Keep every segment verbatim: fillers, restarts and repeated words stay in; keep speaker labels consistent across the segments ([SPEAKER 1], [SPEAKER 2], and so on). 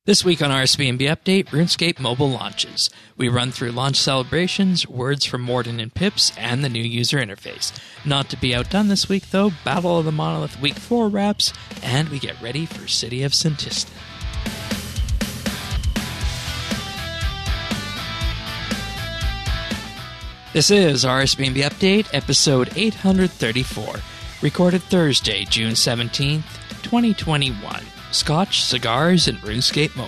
[SPEAKER 1] This week on R S B N B Update, RuneScape Mobile launches. We run through launch celebrations, words from Morden and Pips, and the new user interface. Not to be outdone this week, though, Battle of the Monolith Week four wraps, and we get ready for City of Santista. This is R S B N B Update, episode eight hundred thirty-four, recorded Thursday, June seventeenth, twenty twenty-one. Scotch, cigars, and RuneScape Mobile.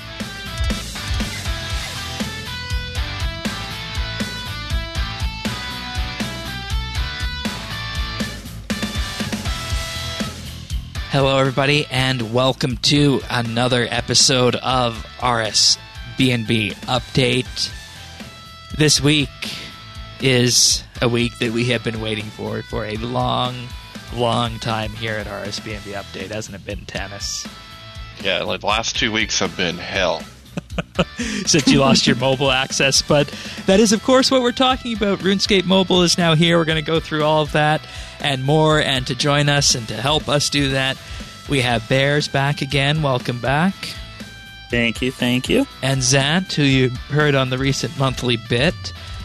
[SPEAKER 1] Hello, everybody, and welcome to another episode of R S B N B Update. This week is a week that we have been waiting for for a long long time here at R S B N B Update, hasn't it been, Tannis?
[SPEAKER 2] Yeah, like the last two weeks have been hell.
[SPEAKER 1] Since you lost your mobile access, but that is, of course, what we're talking about. RuneScape Mobile is now here. We're going to go through all of that and more, and to join us and to help us do that, we have Bears back again. Welcome back.
[SPEAKER 3] Thank you, thank you.
[SPEAKER 1] And Zant, who you heard on the recent monthly bit.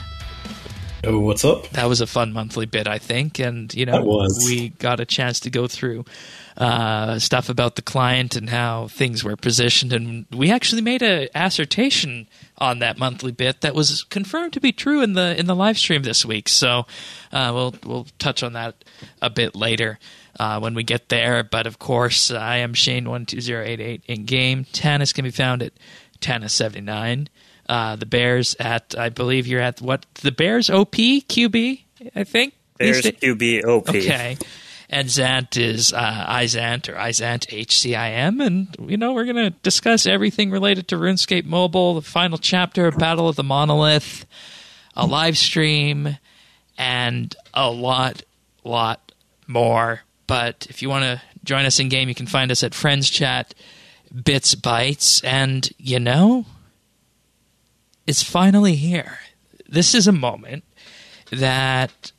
[SPEAKER 4] Oh, what's up?
[SPEAKER 1] That was a fun monthly bit, I think, and you know, we got a chance to go through uh, stuff about the client and how things were positioned, and we actually made a assertion on that monthly bit that was confirmed to be true in the in the live stream this week. So uh, we'll we'll touch on that a bit later uh, when we get there. But of course, I am Shane one two zero eight eight in game. Tannis can be found at Tannis seventy-nine. Uh, the Bears at, I believe you're at, what, the Bears O P, Q B, I think?
[SPEAKER 3] Bears Q B O P.
[SPEAKER 1] Okay. And Zant is uh, iZant or iZant H C I M. And, you know, we're going to discuss everything related to RuneScape Mobile, the final chapter of Battle of the Monolith, a live stream, and a lot, lot more. But if you want to join us in game, you can find us at Friends Chat, Bits Bytes, and, you know, it's finally here. This is a moment that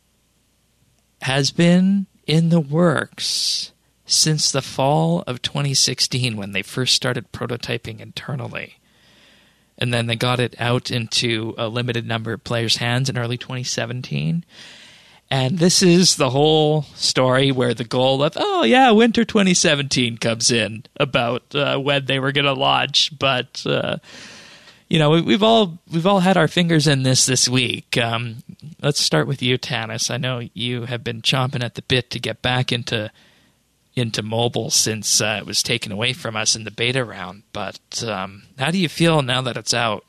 [SPEAKER 1] has been in the works since the fall of twenty sixteen when they first started prototyping internally. And then they got it out into a limited number of players' hands in early twenty seventeen. And this is the whole story where the goal of, oh yeah, winter twenty seventeen comes in about uh, when they were going to launch. But... Uh, You know, we've all we've all had our fingers in this this week. Um, let's start with you, Tannis. I know you have been chomping at the bit to get back into into mobile since uh, it was taken away from us in the beta round. But um, how do you feel now that it's out?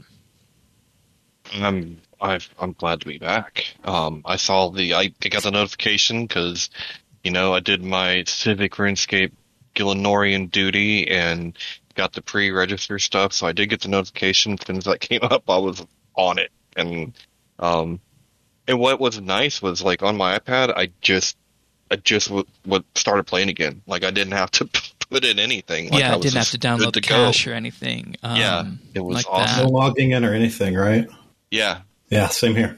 [SPEAKER 2] I'm I've, I'm glad to be back. Um, I saw the I got the notification because you know I did my Civic RuneScape Gillenorian duty and got the pre-register stuff, so I did get the notification. As soon as that came up, I was on it. And um, and what was nice was, like, on my iPad, I just I just w- w- started playing again. Like, I didn't have to put in anything. Like,
[SPEAKER 1] yeah,
[SPEAKER 2] I
[SPEAKER 1] I didn't have to download the cache or anything. Um,
[SPEAKER 2] yeah, it was
[SPEAKER 1] like
[SPEAKER 2] awesome.
[SPEAKER 4] No logging in or anything, right?
[SPEAKER 2] Yeah.
[SPEAKER 4] Yeah, same here.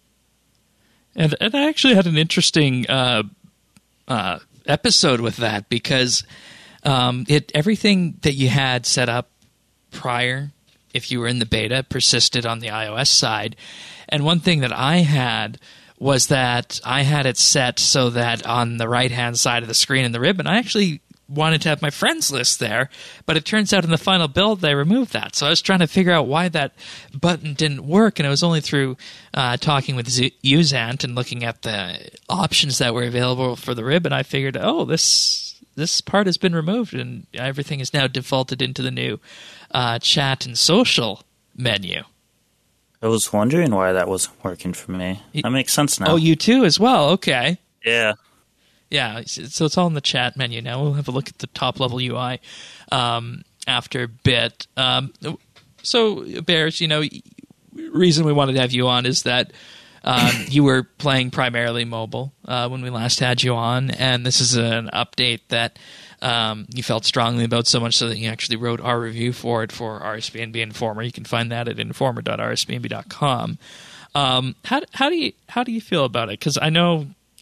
[SPEAKER 1] And, and I actually had an interesting uh, uh, episode with that because... Um, it everything that you had set up prior, if you were in the beta, persisted on the iOS side. And one thing that I had was that I had it set so that on the right-hand side of the screen in the ribbon, I actually wanted to have my friends list there, but it turns out in the final build they removed that. So I was trying to figure out why that button didn't work, and it was only through uh, talking with Z- Uzant and looking at the options that were available for the ribbon, I figured, oh, this... This part has been removed, and everything is now defaulted into the new uh, chat and social menu.
[SPEAKER 3] I was wondering why that wasn't working for me. That makes sense now.
[SPEAKER 1] Oh, you too as well? Okay.
[SPEAKER 3] Yeah.
[SPEAKER 1] Yeah, so it's all in the chat menu now. We'll have a look at the top-level U I um, after a bit. Um, so, Bears, you know, reason we wanted to have you on is that Um, you were playing primarily mobile uh, when we last had you on, and this is an update that um, you felt strongly about so much so that you actually wrote our review for it for R S B N B Informer. You can find that at informer dot r s b n b dot com. Um, how how do you how do you feel about it? Because I know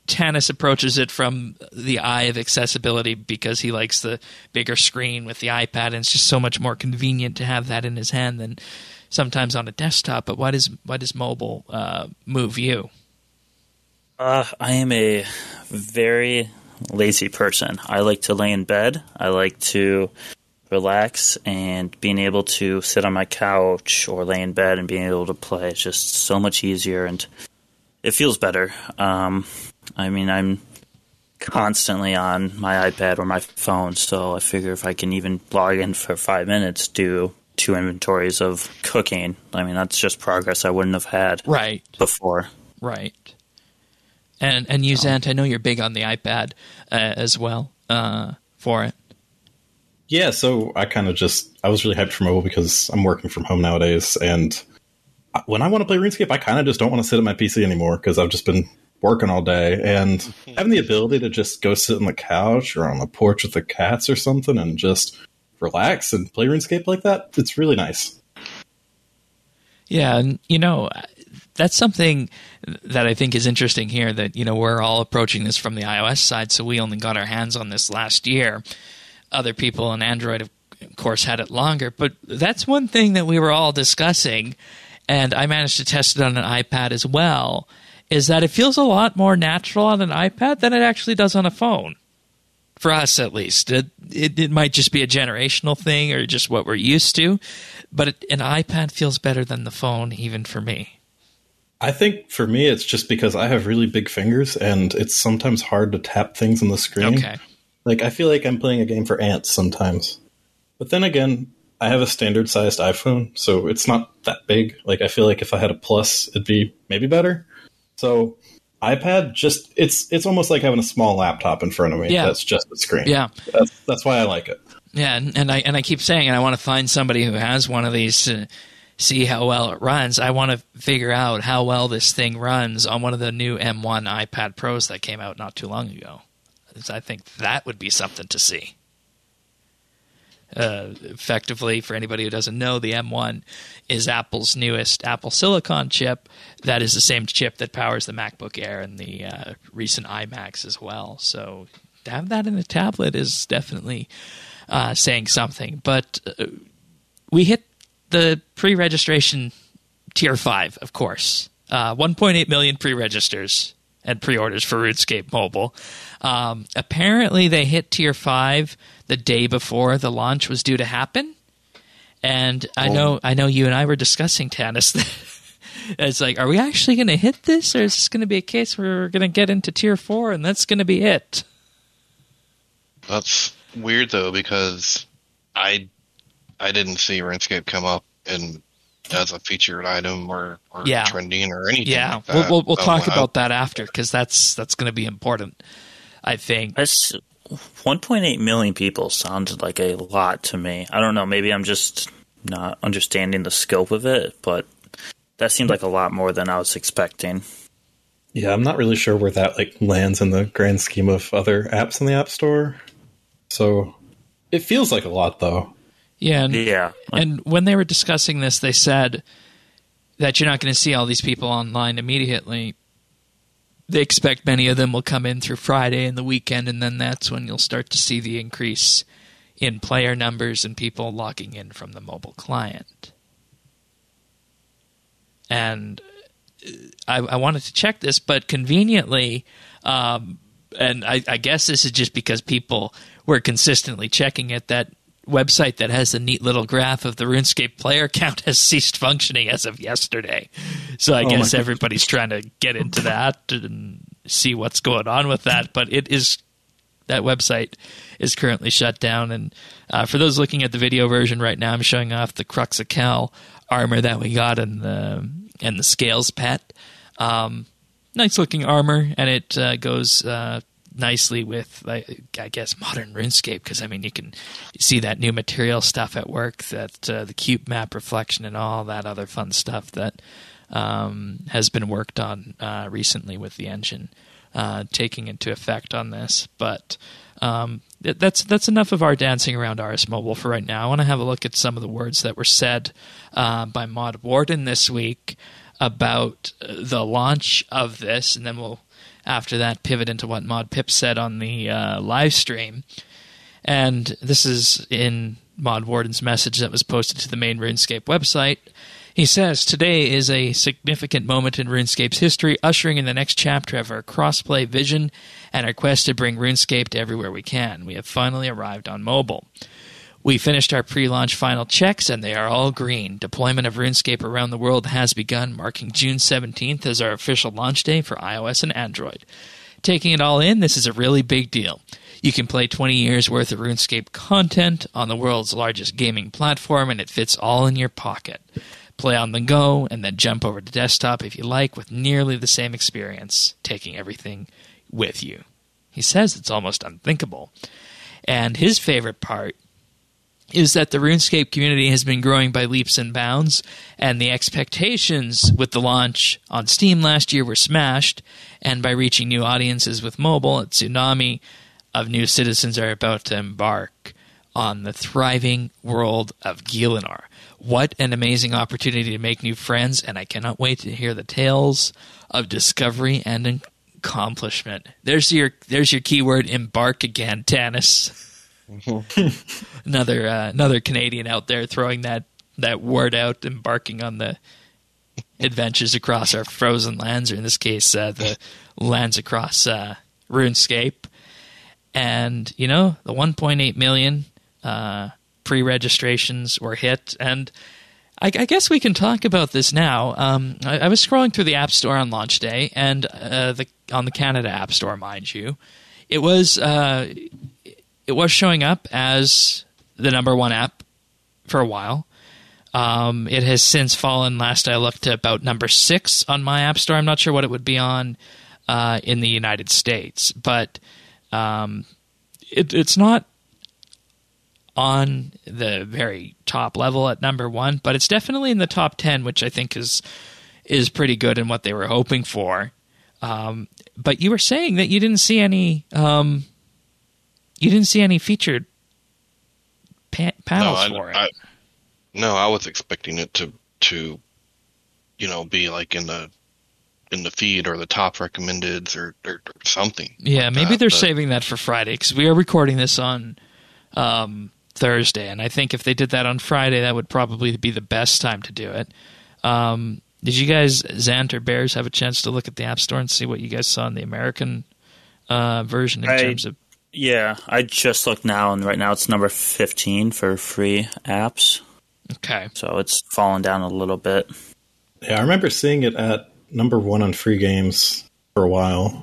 [SPEAKER 1] Tanis approaches it from the eye of accessibility because he likes the bigger screen with the iPad, and it's just so much more convenient to have that in his hand than sometimes on a desktop. But why does why does mobile uh, move you?
[SPEAKER 3] Uh, I am a very lazy person. I like to lay in bed. I like to relax, and being able to sit on my couch or lay in bed and being able to play is just so much easier, and it feels better. Um, I mean, I'm constantly on my iPad or my phone, so I figure if I can even log in for five minutes, do two inventories of cooking, I mean, that's just progress I wouldn't have had
[SPEAKER 1] right
[SPEAKER 3] before.
[SPEAKER 1] Right. And and you, Zant, I know you're big on the iPad uh, as well uh, for it.
[SPEAKER 4] Yeah, so I kind of just, I was really hyped for mobile because I'm working from home nowadays, and when I want to play RuneScape, I kind of just don't want to sit at my P C anymore because I've just been working all day, and having the ability to just go sit on the couch or on the porch with the cats or something and just relax and play RuneScape like that, it's really nice.
[SPEAKER 1] Yeah, and you know, that's something that I think is interesting here, that, you know, we're all approaching this from the iOS side, so we only got our hands on this last year. Other people on Android, of course, had it longer, but that's one thing that we were all discussing, and I managed to test it on an iPad as well, is that it feels a lot more natural on an iPad than it actually does on a phone. For us, at least. It, it, it might just be a generational thing or just what we're used to, but it, an iPad feels better than the phone, even for me.
[SPEAKER 4] I think for me, it's just because I have really big fingers, and it's sometimes hard to tap things on the screen.
[SPEAKER 1] Okay.
[SPEAKER 4] Like, I feel like I'm playing a game for ants sometimes. But then again, I have a standard-sized iPhone, so it's not that big. Like, I feel like if I had a Plus, it'd be maybe better. So, iPad, just, it's it's almost like having a small laptop in front of me.
[SPEAKER 1] Yeah.
[SPEAKER 4] That's just a screen.
[SPEAKER 1] Yeah.
[SPEAKER 4] That's, that's why I like it.
[SPEAKER 1] Yeah, and, and I and I keep saying, and I want to find somebody who has one of these to see how well it runs. I want to figure out how well this thing runs on one of the new M one iPad Pros that came out not too long ago. I think that would be something to see. Uh, effectively, for anybody who doesn't know, the M one is Apple's newest Apple Silicon chip. That is the same chip that powers the MacBook Air and the uh, recent iMacs as well. So to have that in a tablet is definitely uh, saying something. But uh, we hit the pre-registration tier five, of course. Uh, one point eight million pre-registers and pre-orders for RuneScape Mobile. Um, apparently, they hit tier five the day before the launch was due to happen, and I know, I know, you and I were discussing, Tanis. It's like, are we actually going to hit this, or is this going to be a case where we're going to get into tier four and that's going to be it?
[SPEAKER 2] That's weird though, because I I didn't see RuneScape come up in as a featured item or, or
[SPEAKER 1] Yeah.
[SPEAKER 2] trending or anything.
[SPEAKER 1] Yeah,
[SPEAKER 2] like that.
[SPEAKER 1] we'll we'll, we'll
[SPEAKER 2] Oh,
[SPEAKER 1] talk
[SPEAKER 2] wow.
[SPEAKER 1] about that after, because that's that's going to be important, I think.
[SPEAKER 3] That's one point eight million people sounded like a lot to me. I don't know, maybe I'm just not understanding the scope of it, but that seemed like a lot more than I was expecting.
[SPEAKER 4] Yeah, I'm not really sure where that like lands in the grand scheme of other apps in the App Store. So it feels like a lot, though.
[SPEAKER 1] Yeah, and,
[SPEAKER 3] Yeah.
[SPEAKER 1] and when they were discussing this, they said that you're not going to see all these people online immediately. They expect many of them will come in through Friday and the weekend, and then that's when you'll start to see the increase in player numbers and people logging in from the mobile client. And I, I wanted to check this, but conveniently, um, and I, I guess this is just because people were consistently checking it, that website that has a neat little graph of the RuneScape player count has ceased functioning as of yesterday. So I
[SPEAKER 4] Oh
[SPEAKER 1] guess
[SPEAKER 4] my-
[SPEAKER 1] everybody's trying to get into that and see what's going on with that. But it is, that website is currently shut down. And uh, for those looking at the video version right now, I'm showing off the Cruxacal armor that we got in the, and the Scales pet. Um, nice looking armor, and it uh, goes uh, nicely with, like, I guess, modern RuneScape, because I mean you can see that new material stuff at work, that uh, the cube map reflection and all that other fun stuff that um, has been worked on uh, recently with the engine uh, taking into effect on this. But um, th- that's that's enough of our dancing around R S Mobile for right now. I want to have a look at some of the words that were said uh, by Mod Warden this week about uh, the launch of this, and then we'll after that pivot into what Mod Pip said on the uh, live stream. And this is in Mod Warden's message that was posted to the main RuneScape website. He says, "Today is a significant moment in RuneScape's history, ushering in the next chapter of our crossplay vision and our quest to bring RuneScape to everywhere we can. We have finally arrived on mobile. We finished our pre-launch final checks, and they are all green. Deployment of RuneScape around the world has begun, marking June seventeenth as our official launch day for iOS and Android. Taking it all in, this is a really big deal. You can play twenty years worth of RuneScape content on the world's largest gaming platform, and it fits all in your pocket. Play on the go, and then jump over to desktop if you like, with nearly the same experience, taking everything with you." He says it's almost unthinkable. And his favorite part is that the RuneScape community has been growing by leaps and bounds, and the expectations with the launch on Steam last year were smashed, and by reaching new audiences with mobile, a tsunami of new citizens are about to embark on the thriving world of Gielinor. What an amazing opportunity to make new friends, and I cannot wait to hear the tales of discovery and accomplishment. There's your there's your keyword, embark again, Tanis. another uh, another Canadian out there throwing that, that word out, embarking on the adventures across our frozen lands, or in this case, uh, the lands across uh, RuneScape. And, you know, the one point eight million uh, pre-registrations were hit, and I, I guess we can talk about this now. Um, I, I was scrolling through the App Store on launch day, and uh, the on the Canada App Store, mind you, it was uh, it was showing up as the number one app for a while. Um, it has since fallen. Last I looked, to about number six on my App Store. I'm not sure what it would be on uh, in the United States, but um, it, it's not on the very top level at number one, but it's definitely in the top ten, which I think is is pretty good in what they were hoping for. Um, but you were saying that you didn't see any um, you didn't see any featured pa- panels
[SPEAKER 2] no, I,
[SPEAKER 1] for it.
[SPEAKER 2] I, no, I was expecting it to to you know be like in the in the feed or the top recommendeds or, or, or something.
[SPEAKER 1] Yeah,
[SPEAKER 2] like
[SPEAKER 1] maybe
[SPEAKER 2] that,
[SPEAKER 1] they're
[SPEAKER 2] but...
[SPEAKER 1] saving that for Friday, because we are recording this on um, Thursday, and I think if they did that on Friday, that would probably be the best time to do it. Um, did you guys, Zant or Bears, have a chance to look at the App Store and see what you guys saw in the American uh, version in
[SPEAKER 3] I,
[SPEAKER 1] terms of...
[SPEAKER 3] Yeah, I just looked now, and right now it's number fifteen for free apps.
[SPEAKER 1] Okay.
[SPEAKER 3] So it's fallen down a little bit.
[SPEAKER 4] Yeah, I remember seeing it at number one on free games for a while.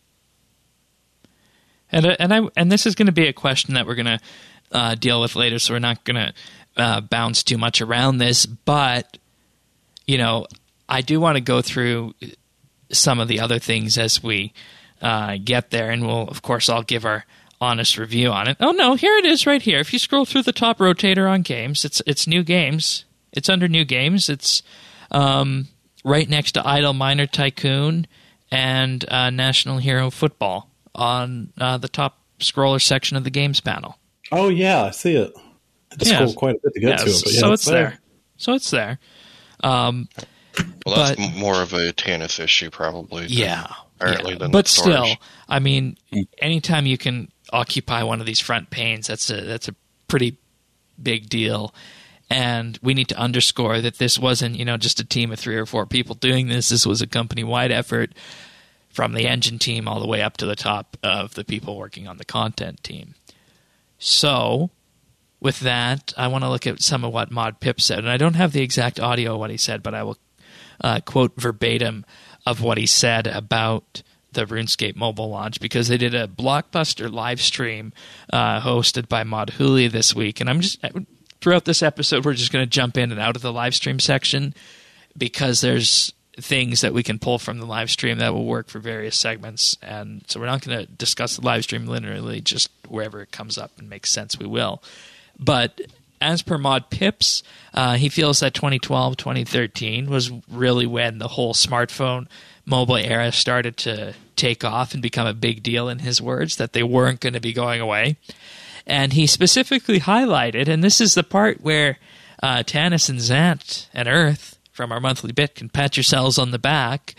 [SPEAKER 1] And and I and this is going to be a question that we're going to uh, deal with later, so we're not going to uh, bounce too much around this. But, you know, I do want to go through some of the other things as we uh, get there, and we'll, of course, I'll give our honest review on it. Oh, no, here it is right here. If you scroll through the top rotator on games, it's it's new games. It's under new games. It's um, right next to Idle Miner Tycoon and uh, National Hero Football on uh, the top scroller section of the games panel.
[SPEAKER 4] Oh, yeah, I see it. I just
[SPEAKER 1] Yeah.
[SPEAKER 4] scrolled quite a bit to get
[SPEAKER 1] Yeah,
[SPEAKER 4] to it. But yeah,
[SPEAKER 1] so it's there. So it's there. Um,
[SPEAKER 2] Well, that's
[SPEAKER 1] but-
[SPEAKER 2] more of a Tanis issue, probably. than-
[SPEAKER 1] yeah.
[SPEAKER 2] apparently
[SPEAKER 1] yeah.
[SPEAKER 2] than
[SPEAKER 1] But
[SPEAKER 2] storage.
[SPEAKER 1] still, I mean, anytime you can occupy one of these front panes, that's a that's a pretty big deal. And we need to underscore that this wasn't, you know, just a team of three or four people doing this. This was a company-wide effort from the engine team all the way up to the top of the people working on the content team. So, with that, I want to look at some of what Mod Pip said. And I don't have the exact audio of what he said, but I will uh, quote verbatim of what he said about the RuneScape mobile launch, because they did a blockbuster live stream uh, hosted by Mod Huli this week. And I'm just... Throughout this episode, we're just going to jump in and out of the live stream section, because there's things that we can pull from the live stream that will work for various segments. And so we're not going to discuss the live stream linearly, just wherever it comes up and makes sense, we will. But as per Mod Pips, uh, he feels that twenty twelve, twenty thirteen was really when the whole smartphone mobile era started to take off and become a big deal, in his words, that they weren't going to be going away. And he specifically highlighted, and this is the part where uh, Tanis and Zant and Earth from our monthly bit can pat yourselves on the back.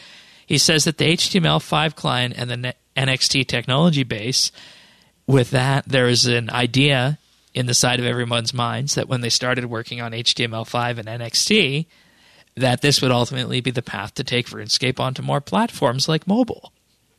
[SPEAKER 1] He says that the H T M L five client and the N X T technology base, with that, there is an idea in the side of everyone's minds that when they started working on H T M L five and N X T, that this would ultimately be the path to take RuneScape onto more platforms like mobile.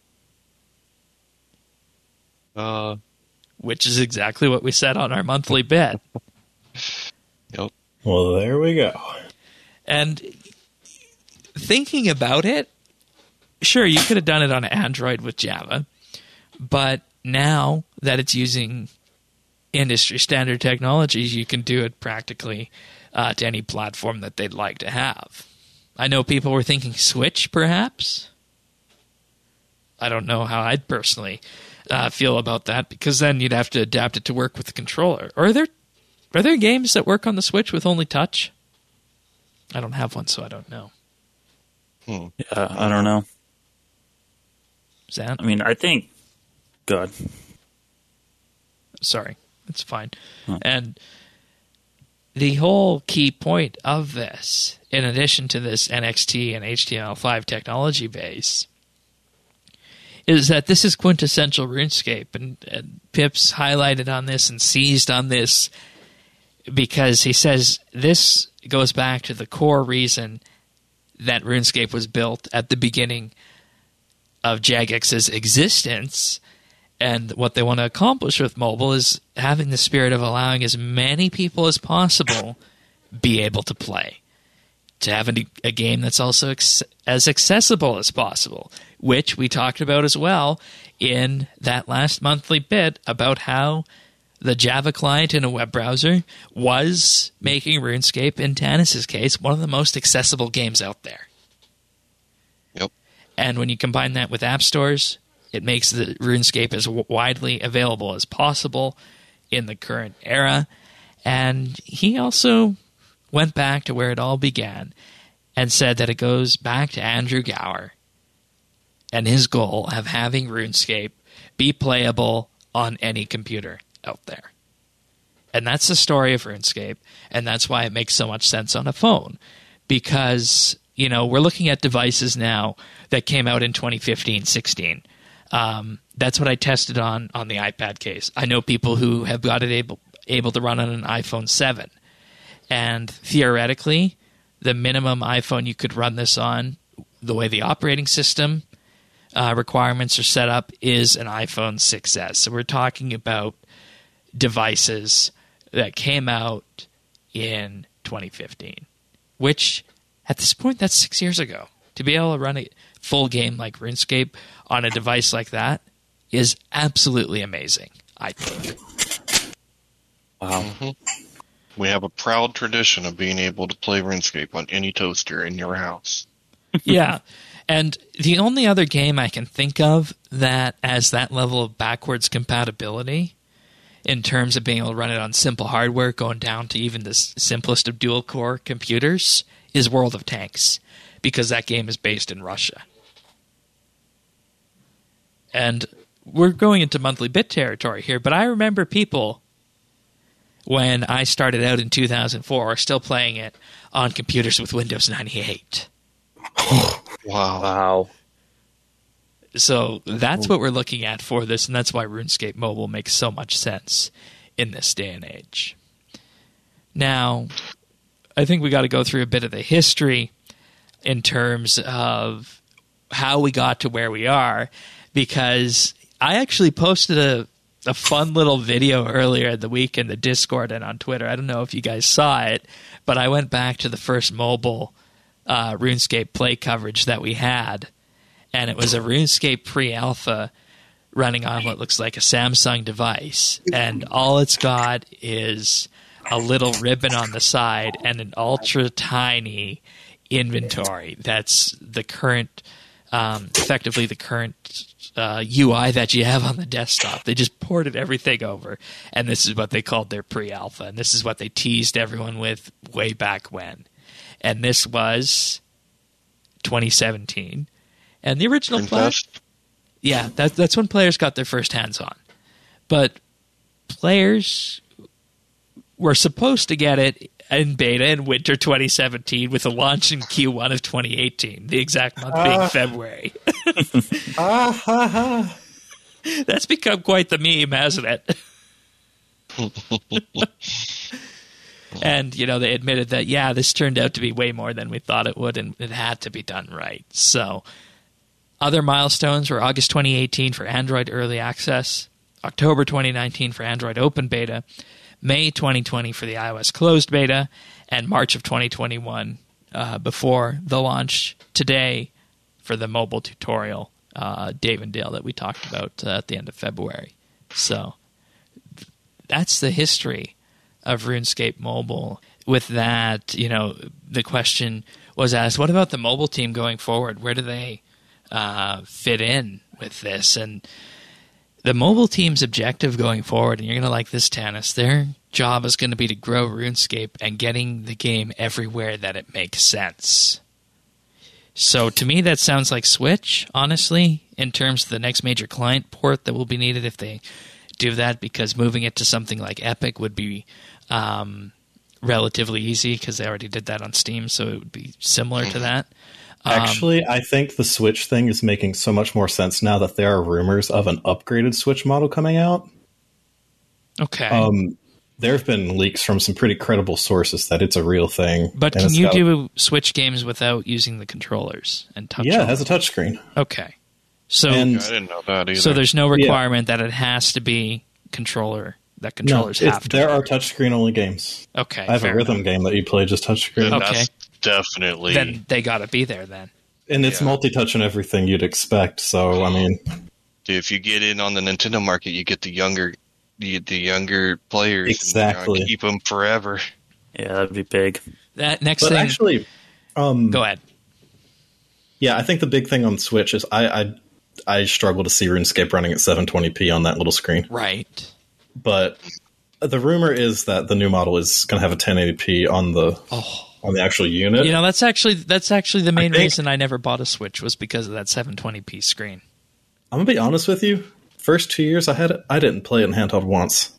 [SPEAKER 2] Uh,
[SPEAKER 1] which is exactly what we said on our monthly bit.
[SPEAKER 2] Yep.
[SPEAKER 4] Well, there we go.
[SPEAKER 1] And thinking about it, sure, you could have done it on Android with Java, but now that it's using industry standard technologies, you can do it practically uh, to any platform that they'd like to have. I know people were thinking Switch, perhaps. I don't know how I'd personally uh, feel about that, because then you'd have to adapt it to work with the controller. Or are there are there games that work on the Switch with only touch? I don't have one, so I don't know.
[SPEAKER 2] Hmm.
[SPEAKER 3] Yeah, I don't know.
[SPEAKER 1] Zan?
[SPEAKER 3] I mean, I think... God.
[SPEAKER 1] Sorry, it's fine.
[SPEAKER 3] Huh.
[SPEAKER 1] And the whole key point of this, in addition to this N X T and H T M L five technology base, is that this is quintessential RuneScape. And, and Pips highlighted on this and seized on this because he says this goes back to the core reason that RuneScape was built at the beginning of Jagex's existence. And what they want to accomplish with mobile is having the spirit of allowing as many people as possible be able to play. To have a, a game that's also ex- as accessible as possible, which we talked about as well in that last monthly bit about how the Java client in a web browser was making RuneScape, in Tanis's case, one of the most accessible games out there.
[SPEAKER 2] Yep.
[SPEAKER 1] And when you combine that with app stores, it makes the RuneScape as w- widely available as possible in the current era. And he also went back to where it all began and said that it goes back to Andrew Gower and his goal of having RuneScape be playable on any computer out there. And that's the story of RuneScape, and that's why it makes so much sense on a phone. Because, you know, we're looking at devices now that came out in twenty fifteen sixteen. Um, that's what I tested on on the iPad case. I know people who have got it able able to run on an iPhone seven. And theoretically, the minimum iPhone you could run this on, the way the operating system uh, requirements are set up, is an iPhone six S. So we're talking about devices that came out in twenty fifteen, which at this point, that's six years ago. To be able to run a full game like RuneScape on a device like that is absolutely amazing, I think.
[SPEAKER 3] Wow.
[SPEAKER 2] Mm-hmm. We have a proud tradition of being able to play RuneScape on any toaster in your house.
[SPEAKER 1] Yeah. And the only other game I can think of that has that level of backwards compatibility in terms of being able to run it on simple hardware, going down to even the simplest of dual-core computers, is World of Tanks, because that game is based in Russia. And we're going into monthly bit territory here, but I remember people, when I started out in two thousand four, are still playing it on computers with Windows ninety-eight.
[SPEAKER 2] Wow.
[SPEAKER 3] Wow.
[SPEAKER 1] So that's what we're looking at for this, and that's why RuneScape Mobile makes so much sense in this day and age. Now, I think we got to go through a bit of the history in terms of how we got to where we are, because I actually posted a, a fun little video earlier in the week in the Discord and on Twitter. I don't know if you guys saw it, but I went back to the first mobile uh, RuneScape play coverage that we had, and it was a RuneScape pre-alpha running on what looks like a Samsung device, and all it's got is a little ribbon on the side and an ultra-tiny inventory. That's the current, um, effectively the current uh, U I that you have on the desktop. They just ported everything over, and this is what they called their pre-alpha, and this is what they teased everyone with way back when. And this was twenty seventeen. And the original player, yeah, that, that's when players got their first hands on. But players we're supposed to get it in beta in winter twenty seventeen with a launch in Q one of twenty eighteen, the exact month being
[SPEAKER 4] Uh.
[SPEAKER 1] February.
[SPEAKER 4] Ah, ha, ha.
[SPEAKER 1] That's become quite the meme, hasn't it? And, you know, they admitted that, yeah, this turned out to be way more than we thought it would, and it had to be done right. So, other milestones were August twenty eighteen for Android Early Access, October twenty nineteen for Android Open Beta, May twenty twenty for the iOS Closed Beta, and March of twenty twenty-one uh, before the launch today for the mobile tutorial, uh, Dave and Dale, that we talked about uh, at the end of February. So, that's the history of RuneScape Mobile. With that, you know, the question was asked, what about the mobile team going forward? Where do they uh, fit in with this? And the mobile team's objective going forward, and you're going to like this, Tanis, their job is going to be to grow RuneScape and getting the game everywhere that it makes sense. So to me, that sounds like Switch, honestly, in terms of the next major client port that will be needed if they do that, because moving it to something like Epic would be um, relatively easy because they already did that on Steam, so it would be similar to that. Um,
[SPEAKER 4] Actually, I think the Switch thing is making so much more sense now that there are rumors of an upgraded Switch model coming out.
[SPEAKER 1] Okay.
[SPEAKER 4] Um, there have been leaks from some pretty credible sources that it's a real thing.
[SPEAKER 1] But
[SPEAKER 4] and
[SPEAKER 1] can
[SPEAKER 4] it's
[SPEAKER 1] you
[SPEAKER 4] got-
[SPEAKER 1] do Switch games without using the controllers and touch?
[SPEAKER 4] Yeah,
[SPEAKER 1] on
[SPEAKER 4] it has a
[SPEAKER 1] them?
[SPEAKER 4] touchscreen.
[SPEAKER 1] Okay. So,
[SPEAKER 4] And-
[SPEAKER 2] I didn't know that either.
[SPEAKER 1] so there's no requirement that it has to be controller. That
[SPEAKER 4] No,
[SPEAKER 1] controllers
[SPEAKER 4] it's-
[SPEAKER 1] have to.
[SPEAKER 4] there are touchscreen only games.
[SPEAKER 1] Okay.
[SPEAKER 4] I have a
[SPEAKER 1] fair
[SPEAKER 4] rhythm
[SPEAKER 1] enough.
[SPEAKER 4] game that you play just touchscreen.
[SPEAKER 2] Then
[SPEAKER 1] Okay.
[SPEAKER 2] That's definitely.
[SPEAKER 1] Then they got to be there. Then.
[SPEAKER 4] And it's
[SPEAKER 2] Yeah.
[SPEAKER 4] multi-touch and everything you'd expect. So, I mean,
[SPEAKER 2] Dude, if you get in on the Nintendo market, you get the younger, you get the younger players.
[SPEAKER 4] Exactly.
[SPEAKER 2] And, you know, keep them forever.
[SPEAKER 3] Yeah, that'd be big.
[SPEAKER 1] That next
[SPEAKER 4] but
[SPEAKER 1] thing.
[SPEAKER 4] actually, um,
[SPEAKER 1] go ahead.
[SPEAKER 4] yeah, I think the big thing on Switch is I, I I struggle to see RuneScape running at seven twenty p on that little screen.
[SPEAKER 1] Right.
[SPEAKER 4] But the rumor is that the new model is going to have a ten eighty p on the
[SPEAKER 1] Oh.
[SPEAKER 4] on the actual unit.
[SPEAKER 1] You know, that's actually that's actually the main
[SPEAKER 4] think-
[SPEAKER 1] reason I never bought a Switch was because of that seven twenty p screen.
[SPEAKER 4] I'm gonna be honest with you. First two years I had it, I didn't play it in handheld once.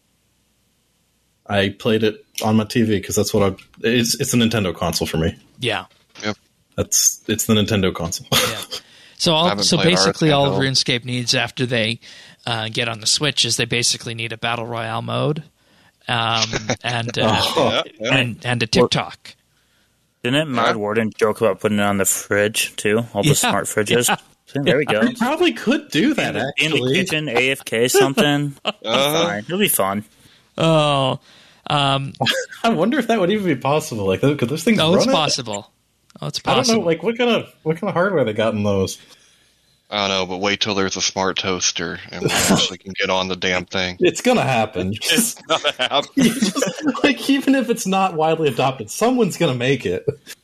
[SPEAKER 4] I played it on my T V because that's what I. It's it's a Nintendo console for me.
[SPEAKER 1] Yeah.
[SPEAKER 4] That's it's the Nintendo console.
[SPEAKER 1] Yeah. So
[SPEAKER 2] I
[SPEAKER 1] all,
[SPEAKER 2] haven't
[SPEAKER 1] so
[SPEAKER 2] played
[SPEAKER 1] basically, all
[SPEAKER 2] Hearthstone.
[SPEAKER 1] RuneScape needs after they uh, get on the Switch is they basically need a battle royale mode, um, and, uh,
[SPEAKER 4] Oh.
[SPEAKER 2] Yeah, yeah.
[SPEAKER 1] and and a TikTok.
[SPEAKER 3] Didn't Mod
[SPEAKER 2] Yeah.
[SPEAKER 3] Warden joke about putting it on the fridge too? All the
[SPEAKER 1] Yeah.
[SPEAKER 3] smart fridges. See, there we go.
[SPEAKER 4] We probably could do that
[SPEAKER 3] In the
[SPEAKER 4] actually.
[SPEAKER 3] kitchen, A F K something.
[SPEAKER 2] Uh-huh.
[SPEAKER 3] Fine. It'll be fun.
[SPEAKER 1] Oh, um,
[SPEAKER 4] I wonder if that would even be possible. Like, could those things?
[SPEAKER 1] oh,
[SPEAKER 4] run
[SPEAKER 1] it's
[SPEAKER 4] it?
[SPEAKER 1] possible. Oh, it's
[SPEAKER 4] I don't
[SPEAKER 1] possible.
[SPEAKER 4] know. Like, what kind of what kind of hardware they got in those?
[SPEAKER 2] I don't know, but wait till there's a smart toaster and we actually can get on the damn thing.
[SPEAKER 4] It's gonna happen. Just,
[SPEAKER 2] Not happen.
[SPEAKER 4] you just- like, even if it's not widely adopted, someone's gonna make it.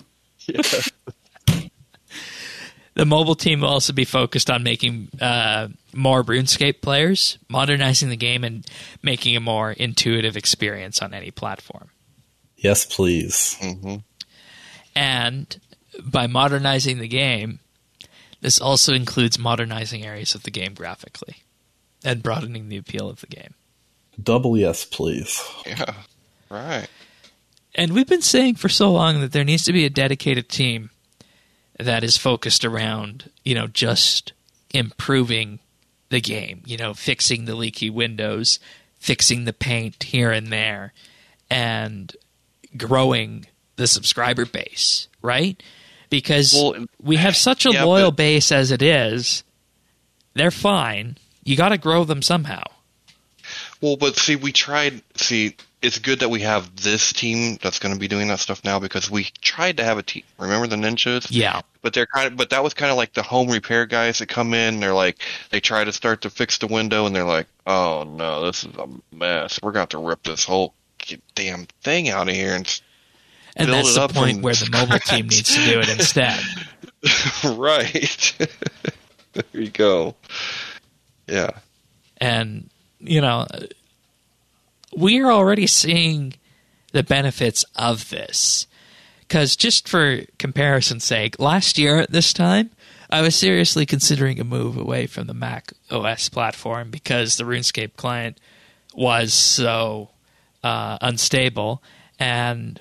[SPEAKER 1] The mobile team will also be focused on making uh, more RuneScape players, modernizing the game, and making a more intuitive experience on any platform.
[SPEAKER 4] Yes, please.
[SPEAKER 2] hmm
[SPEAKER 1] And by modernizing the game, this also includes modernizing areas of the game graphically and broadening the appeal of the game.
[SPEAKER 4] Double yes, please.
[SPEAKER 2] Yeah, right.
[SPEAKER 1] And we've been saying for so long that there needs to be a dedicated team that is focused around, you know, just improving the game, you know, fixing the leaky windows, fixing the paint here and there, and growing the subscriber base, right? Because
[SPEAKER 2] Well,
[SPEAKER 1] we have such a
[SPEAKER 2] yeah,
[SPEAKER 1] loyal
[SPEAKER 2] but-
[SPEAKER 1] base as it is. They're fine. You got to grow them somehow.
[SPEAKER 2] Well, but see, we tried. See, it's good that we have this team that's going to be doing that stuff now because we tried to have a team. Remember the ninjas?
[SPEAKER 1] Yeah.
[SPEAKER 2] But they're kind of. But that was kind of like the home repair guys that come in. They're like, they try to start to fix the window, and they're like, "Oh no, this is a mess. We're going to have to rip this whole damn thing out of here." And
[SPEAKER 1] And
[SPEAKER 2] build
[SPEAKER 1] that's
[SPEAKER 2] it
[SPEAKER 1] the
[SPEAKER 2] up
[SPEAKER 1] point
[SPEAKER 2] from-
[SPEAKER 1] where the mobile team needs to do it instead.
[SPEAKER 2] right. There you go. Yeah.
[SPEAKER 1] And, you know, we are already seeing the benefits of this. Because just for comparison's sake, last year at this time, I was seriously considering a move away from the Mac O S platform because the RuneScape client was so uh, unstable, and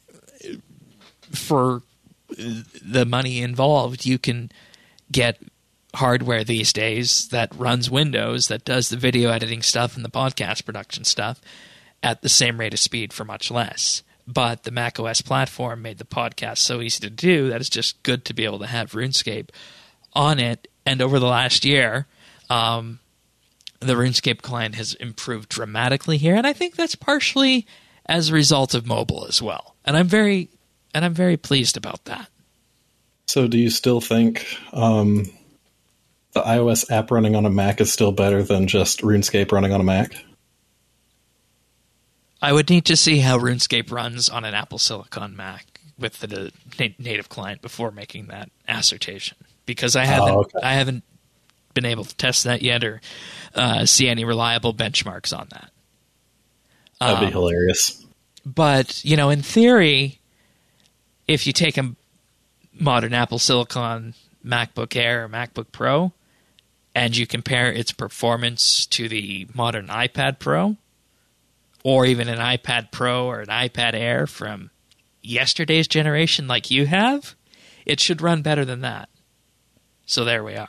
[SPEAKER 1] for the money involved, you can get hardware these days that runs Windows, that does the video editing stuff and the podcast production stuff at the same rate of speed for much less. But the macOS platform made the podcast so easy to do that it's just good to be able to have RuneScape on it. And over the last year, um, the RuneScape client has improved dramatically here, and I think that's partially as a result of mobile as well. And I'm very, and I'm very pleased about that.
[SPEAKER 4] So, do you still think um, the iOS app running on a Mac is still better than just RuneScape running on a Mac?
[SPEAKER 1] I would need to see how RuneScape runs on an Apple Silicon Mac with the na- native client before making that assertion, because I haven't,
[SPEAKER 4] oh, okay.
[SPEAKER 1] I haven't been able to test that yet or uh, see any reliable benchmarks on that.
[SPEAKER 4] That'd
[SPEAKER 1] um,
[SPEAKER 4] be hilarious.
[SPEAKER 1] But you know, in theory, if you take a modern Apple Silicon MacBook Air or MacBook Pro and you compare its performance to the modern iPad Pro, or even an iPad Pro or an iPad Air from yesterday's generation like you have, it should run better than that. So there we are.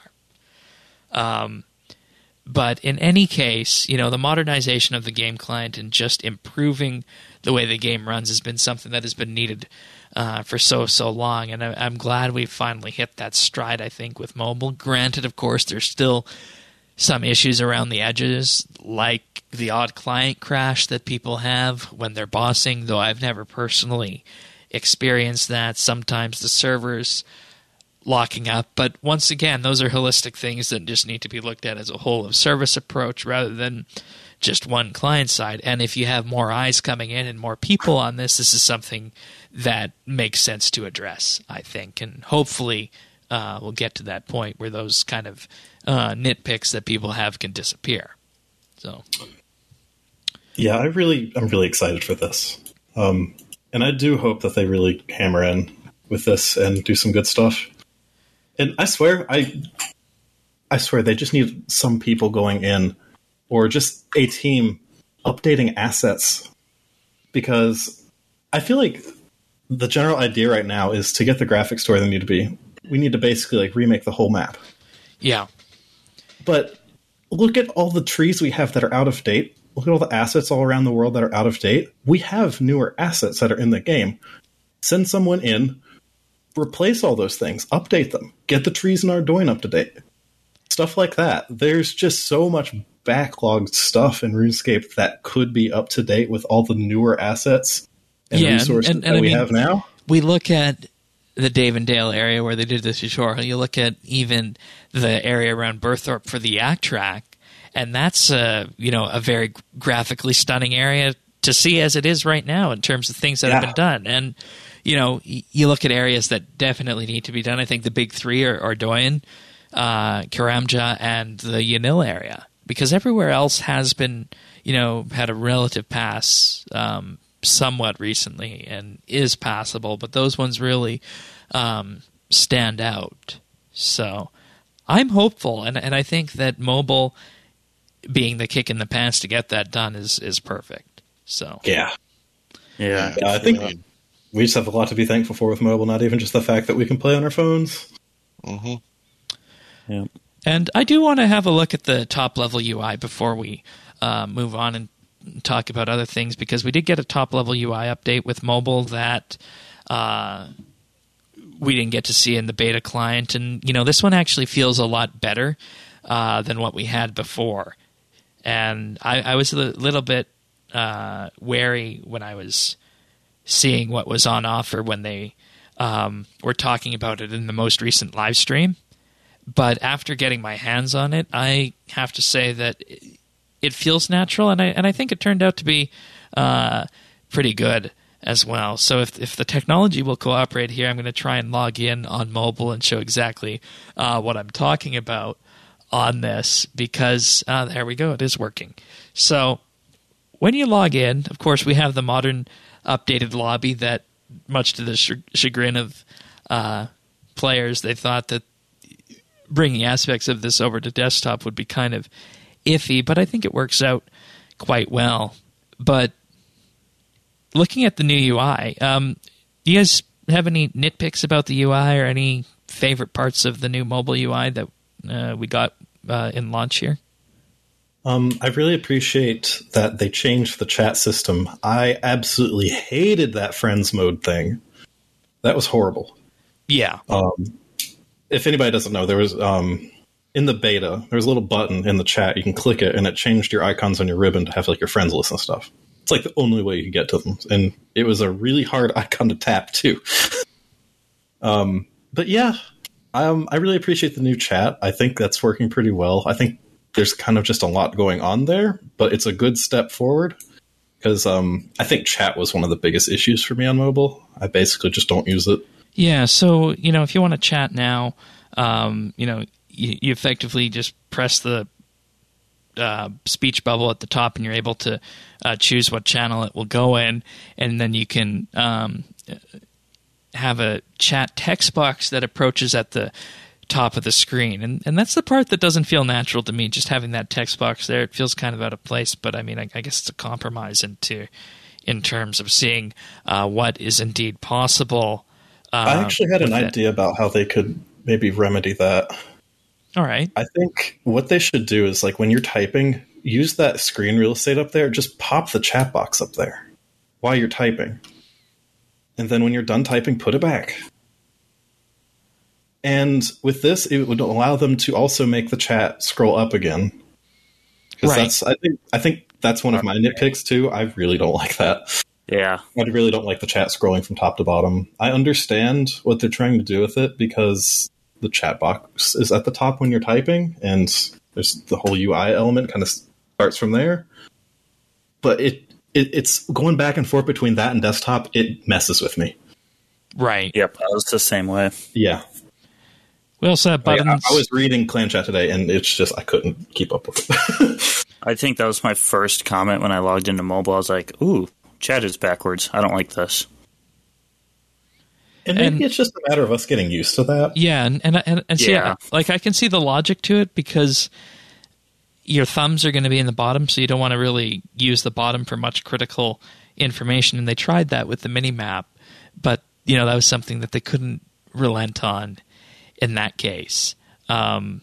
[SPEAKER 1] Um, but in any case, you know, the modernization of the game client and just improving the way the game runs has been something that has been needed uh, for so, so long. And I, I'm glad we finally hit that stride, I think, with mobile. Granted, of course, there's still some issues around the edges, like the odd client crash that people have when they're bossing, though I've never personally experienced that. Sometimes the servers locking up, but once again, those are holistic things that just need to be looked at as a whole of service approach rather than just one client side. And if you have more eyes coming in and more people on this, this is something that makes sense to address, I think, and hopefully uh, we'll get to that point where those kind of uh, nitpicks that people have can disappear. So,
[SPEAKER 4] yeah, I really, I'm really excited for this, um, and I do hope that they really hammer in with this and do some good stuff. And I swear, I, I swear, they just need some people going in, or just a team updating assets, because I feel like the general idea right now is to get the graphics to where they need to be. We need to basically like remake the whole map.
[SPEAKER 1] Yeah.
[SPEAKER 4] But look at all the trees we have that are out of date. Look at all the assets all around the world that are out of date. We have newer assets that are in the game. Send someone in, replace all those things, update them, get the trees in Ardoin up to date. Stuff like that. There's just so much backlogged stuff in RuneScape that could be up to date with all the newer assets and
[SPEAKER 1] yeah,
[SPEAKER 4] resources
[SPEAKER 1] and, and, and
[SPEAKER 4] that
[SPEAKER 1] I
[SPEAKER 4] we
[SPEAKER 1] mean,
[SPEAKER 4] have now.
[SPEAKER 1] We look at the Dave and Dale area where they did the tutorial. You look at even the area around Burthorpe for the Yak Track, and that's a, you know, a very graphically stunning area to see as it is right now in terms of things that
[SPEAKER 4] yeah.
[SPEAKER 1] have been done. And, you know, you look at areas that definitely need to be done. I think the big three are Ardoin, uh, Karamja, and the Yanil area, because everywhere else has been, you know, had a relative pass um, somewhat recently and is passable, but those ones really um, stand out. So I'm hopeful, and, and I think that mobile being the kick in the pants to get that done is, is perfect. So
[SPEAKER 4] Yeah.
[SPEAKER 3] Yeah.
[SPEAKER 4] yeah I think we just have a lot to be thankful for with mobile, not even just the fact that we can play on our phones.
[SPEAKER 2] Mm-hmm.
[SPEAKER 3] Yeah.
[SPEAKER 1] And I do want to have a look at the top-level U I before we uh, move on and talk about other things, because we did get a top-level U I update with mobile that uh, we didn't get to see in the beta client. And, you know, this one actually feels a lot better uh, than what we had before. And I, I was a little bit uh, wary when I was seeing what was on offer when they um, were talking about it in the most recent live stream. But after getting my hands on it, I have to say that it feels natural, and I and I think it turned out to be uh, pretty good as well. So if if the technology will cooperate here, I'm going to try and log in on mobile and show exactly uh, what I'm talking about on this, because uh, there we go, it is working. So when you log in, of course, we have the modern updated lobby that, much to the chagrin of uh, players, they thought that bringing aspects of this over to desktop would be kind of iffy, but I think it works out quite well. But looking at the new U I, um, do you guys have any nitpicks about the U I or any favorite parts of the new mobile U I that uh, we got uh, in launch here?
[SPEAKER 4] Um, I really appreciate that they changed the chat system. I absolutely hated that friends mode thing. That was horrible.
[SPEAKER 1] Yeah.
[SPEAKER 4] Um, if anybody doesn't know, there was um, in the beta, there was a little button in the chat. You can click it, and it changed your icons on your ribbon to have like your friends list and stuff. It's like the only way you can get to them, and it was a really hard icon to tap too. um, but yeah, um, I really appreciate the new chat. I think that's working pretty well. I think there's kind of just a lot going on there, but it's a good step forward because um, I think chat was one of the biggest issues for me on mobile. I basically just don't use it.
[SPEAKER 1] Yeah, so, you know, if you want to chat now, um, you know, you, you effectively just press the uh, speech bubble at the top and you're able to uh, choose what channel it will go in, and then you can um, have a chat text box that approaches at the top of the screen, and and that's the part that doesn't feel natural to me, just having that text box there. It feels kind of out of place, but I mean, I, I guess it's a compromise into in terms of seeing uh, what is indeed possible. Uh,
[SPEAKER 4] I actually had an
[SPEAKER 1] it.
[SPEAKER 4] idea about how they could maybe remedy that.
[SPEAKER 1] All right.
[SPEAKER 4] I think what they should do is, like, when you're typing, use that screen real estate up there, just pop the chat box up there while you're typing. And then when you're done typing, put it back. And with this, it would allow them to also make the chat scroll up again. Because
[SPEAKER 1] right.
[SPEAKER 4] that's, I think, I think that's one of my nitpicks too. I really don't like that.
[SPEAKER 3] Yeah.
[SPEAKER 4] I really don't like the chat scrolling from top to bottom. I understand what they're trying to do with it because the chat box is at the top when you're typing, and there's the whole U I element kind of starts from there. But it, it it's going back and forth between that and desktop. It messes with me.
[SPEAKER 1] Right.
[SPEAKER 3] Yep, I was the same way.
[SPEAKER 4] Yeah.
[SPEAKER 1] We also have buttons.
[SPEAKER 4] I, I was reading Clan Chat today, and it's just I couldn't keep up with it.
[SPEAKER 3] I think that was my first comment when I logged into mobile. I was like, ooh, chat is backwards. I don't like this.
[SPEAKER 4] And maybe
[SPEAKER 1] And-
[SPEAKER 4] it's just a matter of us getting used to that.
[SPEAKER 1] Yeah, and and and, and see,
[SPEAKER 3] Yeah.
[SPEAKER 1] like I can see the logic to it because your thumbs are going to be in the bottom, so you don't want to really use the bottom for much critical information. And they tried that with the mini map, but you know that was something that they couldn't relent on in that case. Um,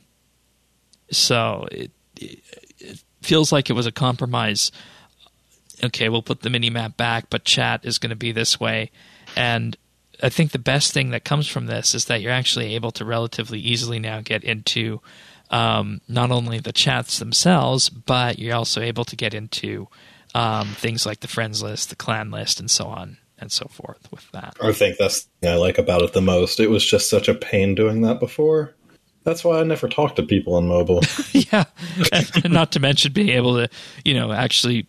[SPEAKER 1] so it, it, it feels like it was a compromise. Okay, we'll put the mini map back, but chat is going to be this way, and I think the best thing that comes from this is that you're actually able to relatively easily now get into um, not only the chats themselves, but you're also able to get into um, things like the friends list, the clan list, and so on and so forth with that.
[SPEAKER 4] I think that's the thing I like about it the most. It was just such a pain doing that before. That's why I never talked to people on mobile.
[SPEAKER 1] Yeah, and not to mention being able to, you know, actually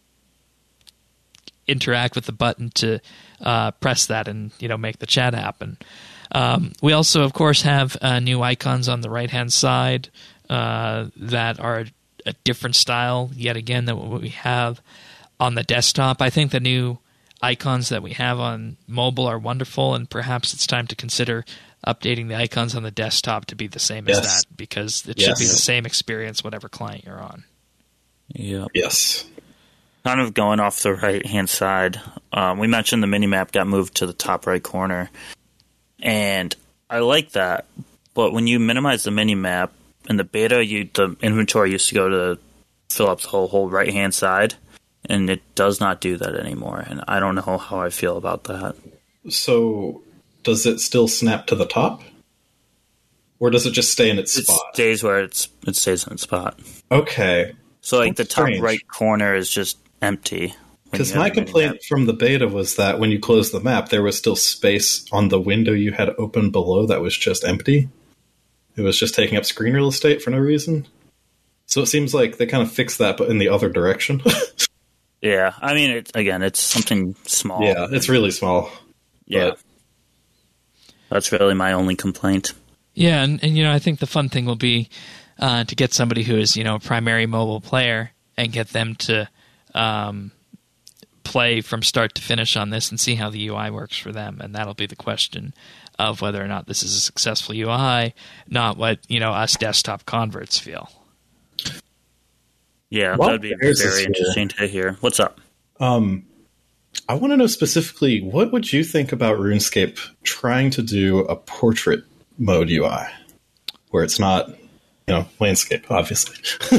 [SPEAKER 1] interact with the button to uh, press that and, you know, make the chat happen. Um, we also, of course, have uh, new icons on the right-hand side uh, that are a different style, yet again, than what we have on the desktop. I think the new icons that we have on mobile are wonderful, and perhaps it's time to consider updating the icons on the desktop to be the same as
[SPEAKER 4] Yes.
[SPEAKER 1] that, because it
[SPEAKER 4] Yes.
[SPEAKER 1] should be the same experience whatever client you're on.
[SPEAKER 3] Yep.
[SPEAKER 4] Yes.
[SPEAKER 3] Kind of going off the right-hand side, um, we mentioned the minimap got moved to the top right corner, and I like that. But when you minimize the minimap in the beta, you the inventory used to go to fill up the whole whole right-hand side, and it does not do that anymore. And I don't know how I feel about that.
[SPEAKER 4] So, does it still snap to the top? Or does it just stay in its
[SPEAKER 3] It
[SPEAKER 4] spot?
[SPEAKER 3] stays where it's it stays in its spot.
[SPEAKER 4] Okay.
[SPEAKER 3] So like
[SPEAKER 4] That's
[SPEAKER 3] the top
[SPEAKER 4] strange.
[SPEAKER 3] right corner is just empty. when
[SPEAKER 4] Because
[SPEAKER 3] you have
[SPEAKER 4] my
[SPEAKER 3] the
[SPEAKER 4] complaint
[SPEAKER 3] minimap.
[SPEAKER 4] from the beta was that when you closed the map, there was still space on the window you had open below that was just empty. It was just taking up screen real estate for no reason. So it seems like they kind of fixed that, but in the other direction.
[SPEAKER 3] Yeah, I mean, it, again, it's something small.
[SPEAKER 4] Yeah, it's really small.
[SPEAKER 3] Yeah.
[SPEAKER 4] But
[SPEAKER 3] That's really my only complaint.
[SPEAKER 1] Yeah, and, and you know, I think the fun thing will be uh, to get somebody who is, you know, a primary mobile player and get them to um, play from start to finish on this and see how the U I works for them. And that'll be the question of whether or not this is a successful U I, not what, you know, us desktop converts feel.
[SPEAKER 3] Yeah,
[SPEAKER 4] Well,
[SPEAKER 3] that'd be
[SPEAKER 4] here's this
[SPEAKER 3] very
[SPEAKER 4] here.
[SPEAKER 3] interesting to hear. What's up?
[SPEAKER 4] Um, I want to know specifically, what would you think about RuneScape trying to do a portrait mode U I where it's not, you know, landscape, obviously?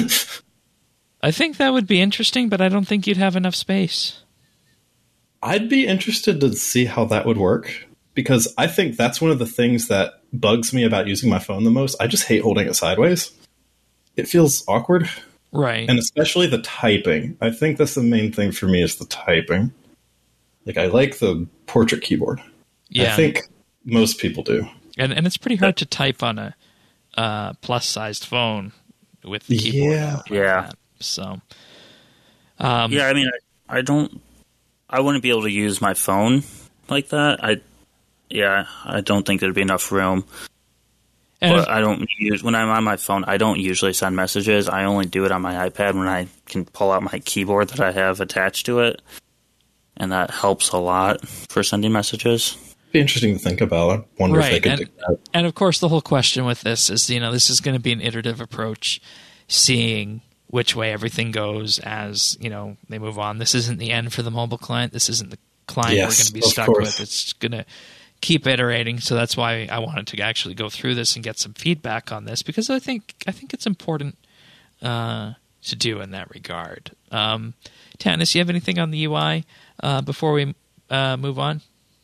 [SPEAKER 1] I think that would be interesting, but I don't think you'd have enough space.
[SPEAKER 4] I'd be interested to see how that would work, because I think that's one of the things that bugs me about using my phone the most. I just hate holding it sideways. It feels awkward.
[SPEAKER 1] Right.
[SPEAKER 4] And especially the typing. I think that's the main thing for me is the typing. Like, I like the portrait keyboard.
[SPEAKER 1] Yeah.
[SPEAKER 4] I think most people do.
[SPEAKER 1] And and it's pretty hard to type on a uh, plus-sized phone with the keyboard.
[SPEAKER 4] Yeah.
[SPEAKER 1] like
[SPEAKER 3] Yeah.
[SPEAKER 1] that. So, um,
[SPEAKER 3] Yeah, I mean, I, I don't, I wouldn't be able to use my phone like that. I, yeah, I don't think there'd be enough room.
[SPEAKER 1] and
[SPEAKER 3] But I don't use, when I'm on my phone, I don't usually send messages. I only do it on my iPad when I can pull out my keyboard that I have attached to it. And that helps a lot for sending messages.
[SPEAKER 4] Be interesting to think about. I wonder if they
[SPEAKER 1] Right,
[SPEAKER 4] could
[SPEAKER 1] and-
[SPEAKER 4] do that.
[SPEAKER 1] And of course, the whole question with this is, you know, this is going to be an iterative approach, seeing which way everything goes as, you know, they move on. This isn't the end for the mobile client. This isn't the client
[SPEAKER 4] Yes,
[SPEAKER 1] we're going to be
[SPEAKER 4] of
[SPEAKER 1] stuck
[SPEAKER 4] course.
[SPEAKER 1] with. It's going to keep iterating. So that's why I wanted to actually go through this and get some feedback on this, because I think I think it's important uh, to do in that regard. Um, Tanis, you have anything on the U I uh, before we uh, move on?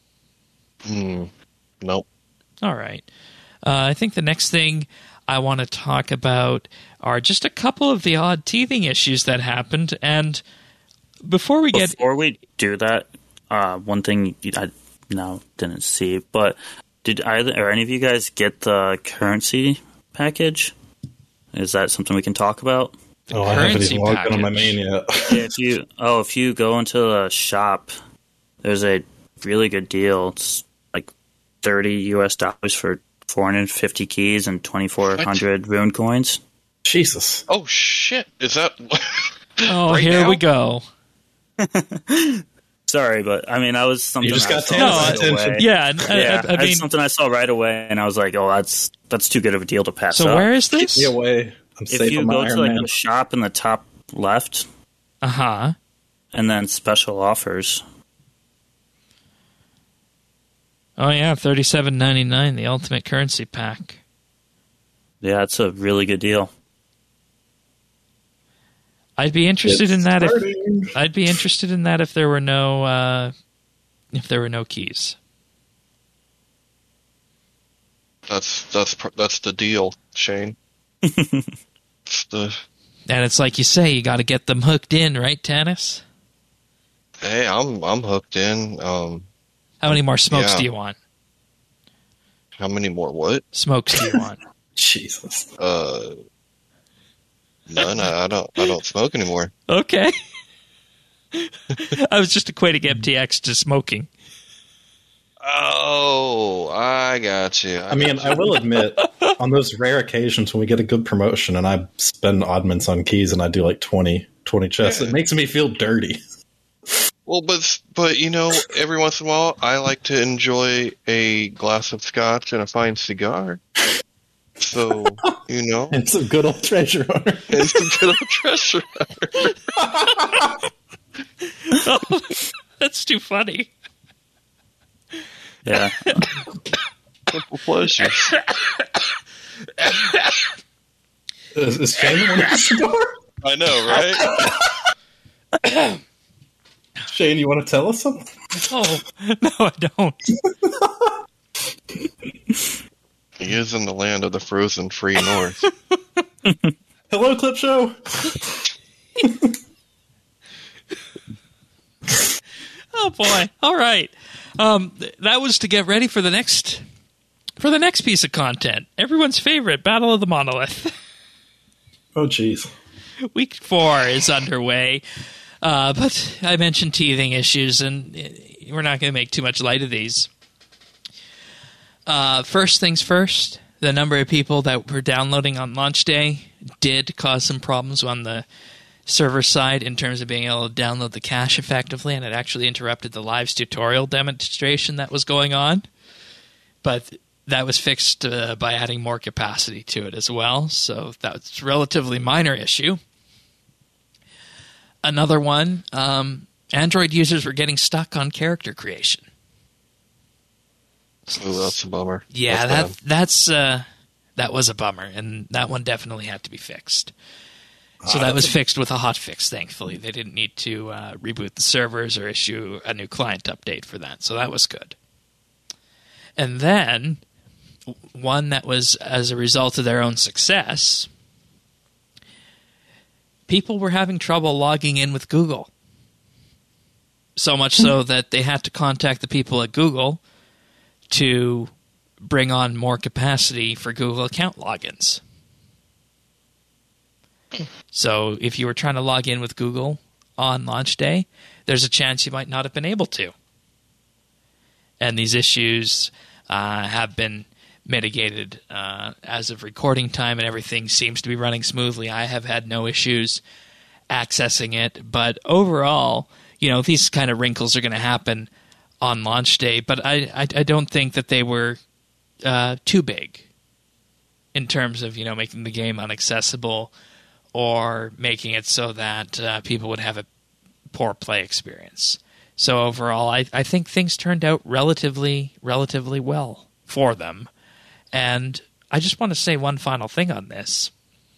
[SPEAKER 2] Hmm. Nope.
[SPEAKER 1] All right. Uh, I think the next thing I want to talk about are just a couple of the odd teething issues that happened. And before we get...
[SPEAKER 3] Before we do that, uh, one thing you- I no didn't see, but did either or any of you guys get the currency package? Is that something we can talk about?
[SPEAKER 4] Oh, I haven't
[SPEAKER 1] currency
[SPEAKER 4] even logged in on my
[SPEAKER 1] package.
[SPEAKER 4] main yet.
[SPEAKER 3] Yeah, if you oh, if you go into the shop, there's a really good deal. It's like thirty U S dollars for four hundred fifty keys and twenty-four hundred rune coins.
[SPEAKER 4] Jesus.
[SPEAKER 2] Oh shit! Is that?
[SPEAKER 1] Oh,
[SPEAKER 2] right
[SPEAKER 1] here
[SPEAKER 2] now?
[SPEAKER 1] we go.
[SPEAKER 3] Sorry, but I mean, I was something
[SPEAKER 4] You just
[SPEAKER 3] I
[SPEAKER 4] got
[SPEAKER 3] saw
[SPEAKER 1] Tanner's
[SPEAKER 3] right
[SPEAKER 4] attention.
[SPEAKER 3] away.
[SPEAKER 1] Yeah, and, uh,
[SPEAKER 3] Yeah,
[SPEAKER 1] I, I mean,
[SPEAKER 3] that's something I saw right away, and I was like, "Oh, that's that's too good of a deal to pass
[SPEAKER 1] so
[SPEAKER 3] up."
[SPEAKER 1] where is this?
[SPEAKER 4] Get me away. I'm
[SPEAKER 3] if
[SPEAKER 4] safe
[SPEAKER 3] you
[SPEAKER 4] on my
[SPEAKER 3] go to
[SPEAKER 4] Iron
[SPEAKER 3] like
[SPEAKER 4] Man.
[SPEAKER 3] the shop in the top left,
[SPEAKER 1] Uh-huh.
[SPEAKER 3] and then special offers,
[SPEAKER 1] Oh, yeah, thirty-seven ninety-nine, the ultimate currency pack.
[SPEAKER 3] yeah, it's a really good deal.
[SPEAKER 1] I'd be interested
[SPEAKER 4] It's
[SPEAKER 1] in that if
[SPEAKER 4] starting.
[SPEAKER 1] I'd be interested in that if there were no uh, if there were no keys.
[SPEAKER 2] That's that's pr- that's the deal, Shane. It's the
[SPEAKER 1] And it's like you say, you got to get them hooked in, right, Tanis?
[SPEAKER 2] hey, I'm I'm hooked in. Um,
[SPEAKER 1] How many more smokes
[SPEAKER 2] Yeah.
[SPEAKER 1] do you want?
[SPEAKER 2] how many more? What?
[SPEAKER 1] Smokes do you want?
[SPEAKER 4] Jesus.
[SPEAKER 2] Uh, none. I, I don't. I don't smoke anymore.
[SPEAKER 1] Okay. I was just equating M T X to smoking.
[SPEAKER 2] Oh, I got you.
[SPEAKER 4] I mean, I will admit, on those rare occasions when we get a good promotion and I spend oddments on keys and I do like twenty, twenty chests,
[SPEAKER 2] Yeah.
[SPEAKER 4] it makes me feel dirty.
[SPEAKER 2] Well, but but you know, every once in a while, I like to enjoy a glass of scotch and a fine cigar. So you know,
[SPEAKER 4] And some good old treasure hunter.
[SPEAKER 2] it's a bit of a treasure.
[SPEAKER 1] That's too funny.
[SPEAKER 3] Yeah,
[SPEAKER 2] Simple pleasures.
[SPEAKER 4] Is, is Shane the one at the door?
[SPEAKER 2] I know, right?
[SPEAKER 4] Shane, you want to tell us something?
[SPEAKER 1] Oh, no, I don't.
[SPEAKER 2] He is in the land of the frozen free north.
[SPEAKER 4] Hello, Clip Show.
[SPEAKER 1] Oh boy! All right, um, th- that was to get ready for the next for the next piece of content. Everyone's favorite, Battle of the Monolith.
[SPEAKER 4] Oh, jeez.
[SPEAKER 1] Week four is underway, uh, but I mentioned teething issues, and uh, we're not going to make too much light of these. Uh, first things first, the number of people that were downloading on launch day did cause some problems on the server side in terms of being able to download the cache effectively, and it actually interrupted the live tutorial demonstration that was going on. But that was fixed uh, by adding more capacity to it as well, so that's a relatively minor issue. Another one, um, Android users were getting stuck on character creation.
[SPEAKER 2] Oh, that's a bummer.
[SPEAKER 1] Yeah,
[SPEAKER 2] that's
[SPEAKER 1] that that's uh, that was a bummer, and that one definitely had to be fixed. So
[SPEAKER 4] Uh,
[SPEAKER 1] that was fixed with a hotfix, thankfully. They didn't need to uh, reboot the servers or issue a new client update for that, so that was good. And then, one that was as a result of their own success, people were having trouble logging in with Google. So much so that they had to contact the people at Google to bring on more capacity for Google account logins. So if you were trying to log in with Google on launch day, there's a chance you might not have been able to. And these issues uh, have been mitigated uh, as of recording time, and everything seems to be running smoothly. I have had no issues accessing it, but overall, you know, these kind of wrinkles are going to happen on launch day, but I, I, I don't think that they were uh, too big in terms of, you know, making the game inaccessible or making it so that uh, people would have a poor play experience. So overall, I, I think things turned out relatively relatively well for them. And I just want to say one final thing on this.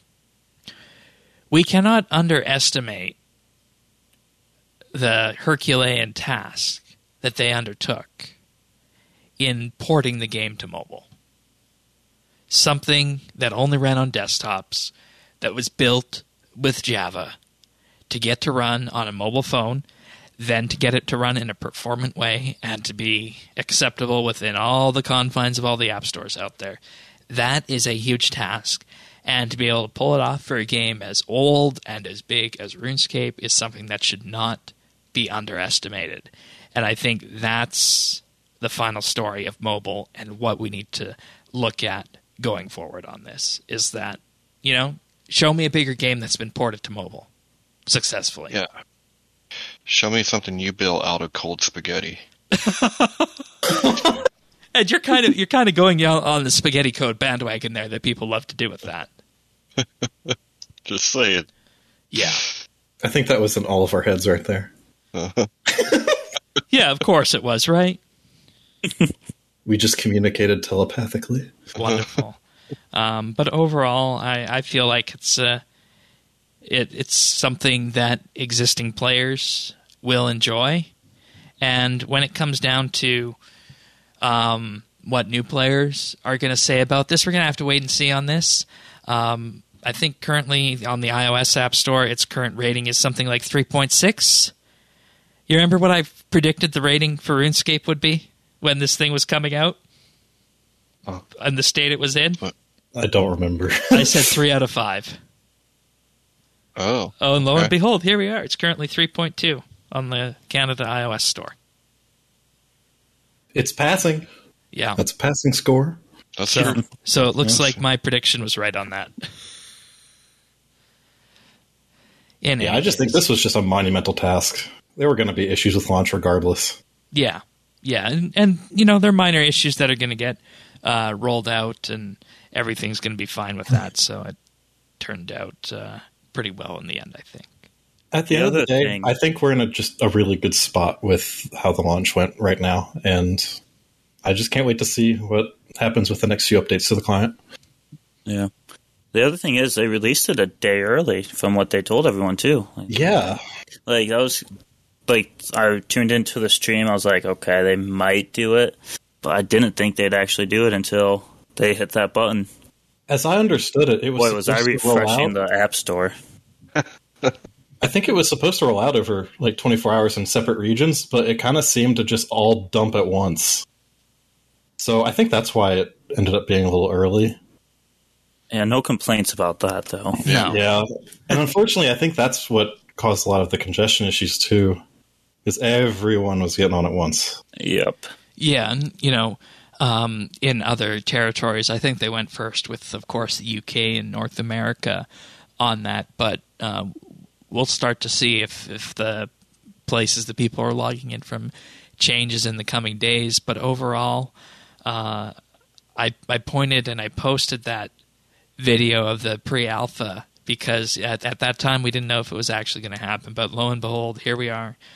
[SPEAKER 1] We cannot underestimate the Herculean task that they undertook in porting the game to mobile. Something that only ran on desktops, that was built with Java to get to run on a mobile phone, then to get it to run in a performant way and to be acceptable within all the confines of all the app stores out there. That is a huge task. And to be able to pull it off for a game as old and as big as RuneScape is something that should not be underestimated. And I think that's the final story of mobile and what we need to look at going forward on this, is that, you know, show me a bigger game that's been ported to mobile successfully.
[SPEAKER 2] Yeah. Show me something you built out of cold spaghetti.
[SPEAKER 1] And you're kind of you're kind of going out on the spaghetti code bandwagon there that people love to do with that.
[SPEAKER 2] Just say it.
[SPEAKER 1] Yeah.
[SPEAKER 4] I think that was in all of our heads right there.
[SPEAKER 1] Yeah, of course it was, right?
[SPEAKER 4] We just communicated telepathically.
[SPEAKER 1] Wonderful. Um, but overall, I, I feel like it's uh, it, it's something that existing players will enjoy. And when it comes down to um, what new players are going to say about this, we're going to have to wait and see on this. Um, I think currently on the iOS App Store, its current rating is something like three point six. You remember what I predicted the rating for RuneScape would be when this thing was coming out?
[SPEAKER 2] Oh.
[SPEAKER 1] And the state it was in?
[SPEAKER 2] What?
[SPEAKER 4] I don't remember.
[SPEAKER 1] I said three out of five.
[SPEAKER 2] Oh.
[SPEAKER 1] Oh, and lo
[SPEAKER 2] okay.
[SPEAKER 1] and behold, here we are. It's currently three point two on the Canada iOS store.
[SPEAKER 4] It's passing.
[SPEAKER 1] Yeah.
[SPEAKER 4] That's a passing score.
[SPEAKER 2] That's
[SPEAKER 1] So,
[SPEAKER 2] true.
[SPEAKER 1] so it looks
[SPEAKER 4] Yes.
[SPEAKER 1] like my prediction was right on that. In
[SPEAKER 4] Yeah,
[SPEAKER 1] any
[SPEAKER 4] I just think
[SPEAKER 1] case.
[SPEAKER 4] this was just a monumental task. There were going to be issues with launch regardless.
[SPEAKER 1] Yeah, yeah, and, and you know, there are minor issues that are going to get uh, rolled out, and everything's going to be fine with that. So it turned out uh, pretty well in the end, I think.
[SPEAKER 4] At the,
[SPEAKER 3] The
[SPEAKER 4] end of the
[SPEAKER 3] other
[SPEAKER 4] day,
[SPEAKER 3] thing-
[SPEAKER 4] I think we're in a, just a really good spot with how the launch went right now, and I just can't wait to see what happens with the next few updates to the client.
[SPEAKER 3] Yeah. The other thing is they released it a day early from what they told everyone too. Like,
[SPEAKER 4] Yeah.
[SPEAKER 3] like that was like I tuned into the stream. I was like, okay, they might do it, but I didn't think they'd actually do it until they hit that button.
[SPEAKER 4] As I understood it, it was
[SPEAKER 3] Boy, was I
[SPEAKER 4] supposed to roll
[SPEAKER 3] refreshing
[SPEAKER 4] out-
[SPEAKER 3] the App Store.
[SPEAKER 4] I think it was supposed to roll out over like twenty-four hours in separate regions, but it kind of seemed to just all dump at once. So I think that's why it ended up being a little early.
[SPEAKER 3] Yeah, no complaints about that though.
[SPEAKER 1] No.
[SPEAKER 4] Yeah. And unfortunately, I think that's what caused a lot of the congestion issues too, because everyone was getting on at once.
[SPEAKER 3] Yep.
[SPEAKER 1] Yeah, and you know, um, in other territories, I think they went first with, of course, the U K and North America on that. But uh, we'll start to see if if the places that people are logging in from changes in the coming days. But overall, uh, I I pointed and I posted that video of the pre-alpha because at, at that time we didn't know if it was actually going to happen. But lo and behold, here we are,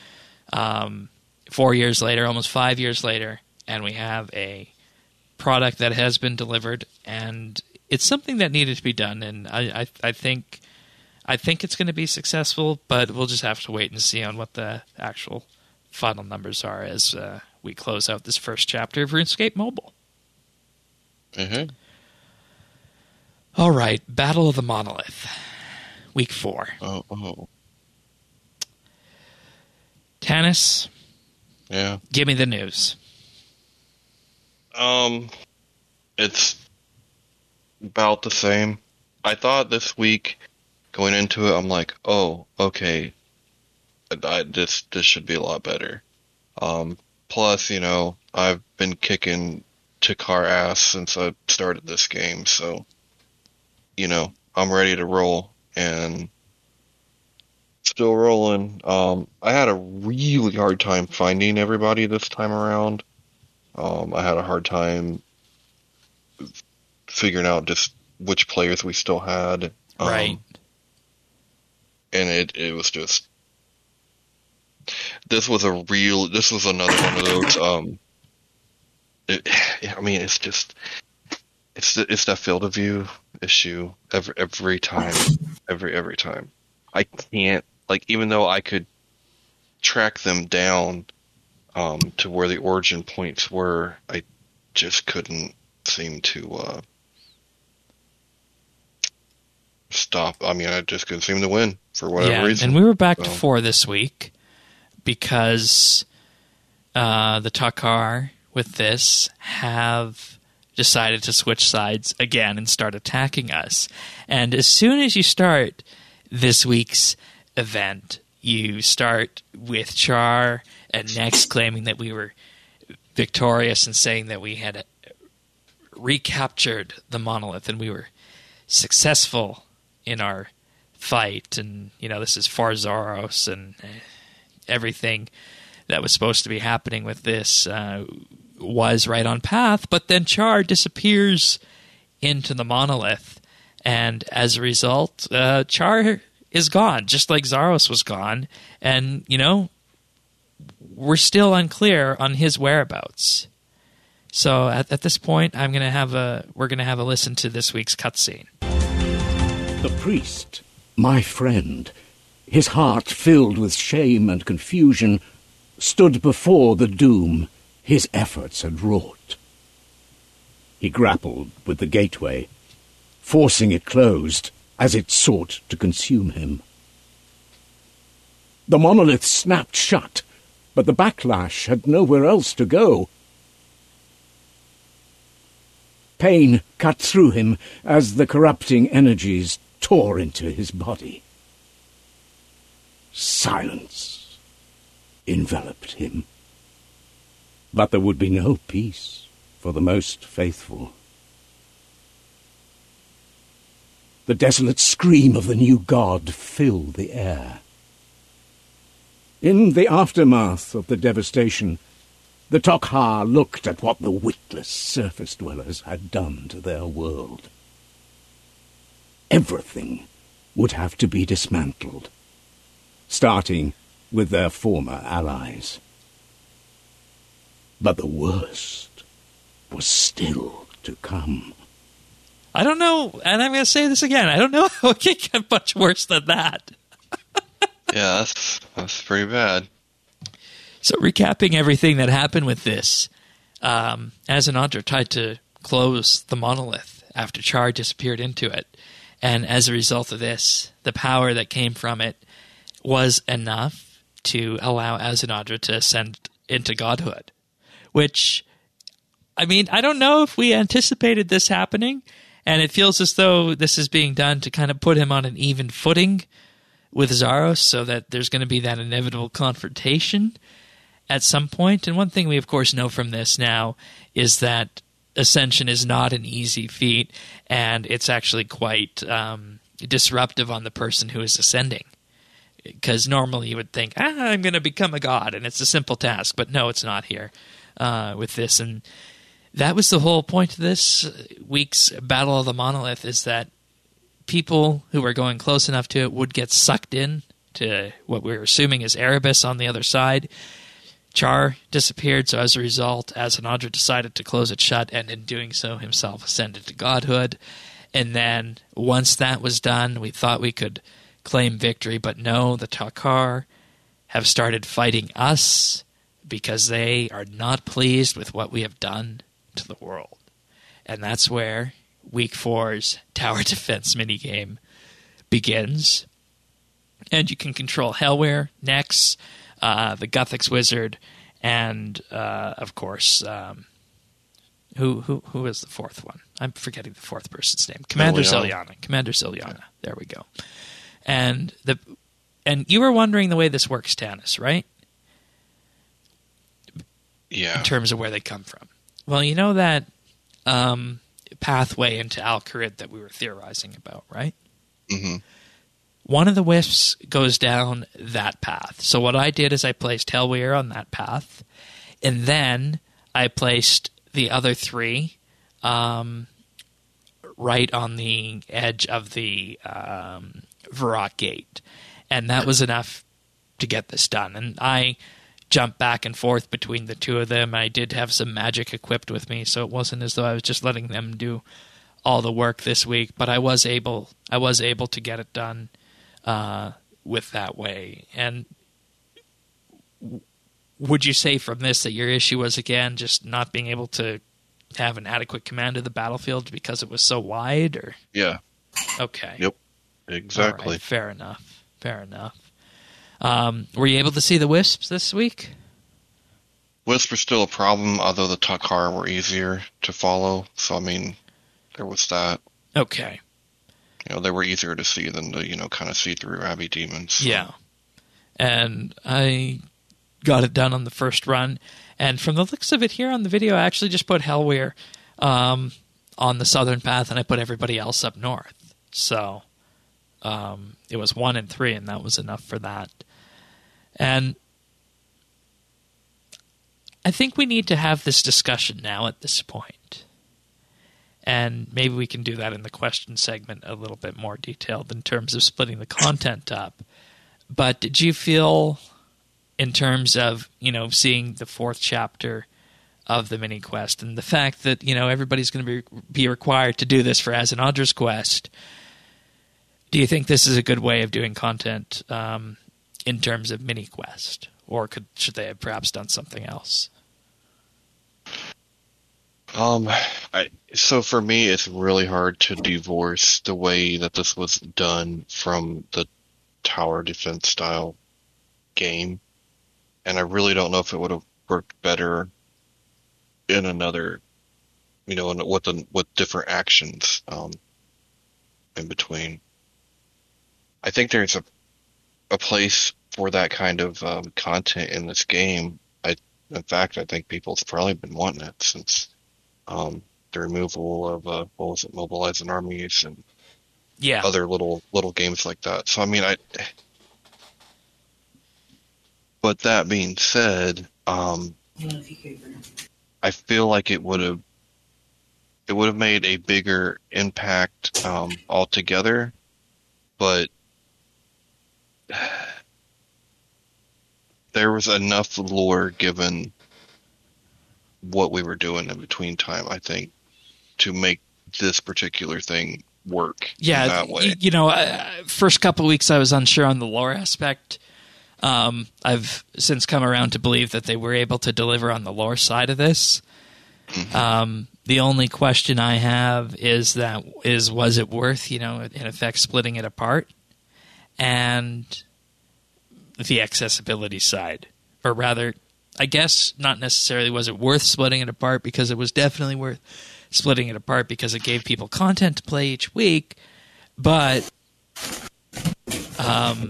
[SPEAKER 1] um, four years later, almost five years later, and we have a product that has been delivered, and it's something that needed to be done. And I, I, I think, I think it's going to be successful, but we'll just have to wait and see on what the actual final numbers are as uh, we close out this first chapter of RuneScape Mobile.
[SPEAKER 2] Mm-hmm.
[SPEAKER 1] All right, Battle of the Monolith, week four.
[SPEAKER 2] Oh, oh.
[SPEAKER 1] Tanis,
[SPEAKER 2] Yeah.
[SPEAKER 1] give me the news.
[SPEAKER 2] Um, it's about the same. I thought this week, going into it, I'm like, oh, okay, I, this this should be a lot better. Um, plus, you know, I've been kicking Tikar ass since I started this game, so, you know, I'm ready to roll, and still rolling. Um, I had a really hard time finding everybody this time around. Um, I had a hard time figuring out just which players we still had. Um,
[SPEAKER 1] Right.
[SPEAKER 2] And it, it was just, this was a real, this was another one of those, um, it, I mean, it's just, it's the, it's that field of view issue every, every time, every, every time. I can't, like, even though I could track them down, um, to where the origin points were, I just couldn't seem to, uh, stop. I mean, I just couldn't seem to win for whatever
[SPEAKER 1] yeah,
[SPEAKER 2] reason.
[SPEAKER 1] and we were back to
[SPEAKER 2] So-
[SPEAKER 1] four this week because uh, the Takar with this have decided to switch sides again and start attacking us. And as soon as you start this week's event, you start with Char and Nex claiming that we were victorious and saying that we had recaptured the monolith and we were successful in our fight, and you know, this is for Zaros, and everything that was supposed to be happening with this uh, was right on path. But then Char disappears into the monolith, and as a result, uh, Char is gone, just like Zaros was gone, and you know, we're still unclear on his whereabouts. So at, at this point, I'm gonna have a we're gonna have a listen to this week's cutscene.
[SPEAKER 5] The priest, my friend, his heart filled with shame and confusion, stood before the doom his efforts had wrought. He grappled with the gateway, forcing it closed as it sought to consume him. The monolith snapped shut, but the backlash had nowhere else to go. Pain cut through him as the corrupting energies tore into his body. Silence enveloped him. But there would be no peace for the most faithful. The desolate scream of the new god filled the air. In the aftermath of the devastation, the Tok'har looked at what the witless surface dwellers had done to their world. Everything would have to be dismantled, starting with their former allies. But the worst was still to come.
[SPEAKER 1] I don't know, and I'm going to say this again, I don't know how it can get much worse than that.
[SPEAKER 2] Yeah, that's, that's pretty bad.
[SPEAKER 1] So recapping everything that happened with this, um, Azanandra tried to close the monolith after Char disappeared into it. And as a result of this, the power that came from it was enough to allow Azanandra to ascend into godhood. Which, I mean, I don't know if we anticipated this happening, and it feels as though this is being done to kind of put him on an even footing with Zaros, so that there's going to be that inevitable confrontation at some point. And one thing we, of course, know from this now is that Ascension is not an easy feat, and it's actually quite um, disruptive on the person who is ascending. Because normally you would think, ah, I'm going to become a god, and it's a simple task. But no, it's not here uh, with this. And that was the whole point of this week's Battle of the Monolith, is that people who were going close enough to it would get sucked in to what we were assuming is Erebus on the other side. Char disappeared, so as a result, Azanadra decided to close it shut, and in doing so, himself ascended to godhood. And then, once that was done, we thought we could claim victory, but no, the Takar have started fighting us because they are not pleased with what we have done to the world. And that's where Week four's Tower Defense minigame begins. And you can control Hellware, Nex, uh, the Guthix Wizard, and, uh, of course, um, who who who is the fourth one? I'm forgetting the fourth person's name. Commander Ziliana. Commander Ziliana. There we go. And the and you were wondering the way this works, Tanis, right?
[SPEAKER 2] Yeah.
[SPEAKER 1] In terms of where they come from. Well, you know that um, pathway into Al-Kharid that we were theorizing about, right?
[SPEAKER 2] Mm-hmm.
[SPEAKER 1] One of the wisps goes down that path. So what I did is I placed Hellweir on that path, and then I placed the other three um, right on the edge of the um, Varrock Gate. And that was enough to get this done. And I jumped back and forth between the two of them. I did have some magic equipped with me, so it wasn't as though I was just letting them do all the work this week. But I was able, I was able to get it done uh, with that way. And w- would you say from this that your issue was, again, just not being able to have an adequate command of the battlefield because it was so wide? Or
[SPEAKER 2] Yeah.
[SPEAKER 1] Okay.
[SPEAKER 2] Yep. Exactly.
[SPEAKER 1] All right, fair enough. Fair enough. Um, were you able to see the wisps this week?
[SPEAKER 2] Wisp are still a problem, although the Takar were easier to follow. So, I mean, there was that.
[SPEAKER 1] Okay.
[SPEAKER 2] You know, they were easier to see than the, you know, kind of see-through Abbey demons. So.
[SPEAKER 1] Yeah. And I got it done on the first run. And from the looks of it here on the video, I actually just put Hellweir um, on the southern path, and I put everybody else up north. So um, it was one and three, and that was enough for that. And I think we need to have this discussion now at this point. And maybe we can do that in the question segment a little bit more detailed in terms of splitting the content up. But did you feel, in terms of, you know, seeing the fourth chapter of the mini quest and the fact that, you know, everybody's going to be be required to do this for Azanadra's quest, do you think this is a good way of doing content um, in terms of mini quest? Or could should they have perhaps done something else?
[SPEAKER 2] Um, I, so for me, it's really hard to divorce the way that this was done from the tower defense style game. And I really don't know if it would have worked better in another, you know, in, with, the, with different actions um, in between. I think there's a a place for that kind of um, content in this game. I, in fact, I think people's probably been wanting it since um, the removal of uh, what was it, Mobilizing Armies and
[SPEAKER 1] Yeah.
[SPEAKER 2] other little little games like that. So I mean, I. But that being said, um, I feel like it would have it would have made a bigger impact um, altogether, but there was enough lore given what we were doing in between time, I think, to make this particular thing work
[SPEAKER 1] Yeah,
[SPEAKER 2] in that way.
[SPEAKER 1] y- you know, uh, first couple of weeks I was unsure on the lore aspect. Um, I've since come around to believe that they were able to deliver on the lore side of this.
[SPEAKER 2] Mm-hmm.
[SPEAKER 1] Um, the only question I have is that is was it worth, you know, in effect splitting it apart? And the accessibility side, or rather, I guess not necessarily was it worth splitting it apart, because it was definitely worth splitting it apart because it gave people content to play each week, but um,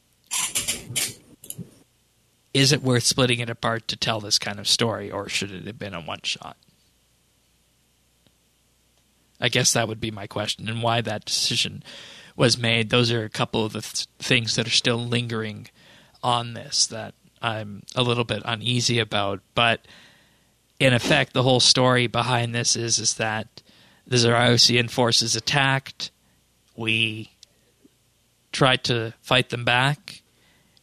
[SPEAKER 1] is it worth splitting it apart to tell this kind of story, or should it have been a one-shot? I guess that would be my question, and why that decision was made. Those are a couple of the th- things that are still lingering on this that I'm a little bit uneasy about. But in effect, the whole story behind this is is that the Zaraosian forces attacked. We tried to fight them back,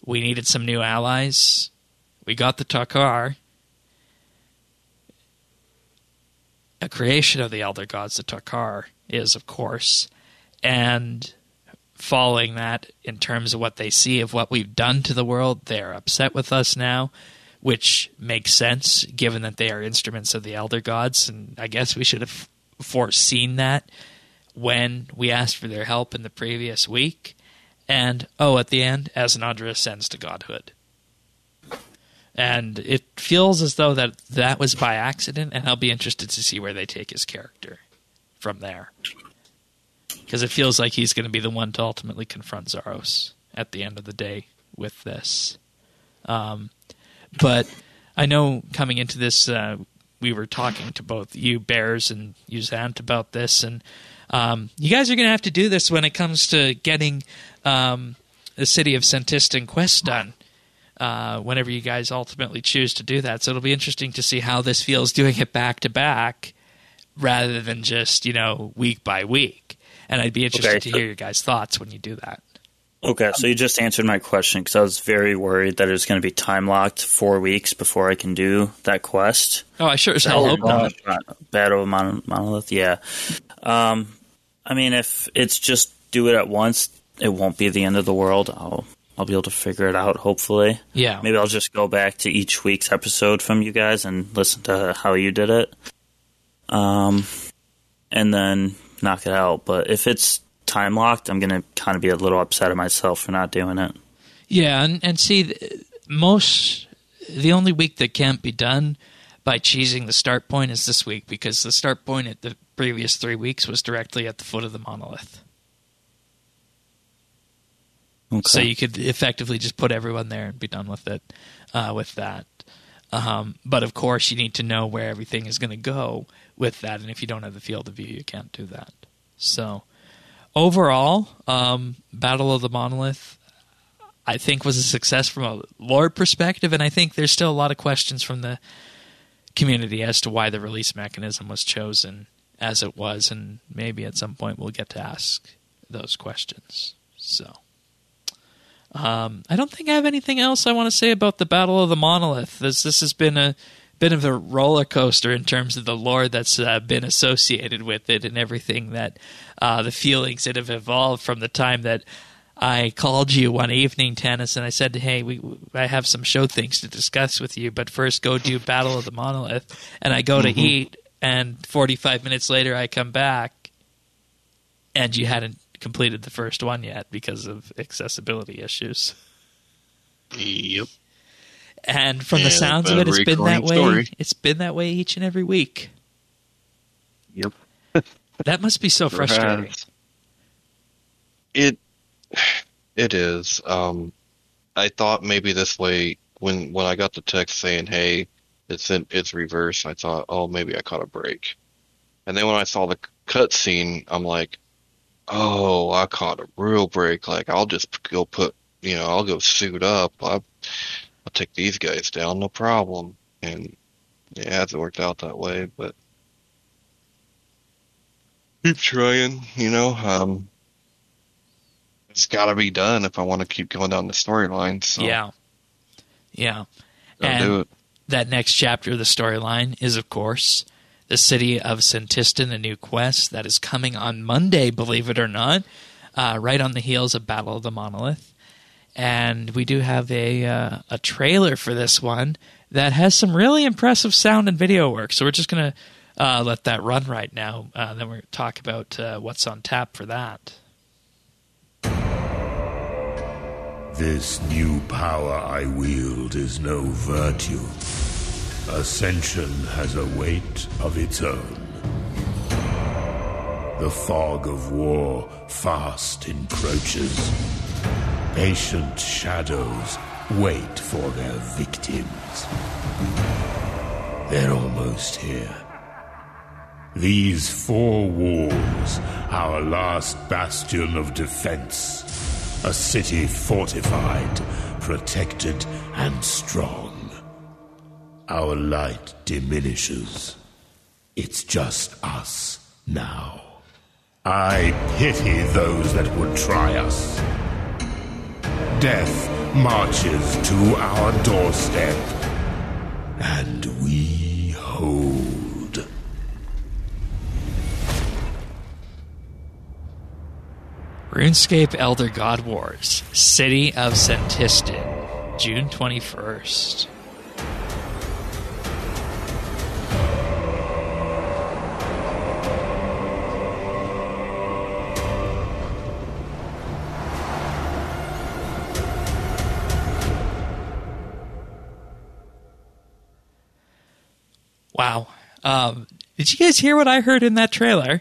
[SPEAKER 1] we needed some new allies. We got the Takar, a creation of the Elder Gods. The Takar is, of course, and following that in terms of what they see of what we've done to the world, they're upset with us now, which makes sense given that they are instruments of the Elder Gods, and I guess we should have foreseen that when we asked for their help in the previous week. And, oh, at the end, Azenandra ascends to godhood. And it feels as though that that was by accident, and I'll be interested to see where they take his character from there. Because it feels like he's going to be the one to ultimately confront Zaros at the end of the day with this. Um, but I know coming into this, uh, we were talking to both you, Bears, and you, Zant, about this, and um, you guys are going to have to do this when it comes to getting um, the City of Sentistan quest done, uh, whenever you guys ultimately choose to do that. So it'll be interesting to see how this feels doing it back-to-back rather than just, you know, week by week. And I'd be interested okay, so, to hear your guys' thoughts when you do that.
[SPEAKER 3] Okay, so you just answered my question because I was very worried that it was going to be time-locked four weeks before I can do that quest.
[SPEAKER 1] Oh, I sure as hell hope not.
[SPEAKER 3] Battle of Mon- Monolith, yeah. Um, I mean, if it's just do it at once, it won't be the end of the world. I'll I'll be able to figure it out, hopefully.
[SPEAKER 1] Yeah.
[SPEAKER 3] Maybe I'll just go back to each week's episode from you guys and listen to how you did it. Um, and then knock it out. But if it's time locked, I'm going to kind of be a little upset at myself for not doing it.
[SPEAKER 1] Yeah, and, and see, most the only week that can't be done by cheesing the start point is this week, because the start point at the previous three weeks was directly at the foot of the monolith. Okay. So you could effectively just put everyone there and be done with it uh, with that. Um, but of course, you need to know where everything is going to go with that, and if you don't have the field of view, you can't do that. So overall, um, Battle of the Monolith, I think, was a success from a lore perspective, and I think there's still a lot of questions from the community as to why the release mechanism was chosen as it was, and maybe at some point we'll get to ask those questions. So um, I don't think I have anything else I want to say about the Battle of the Monolith. This, this has been a bit of a roller coaster in terms of the lore that's uh, been associated with it and everything that uh, the feelings that have evolved from the time that I called you one evening, Tanis, and I said, hey, we, I have some show things to discuss with you, but first go do Battle of the Monolith. And I go mm-hmm. to eat, and forty-five minutes later I come back, and you hadn't completed the first one yet because of accessibility issues.
[SPEAKER 2] Yep.
[SPEAKER 1] And from yeah, the sounds of it, it's been that way. Story. It's been that way each and every week.
[SPEAKER 2] Yep.
[SPEAKER 1] That must be so frustrating.
[SPEAKER 2] It it is. Um, I thought maybe this way when when I got the text saying, "Hey, it's in, it's reverse," I thought, "Oh, maybe I caught a break." And then when I saw the cutscene, I'm like, "Oh, I caught a real break. Like, I'll just go put, you know, I'll go suit up. I." I'll take these guys down, no problem. And yeah, it hasn't worked out that way, but keep trying, you know. Um, it's got to be done if I want to keep going down the storyline. So
[SPEAKER 1] yeah, yeah.
[SPEAKER 2] I'll
[SPEAKER 1] and
[SPEAKER 2] do it.
[SPEAKER 1] That next chapter of the storyline is, of course, the City of Sentistan, a new quest that is coming on Monday, believe it or not, uh, right on the heels of Battle of the Monolith. And we do have a uh, a trailer for this one that has some really impressive sound and video work. So we're just going to uh, let that run right now. Uh, then we're going to talk about uh, what's on tap for that.
[SPEAKER 6] This new power I wield is no virtue. Ascension has a weight of its own. The fog of war fast encroaches. Patient shadows wait for their victims. They're almost here. These four walls, our last bastion of defense. A city fortified, protected, and strong. Our light diminishes. It's just us now. I pity those that would try us. Death marches to our doorstep, and we hold.
[SPEAKER 1] RuneScape Elder God Wars, City of Sentistan, June twenty-first. Wow. Um, did you guys hear what I heard in that trailer?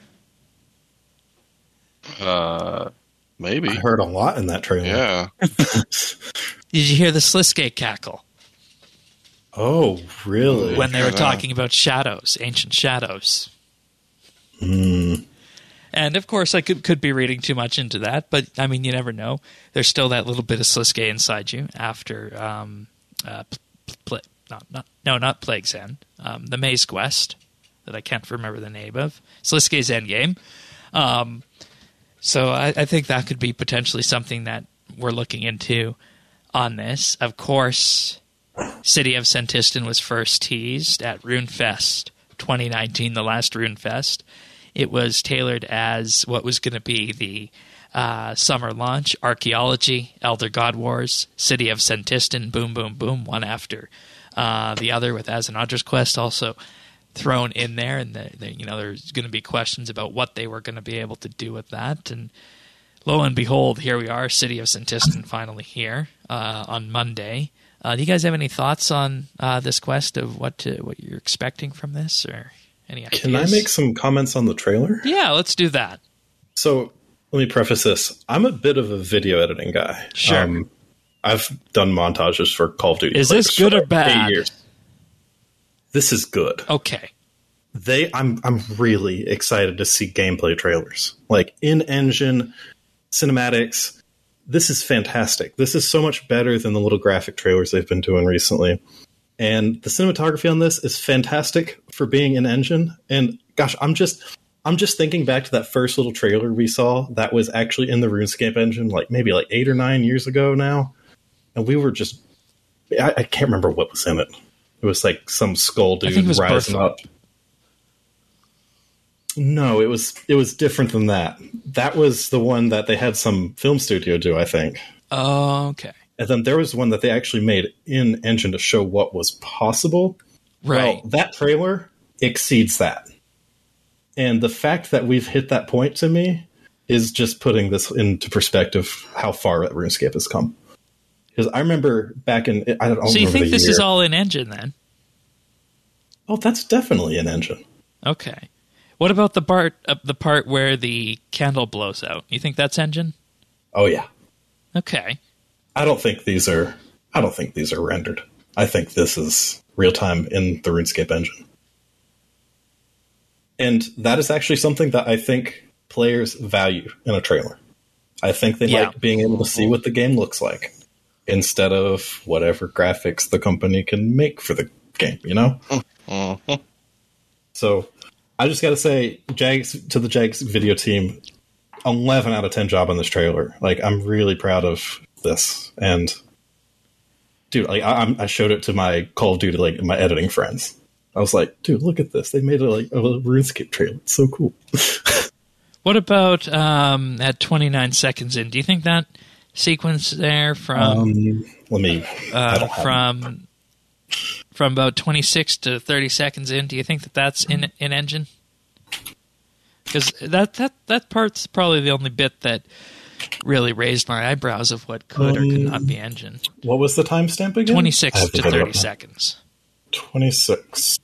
[SPEAKER 2] Uh, maybe.
[SPEAKER 4] I heard a lot in that trailer.
[SPEAKER 2] Yeah.
[SPEAKER 1] Did you hear the Sliske cackle?
[SPEAKER 4] Oh, really?
[SPEAKER 1] When they were
[SPEAKER 2] Yeah.
[SPEAKER 1] talking about shadows, ancient shadows.
[SPEAKER 4] Mm.
[SPEAKER 1] And of course, I could could be reading too much into that, but I mean, you never know. There's still that little bit of Sliske inside you after, um, uh, pl- pl- not, not, no, not Plague's End, um, the Maze Quest that I can't remember the name of, Sliske's Endgame. Um, so I, I think that could be potentially something that we're looking into on this. Of course, City of Sentistan was first teased at RuneFest twenty nineteen, the last RuneFest. It was tailored as what was going to be the uh, summer launch, Archaeology, Elder God Wars, City of Sentistan, boom, boom, boom, one after uh, the other, with Azanadra's Quest also thrown in there. And the, the, you know, there's going to be questions about what they were going to be able to do with that. And lo and behold, here we are, City of Sentistan finally here uh, on Monday. Uh, do you guys have any thoughts on uh, this quest of what to, what you're expecting from this, or any ideas?
[SPEAKER 4] Can I make some comments on the trailer?
[SPEAKER 1] Yeah, let's do that.
[SPEAKER 4] So let me preface this. I'm a bit of a video editing guy. Um,
[SPEAKER 1] Sure.
[SPEAKER 4] I've done montages for Call of Duty.
[SPEAKER 1] Is this
[SPEAKER 4] players
[SPEAKER 1] good
[SPEAKER 4] for
[SPEAKER 1] or bad?
[SPEAKER 4] Eight years. This is good.
[SPEAKER 1] Okay.
[SPEAKER 4] They, I'm, I'm really excited to see gameplay trailers, like in-engine cinematics. This is fantastic. This is so much better than the little graphic trailers they've been doing recently. And the cinematography on this is fantastic for being in engine. And gosh, I'm just I'm just thinking back to that first little trailer we saw that was actually in the RuneScape engine, like maybe like eight or nine years ago now. And we were just I, I can't remember what was in it. It was like some skull
[SPEAKER 1] I
[SPEAKER 4] dude
[SPEAKER 1] think it was
[SPEAKER 4] rising
[SPEAKER 1] Bertha.
[SPEAKER 4] up. No, it was it was different than that. That was the one that they had some film studio do, I think.
[SPEAKER 1] Oh, okay.
[SPEAKER 4] And then there was one that they actually made in engine to show what was possible.
[SPEAKER 1] Right.
[SPEAKER 4] Well, that trailer exceeds that. And the fact that we've hit that point to me is just putting this into perspective how far that RuneScape has come. Because I remember back in I don't
[SPEAKER 1] So you
[SPEAKER 4] remember
[SPEAKER 1] think
[SPEAKER 4] the
[SPEAKER 1] this
[SPEAKER 4] year.
[SPEAKER 1] is all in engine then?
[SPEAKER 4] Oh, that's definitely an engine.
[SPEAKER 1] Okay. What about the part uh, the part where the candle blows out? You think that's engine?
[SPEAKER 4] Oh yeah.
[SPEAKER 1] Okay.
[SPEAKER 4] I don't think these are I don't think these are rendered. I think this is real time in the RuneScape engine. And that is actually something that I think players value in a trailer. I think they
[SPEAKER 1] Yeah.
[SPEAKER 4] like being able to see what the game looks like instead of whatever graphics the company can make for the game, you know?
[SPEAKER 2] Mhm.
[SPEAKER 4] So I just got to say, Jags to the Jags video team, eleven out of ten job on this trailer. Like, I'm really proud of this. And dude, like, I, I'm- I showed it to my Call of Duty, like my editing friends. I was like, dude, look at this. They made it like a little RuneScape trailer. It's so cool.
[SPEAKER 1] What about um, at twenty-nine seconds in? Do you think that sequence there from
[SPEAKER 4] Um, let me. I
[SPEAKER 1] uh,
[SPEAKER 4] don't have
[SPEAKER 1] from from about twenty-six to thirty seconds in? Do you think that that's in in engine? Because that that that part's probably the only bit that really raised my eyebrows of what could or could not be engine.
[SPEAKER 4] what was the timestamp again? I
[SPEAKER 1] twenty-six
[SPEAKER 4] have
[SPEAKER 1] to
[SPEAKER 4] get it up
[SPEAKER 1] thirty
[SPEAKER 4] now.
[SPEAKER 1] seconds.
[SPEAKER 4] twenty-six.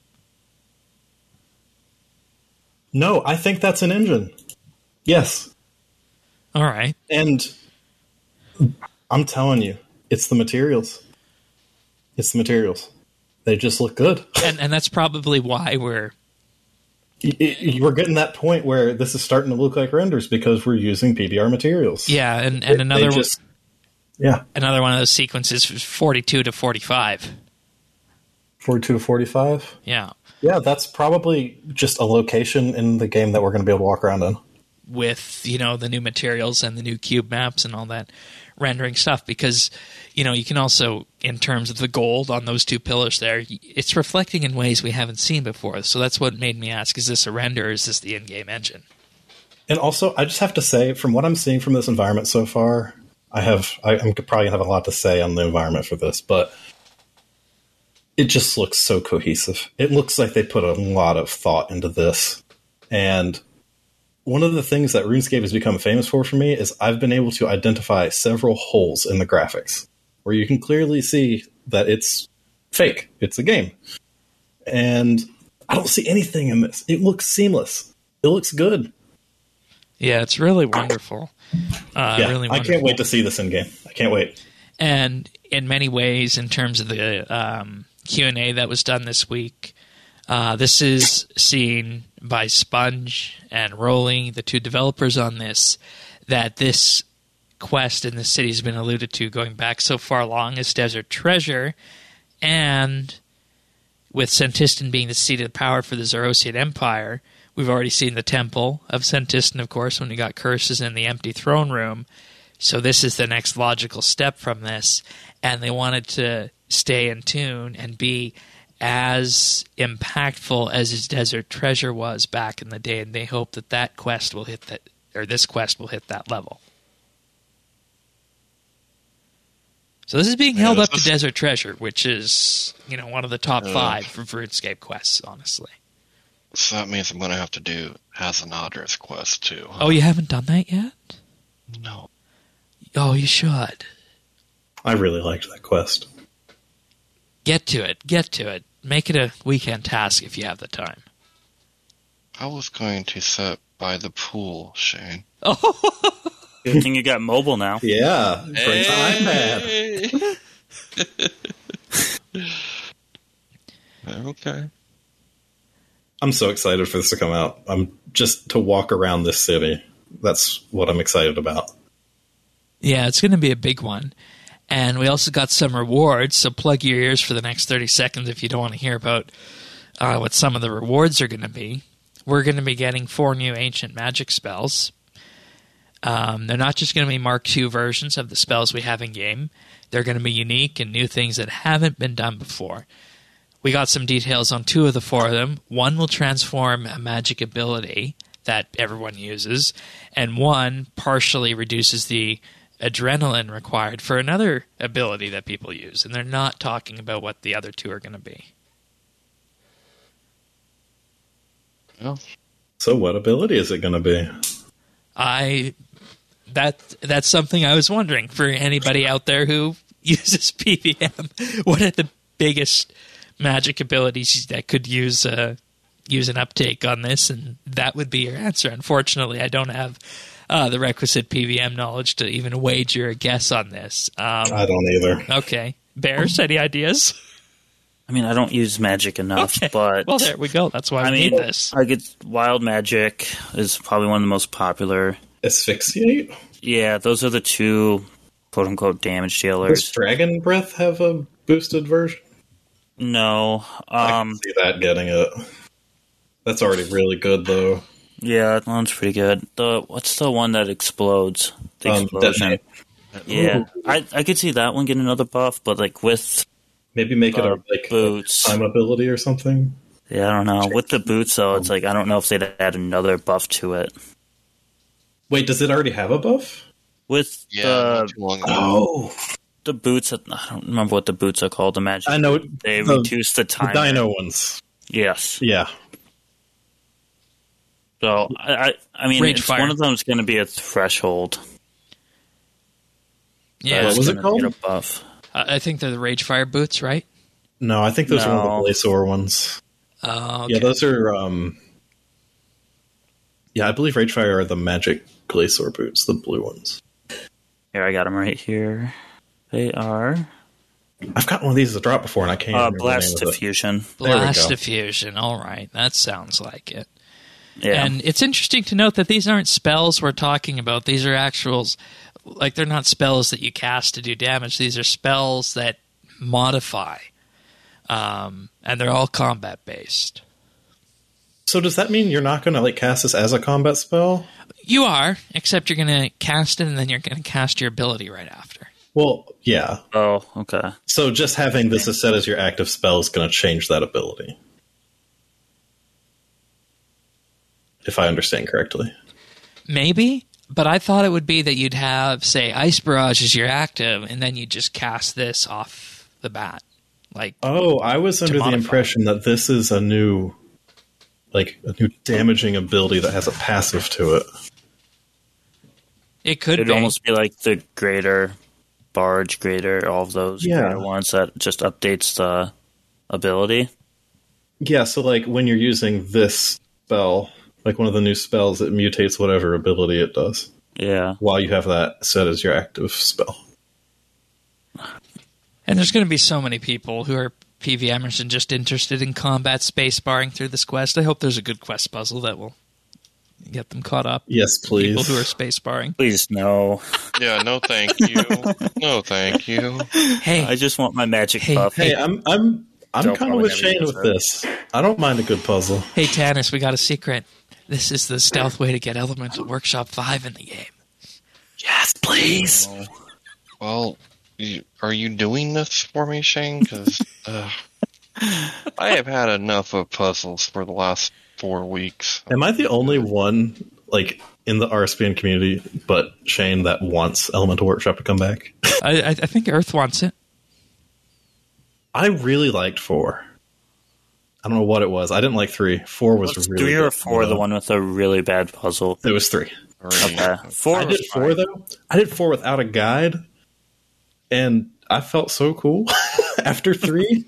[SPEAKER 4] No, I think that's an engine. Yes.
[SPEAKER 1] All right.
[SPEAKER 4] And I'm telling you, it's the materials. It's the materials. They just look good.
[SPEAKER 1] And and that's probably why we're
[SPEAKER 4] Y- y- We're getting that point where this is starting to look like renders because we're using P B R materials.
[SPEAKER 1] yeah, and,
[SPEAKER 4] They-
[SPEAKER 1] and
[SPEAKER 4] they
[SPEAKER 1] another
[SPEAKER 4] just, yeah,
[SPEAKER 1] another one of those sequences is forty-two to forty-five.
[SPEAKER 4] forty-two to forty-five.
[SPEAKER 1] Yeah.
[SPEAKER 4] Yeah, that's probably just a location in the game that we're going to be able to walk around in.
[SPEAKER 1] With, you know, the new materials and the new cube maps and all that rendering stuff because, you know, you can also, in terms of the gold on those two pillars there, it's reflecting in ways we haven't seen before. So that's what made me ask, is this a render or is this the in-game engine?
[SPEAKER 4] And also, I just have to say, from what I'm seeing from this environment so far, I have, I, I'm probably going to have a lot to say on the environment for this, but it just looks so cohesive. It looks like they put a lot of thought into this. And one of the things that RuneScape has become famous for for me is I've been able to identify several holes in the graphics where you can clearly see that it's fake. It's a game. And I don't see anything in this. It looks seamless. It looks good.
[SPEAKER 1] Yeah, it's really wonderful. Uh,
[SPEAKER 4] yeah,
[SPEAKER 1] really wonderful.
[SPEAKER 4] I can't wait to see this in game. I can't wait.
[SPEAKER 1] And in many ways, in terms of the um, Q and A that was done this week, uh, this is seen by Sponge and Rolling, the two developers on this, that this quest in the city has been alluded to going back so far along as Desert Treasure, and with Sentistan being the seat of power for the Zerosian Empire, we've already seen the Temple of Sentistan, of course, when we got curses in the empty throne room. So this is the next logical step from this, and they wanted to stay in tune and be as impactful as his Desert Treasure was back in the day, and they hope that that quest will hit that, or this quest will hit that level. So this is being held
[SPEAKER 2] Yeah,
[SPEAKER 1] up to
[SPEAKER 2] this-
[SPEAKER 1] Desert Treasure, which is, you know, one of the top
[SPEAKER 2] Uh.
[SPEAKER 1] five for RuneScape quests, honestly.
[SPEAKER 2] So that means I'm going to have to do Hazanadr's quest too.
[SPEAKER 1] Oh, you haven't done that yet?
[SPEAKER 2] No.
[SPEAKER 1] Oh, you should.
[SPEAKER 4] I really liked that quest.
[SPEAKER 1] Get to it. Get to it. Make it a weekend task if you have the time.
[SPEAKER 2] I was going to set by the pool, Shane.
[SPEAKER 3] Good thing you got mobile now.
[SPEAKER 4] Yeah, bring the iPad.
[SPEAKER 2] Okay.
[SPEAKER 4] I'm so excited for this to come out. I'm just to walk around this city. That's what I'm excited about.
[SPEAKER 1] Yeah, it's going to be a big one. And we also got some rewards, so plug your ears for the next thirty seconds if you don't want to hear about uh, what some of the rewards are going to be. We're going to be getting four new ancient magic spells. Um, they're not just going to be Mark two versions of the spells we have in-game. They're going to be unique and new things that haven't been done before. We got some details on two of the four of them. One will transform a magic ability that everyone uses, and one partially reduces the adrenaline required for another ability that people use, and they're not talking about what the other two are going to be.
[SPEAKER 2] Well,
[SPEAKER 4] So what ability is it going to be?
[SPEAKER 1] I that that's something I was wondering for anybody out there who uses P V M. What are the biggest magic abilities that could use uh, use an uptake on this? And that would be your answer. Unfortunately, I don't have uh, the requisite P V M knowledge to even wager a guess on this. Um,
[SPEAKER 4] I don't either.
[SPEAKER 1] okay, Bears, any ideas?
[SPEAKER 3] I mean, I don't use magic enough,
[SPEAKER 1] Okay.
[SPEAKER 3] but
[SPEAKER 1] Well, there we go. That's why
[SPEAKER 3] I
[SPEAKER 1] we
[SPEAKER 3] mean,
[SPEAKER 1] need this.
[SPEAKER 3] I get wild magic is probably one of the most popular.
[SPEAKER 4] Asphyxiate?
[SPEAKER 3] Yeah, those are the two quote unquote damage
[SPEAKER 4] Does
[SPEAKER 3] dealers.
[SPEAKER 4] Dragon Breath have a boosted version?
[SPEAKER 3] No,
[SPEAKER 4] I
[SPEAKER 3] um,
[SPEAKER 4] can see that getting it. That's already really good, though.
[SPEAKER 3] yeah, that one's pretty good. The what's the one that explodes? The
[SPEAKER 4] Um,
[SPEAKER 3] explosion.
[SPEAKER 4] Detonate.
[SPEAKER 3] Yeah, I I could see that one getting another buff, but like with
[SPEAKER 4] Maybe make it
[SPEAKER 3] Uh,
[SPEAKER 4] a like
[SPEAKER 3] boots.
[SPEAKER 4] time ability or something.
[SPEAKER 3] yeah, I don't know. With the boots though, it's like I don't know if they'd add another buff to it.
[SPEAKER 4] Wait, does it already have a buff?
[SPEAKER 3] With
[SPEAKER 2] yeah,
[SPEAKER 3] the
[SPEAKER 2] not too long ago.
[SPEAKER 4] Oh,
[SPEAKER 3] the boots, I don't remember what the boots are called. The magic.
[SPEAKER 4] I know.
[SPEAKER 3] They
[SPEAKER 4] the,
[SPEAKER 3] reduce the
[SPEAKER 4] the
[SPEAKER 3] time.
[SPEAKER 4] Dino ones.
[SPEAKER 3] Yes.
[SPEAKER 4] Yeah.
[SPEAKER 3] So I, I, I mean,
[SPEAKER 1] Rage
[SPEAKER 3] it's
[SPEAKER 1] fire.
[SPEAKER 3] one of them is going to be a threshold.
[SPEAKER 1] Yeah,
[SPEAKER 4] What was it
[SPEAKER 3] Gonna
[SPEAKER 4] called?
[SPEAKER 3] get a buff.
[SPEAKER 1] I I think they're the Rage Fire boots, right?
[SPEAKER 4] No, I think those are one
[SPEAKER 3] No.
[SPEAKER 4] of the Glacior ones.
[SPEAKER 1] Oh, okay.
[SPEAKER 4] Yeah, those are. um Yeah, I believe Ragefire are the magic Glacior boots, the blue ones.
[SPEAKER 3] Here, I got them right here. They are
[SPEAKER 4] I've got one of these to drop before, and I can't.
[SPEAKER 3] uh,
[SPEAKER 4] remember the name
[SPEAKER 3] Blast
[SPEAKER 4] of it.
[SPEAKER 3] Diffusion.
[SPEAKER 4] There we
[SPEAKER 1] Blast
[SPEAKER 4] go.
[SPEAKER 1] Diffusion. All right, that sounds like it.
[SPEAKER 3] Yeah.
[SPEAKER 1] And it's interesting to note that these aren't spells we're talking about. These are actuals, like they're not spells that you cast to do damage. These are spells that modify, um, and they're all combat based.
[SPEAKER 4] So does that mean you're not going to like cast this as a combat spell?
[SPEAKER 1] You are, except you're going to cast it and then you're going to cast your ability right after.
[SPEAKER 4] Well, yeah.
[SPEAKER 3] Oh, okay.
[SPEAKER 4] So just having this as set as your active spell is going to change that ability. If I understand correctly.
[SPEAKER 1] Maybe, but I thought it would be that you'd have, say, Ice Barrage as your active, and then you just cast this off the bat. Like,
[SPEAKER 4] oh, I was under the
[SPEAKER 1] modify.
[SPEAKER 4] impression that this is a new, like, a new damaging ability that has a passive to it.
[SPEAKER 1] It could
[SPEAKER 3] It'd
[SPEAKER 1] be.
[SPEAKER 3] almost be like the greater barge, greater, all of those
[SPEAKER 4] Yeah.
[SPEAKER 3] greater ones that just updates the ability.
[SPEAKER 4] Yeah, so like when you're using this spell, like one of the new spells, it mutates whatever ability it does.
[SPEAKER 3] Yeah.
[SPEAKER 4] While you have that set as your active spell.
[SPEAKER 1] And there's going to be so many people who are PVMers and just interested in combat space barring through this quest. I hope there's a good quest puzzle that will get them caught up.
[SPEAKER 4] Yes, please.
[SPEAKER 1] People who are space barring.
[SPEAKER 3] Please, no.
[SPEAKER 2] Yeah, no thank you. No thank you.
[SPEAKER 1] Hey,
[SPEAKER 3] I just want my magic
[SPEAKER 1] Hey,
[SPEAKER 3] buff.
[SPEAKER 4] Hey, I'm I'm I'm
[SPEAKER 3] Don't
[SPEAKER 4] kind of
[SPEAKER 3] probably
[SPEAKER 4] with
[SPEAKER 3] never
[SPEAKER 4] Shane
[SPEAKER 3] use
[SPEAKER 4] with
[SPEAKER 3] that.
[SPEAKER 4] this. I don't mind a good puzzle.
[SPEAKER 1] hey, Tannis, we got a secret. This is the stealth way to get Elemental Workshop five in the game.
[SPEAKER 4] Yes, please.
[SPEAKER 2] Well, you, are you doing this for me, Shane? Because uh, I have had enough of puzzles for the last four weeks.
[SPEAKER 4] Am I the only one, like, in the R S P N community, but Shane, that wants Elemental Workshop to come back?
[SPEAKER 1] I, I, I think Earth wants it.
[SPEAKER 4] I really liked four. I don't know what it was. I didn't like three. Four was
[SPEAKER 3] Was
[SPEAKER 4] really
[SPEAKER 3] three
[SPEAKER 4] good.
[SPEAKER 3] or four the one with a really bad puzzle?
[SPEAKER 4] It was three.
[SPEAKER 3] Okay. Four
[SPEAKER 4] I
[SPEAKER 3] was
[SPEAKER 4] did four,
[SPEAKER 3] fine.
[SPEAKER 4] though. I did four without a guide, and I felt so cool after three.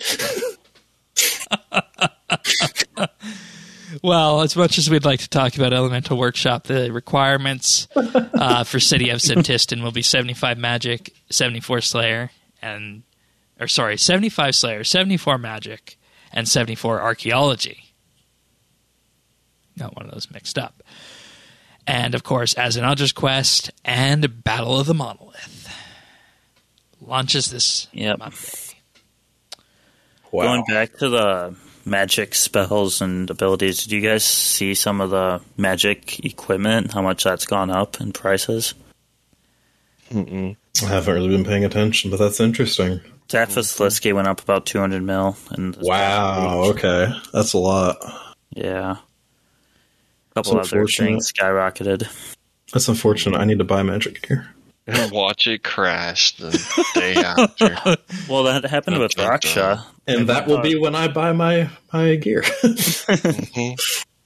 [SPEAKER 1] Well, as much as we'd like to talk about Elemental Workshop, the requirements uh, for City of Sintistan will be seventy-five Magic, seventy-four Slayer, and or sorry, seventy-five Slayer, seventy-four Magic, and seventy-four Archaeology. Got one of those mixed up. And, of course, As an Eldritch Quest and Battle of the Monolith. Launches this
[SPEAKER 3] Yep.
[SPEAKER 1] Monday.
[SPEAKER 4] Wow.
[SPEAKER 3] Going back to the magic spells and abilities, did you guys see some of the magic equipment, how much that's gone up in prices?
[SPEAKER 2] Mm-mm.
[SPEAKER 4] I haven't really been paying attention, but that's interesting.
[SPEAKER 3] Taphis Liske went up about two hundred mil. In this
[SPEAKER 4] Wow,
[SPEAKER 3] past week.
[SPEAKER 4] okay. That's a lot.
[SPEAKER 3] Yeah. A couple
[SPEAKER 4] That's
[SPEAKER 3] other
[SPEAKER 4] unfortunate.
[SPEAKER 3] things skyrocketed.
[SPEAKER 4] That's unfortunate. I need to buy magic gear.
[SPEAKER 2] And watch it crash the day after.
[SPEAKER 3] Well, that happened with
[SPEAKER 2] Dun, dun,
[SPEAKER 3] Raksha.
[SPEAKER 4] And that will be when I buy my, my gear.
[SPEAKER 2] Mhm.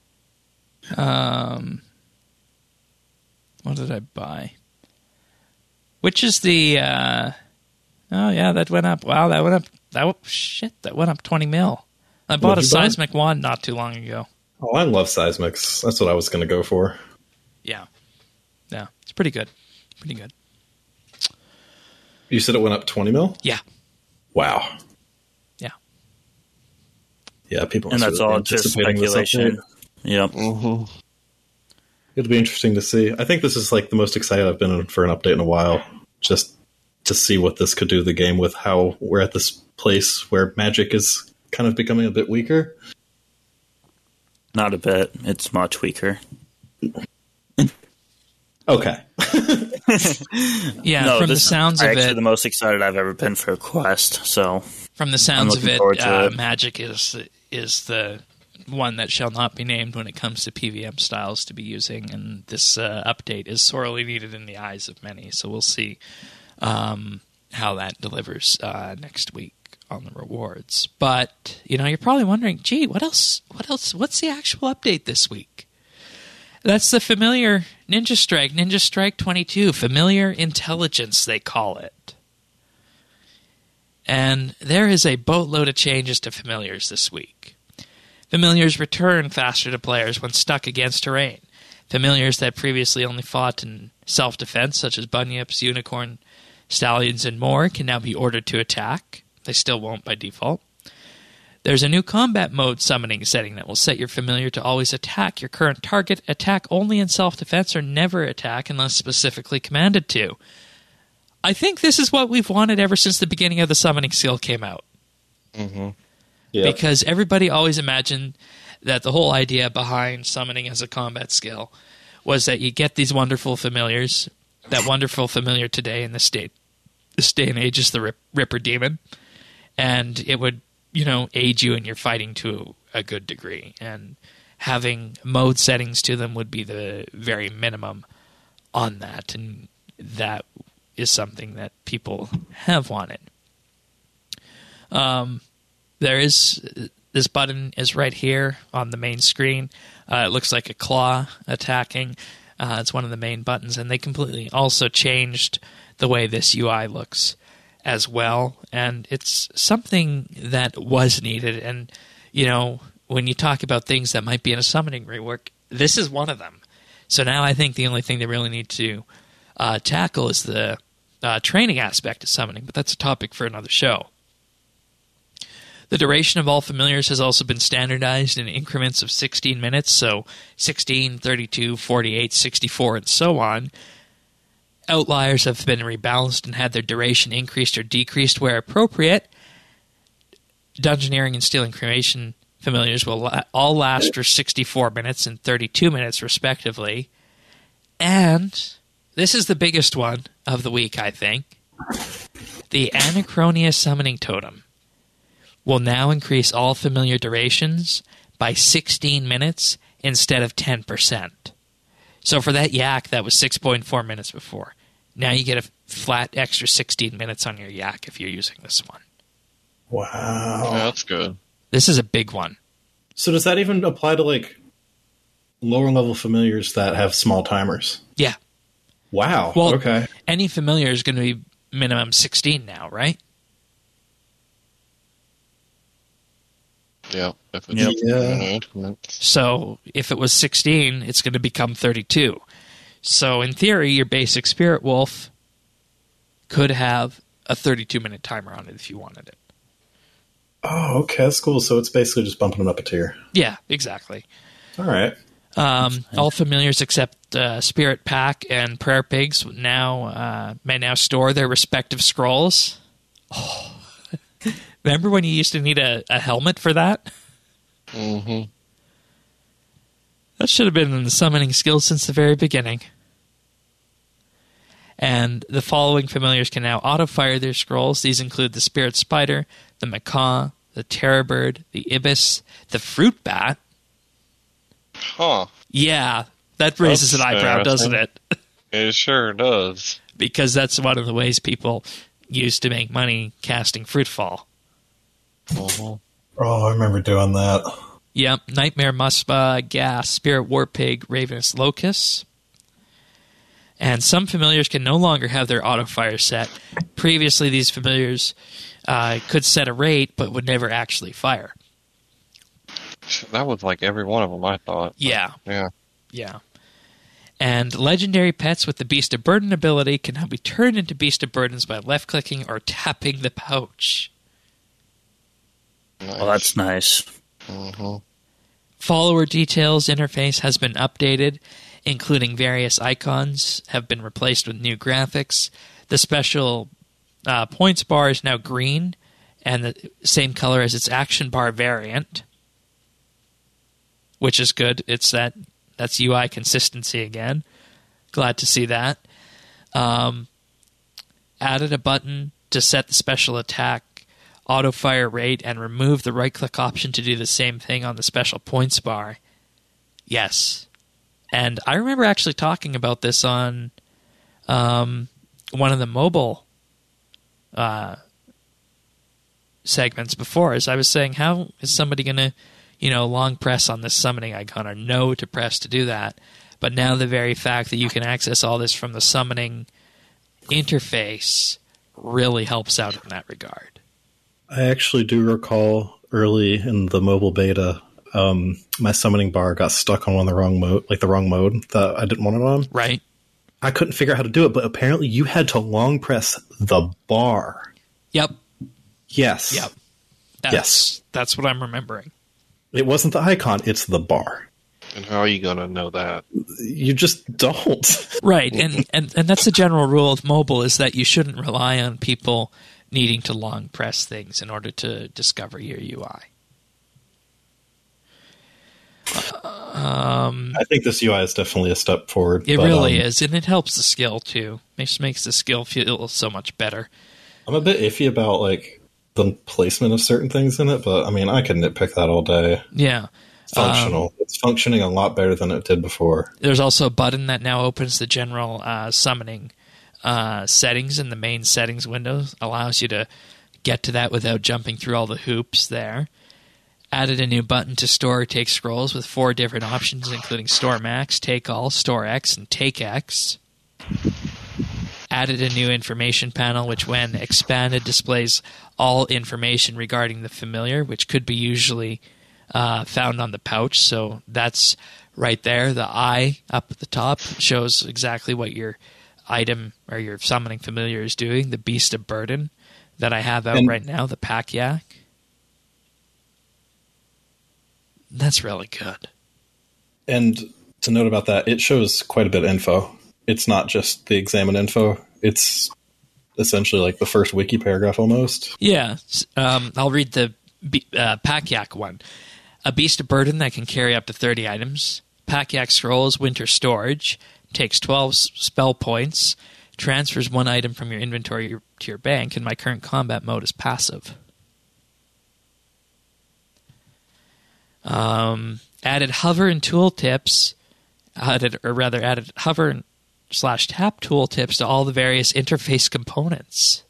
[SPEAKER 1] Um, what did I buy? Which is the? Uh, oh yeah, that went up. Wow, that went up. That w- shit, that went up twenty mil. I bought a
[SPEAKER 4] What'd you buy?
[SPEAKER 1] seismic wand not too long ago.
[SPEAKER 4] Oh, I love seismics. That's what I was going to go for.
[SPEAKER 1] Yeah, yeah, it's pretty good, pretty good.
[SPEAKER 4] You said it went up twenty mil?
[SPEAKER 1] Yeah,
[SPEAKER 4] Wow.
[SPEAKER 1] yeah.
[SPEAKER 4] Yeah, people
[SPEAKER 3] And
[SPEAKER 4] must
[SPEAKER 3] that's
[SPEAKER 4] really be
[SPEAKER 3] all just
[SPEAKER 4] anticipating this
[SPEAKER 3] speculation.
[SPEAKER 4] update.
[SPEAKER 3] Yep.
[SPEAKER 2] Mhm.
[SPEAKER 4] It'll be interesting to see. I think this is like the most excited I've been for an update in a while. Just to see what this could do to the game with how we're at this place where magic is kind of becoming a bit weaker.
[SPEAKER 3] Not a bit. It's much weaker.
[SPEAKER 4] Okay.
[SPEAKER 1] Yeah,
[SPEAKER 3] no,
[SPEAKER 1] from the
[SPEAKER 3] this
[SPEAKER 1] sounds
[SPEAKER 3] is
[SPEAKER 1] of
[SPEAKER 3] actually
[SPEAKER 1] it,
[SPEAKER 3] the most excited I've ever been for a quest. So
[SPEAKER 1] from the sounds of
[SPEAKER 3] looking
[SPEAKER 1] it,
[SPEAKER 3] forward to
[SPEAKER 1] uh,
[SPEAKER 3] it.
[SPEAKER 1] magic is is the one that shall not be named when it comes to P V M styles to be using, and this uh, update is sorely needed in the eyes of many. So we'll see um, how that delivers uh, next week on the rewards. But you know, you're probably wondering, gee, what else? What else? What's the actual update this week? That's the familiar Ninja Strike, Ninja Strike twenty-two, Familiar Intelligence, they call it. And there is a boatload of changes to familiars this week. Familiars return faster to players when stuck against terrain. Familiars that previously only fought in self-defense, such as bunyips, unicorn, stallions, and more, can now be ordered to attack. They still won't by default. There's a new combat mode summoning setting that will set your familiar to always attack your current target, attack only in self-defense, or never attack unless specifically commanded to. I think this is what we've wanted ever since the beginning of the summoning skill came out.
[SPEAKER 2] Mhm.
[SPEAKER 4] Yeah.
[SPEAKER 1] Because everybody always imagined that the whole idea behind summoning as a combat skill was that you get these wonderful familiars. That wonderful familiar today in this state, this day and age is the Rip, Ripper Demon, and it would, you know, aid you in your fighting to a good degree. And having mode settings to them would be the very minimum on that, and that is something that people have wanted. Um, there is this button is right here on the main screen. Uh, it looks like a claw attacking. Uh, it's one of the main buttons, and they completely also changed the way this U I looks as well. And it's something that was needed. And, you know, when you talk about things that might be in a summoning rework, this is one of them. So now I think the only thing they really need to uh, tackle is the uh, training aspect of summoning, but that's a topic for another show. The duration of all familiars has also been standardized in increments of sixteen minutes, so sixteen, thirty-two, forty-eight, sixty-four, and so on. Outliers have been rebalanced and had their duration increased or decreased where appropriate. Dungeoneering and Stealing Cremation familiars will la- all last for sixty-four minutes and thirty-two minutes, respectively. And this is the biggest one of the week, I think. The Anachronia Summoning Totem will now increase all familiar durations by sixteen minutes instead of ten percent. So for that yak, that was six point four minutes before. Now you get a flat extra sixteen minutes on your yak if you're using this one.
[SPEAKER 4] Wow.
[SPEAKER 2] Yeah, that's good.
[SPEAKER 1] This is a big one.
[SPEAKER 4] So does that even apply to, like, lower level familiars that have small timers?
[SPEAKER 1] Yeah.
[SPEAKER 4] Wow.
[SPEAKER 1] Well,
[SPEAKER 4] okay.
[SPEAKER 1] Any familiar is going to be minimum sixteen now, right?
[SPEAKER 2] Yeah. If it's
[SPEAKER 3] Yep.
[SPEAKER 4] Yeah.
[SPEAKER 2] increments.
[SPEAKER 1] So if it was sixteen, it's going to become thirty-two. So in theory, your basic Spirit Wolf could have a thirty-two minute timer on it if you wanted it.
[SPEAKER 4] Oh, okay. That's cool. So it's basically just bumping them up a tier.
[SPEAKER 1] Yeah, exactly.
[SPEAKER 4] All right.
[SPEAKER 1] Um, all familiars except uh, Spirit Pack and Prayer Pigs now uh, may now store their respective scrolls. Oh. Remember when you used to need a, a helmet for that?
[SPEAKER 2] Mm-hmm.
[SPEAKER 1] That should have been in the summoning skills since the very beginning. And the following familiars can now auto-fire their scrolls. These include the Spirit Spider, the Macaw, the Terror Bird, the Ibis, the Fruit Bat.
[SPEAKER 2] Huh.
[SPEAKER 1] Yeah, that raises
[SPEAKER 2] That's
[SPEAKER 1] an eyebrow, doesn't
[SPEAKER 2] interesting.
[SPEAKER 1] it?
[SPEAKER 2] It sure does.
[SPEAKER 1] Because that's one of the ways people used to make money casting Fruitfall.
[SPEAKER 2] Uh-huh.
[SPEAKER 4] Oh, I remember doing that.
[SPEAKER 1] Yep, Nightmare Muspa, Gas, Spirit War Pig, Ravenous Locust. And some familiars can no longer have their auto-fire set. Previously, these familiars uh, could set a rate, but would never actually fire.
[SPEAKER 2] That was like every one of them, I thought.
[SPEAKER 1] Yeah,
[SPEAKER 2] Yeah.
[SPEAKER 1] yeah. And legendary pets with the Beast of Burden ability can now be turned into Beast of Burdens by left-clicking or tapping the pouch.
[SPEAKER 2] Nice.
[SPEAKER 3] Well, that's nice.
[SPEAKER 2] Mm-hmm.
[SPEAKER 1] Follower details interface has been updated, including various icons have been replaced with new graphics. The special uh, points bar is now green and the same color as its action bar variant, which is good. It's that that's U I consistency again. Glad to see that. Um, added a button to set the special attack auto fire rate and remove the right click option to do the same thing on the special points bar. Yes. And I remember actually talking about this on um, one of the mobile uh, segments before, as I was saying, how is somebody going to, you know, long press on this summoning icon or no to press to do that? But now the very fact that you can access all this from the summoning interface really helps out in that regard.
[SPEAKER 4] I actually do recall early in the mobile beta, um, my summoning bar got stuck on one of the wrong mode, like the wrong mode that I didn't want it on.
[SPEAKER 1] Right.
[SPEAKER 4] I couldn't figure out how to do it, but apparently you had to long press the bar.
[SPEAKER 1] Yep.
[SPEAKER 4] Yes.
[SPEAKER 1] Yep. That's,
[SPEAKER 4] Yes.
[SPEAKER 1] That's what I'm remembering.
[SPEAKER 4] It wasn't the icon, it's the bar.
[SPEAKER 2] And how are you going to know that?
[SPEAKER 4] You just don't.
[SPEAKER 1] Right. And, and, and that's the general rule of mobile, is that you shouldn't rely on people needing to long press things in order to discover your U I. Um,
[SPEAKER 4] I think this U I is definitely a step forward.
[SPEAKER 1] it
[SPEAKER 4] but,
[SPEAKER 1] really
[SPEAKER 4] um,
[SPEAKER 1] is, and it helps the skill too. It just makes the skill feel so much better.
[SPEAKER 4] I'm a bit iffy about like the placement of certain things in it, but I mean, I can nitpick that all day.
[SPEAKER 1] Yeah.
[SPEAKER 4] It's functional. Um, it's functioning a lot better than it did before.
[SPEAKER 1] There's also a button that now opens the general uh, summoning uh, settings in the main settings window. Allows you to get to that without jumping through all the hoops there. Added a new button to store or take scrolls with four different options, including Store Max, Take All, Store X, and Take X. Added a new information panel, which when expanded displays all information regarding the familiar, which could be usually uh, found on the pouch. So that's right there. The eye up at the top shows exactly what your item or your summoning familiar is doing. The Beast of Burden that I have out and- right now, the Pack Yak. That's really good.
[SPEAKER 4] And to note about that, it shows quite a bit of info. It's not just the examine info. It's essentially like the first wiki paragraph almost.
[SPEAKER 1] Yeah. Um, I'll read the uh, Pack Yak one. A Beast of Burden that can carry up to thirty items. Pack Yak Scrolls Winter Storage. Takes twelve spell points. Transfers one item from your inventory to your bank. And my current combat mode is passive. Um, added hover and tooltips, added or rather added hover and slash tap tooltips to all the various interface components.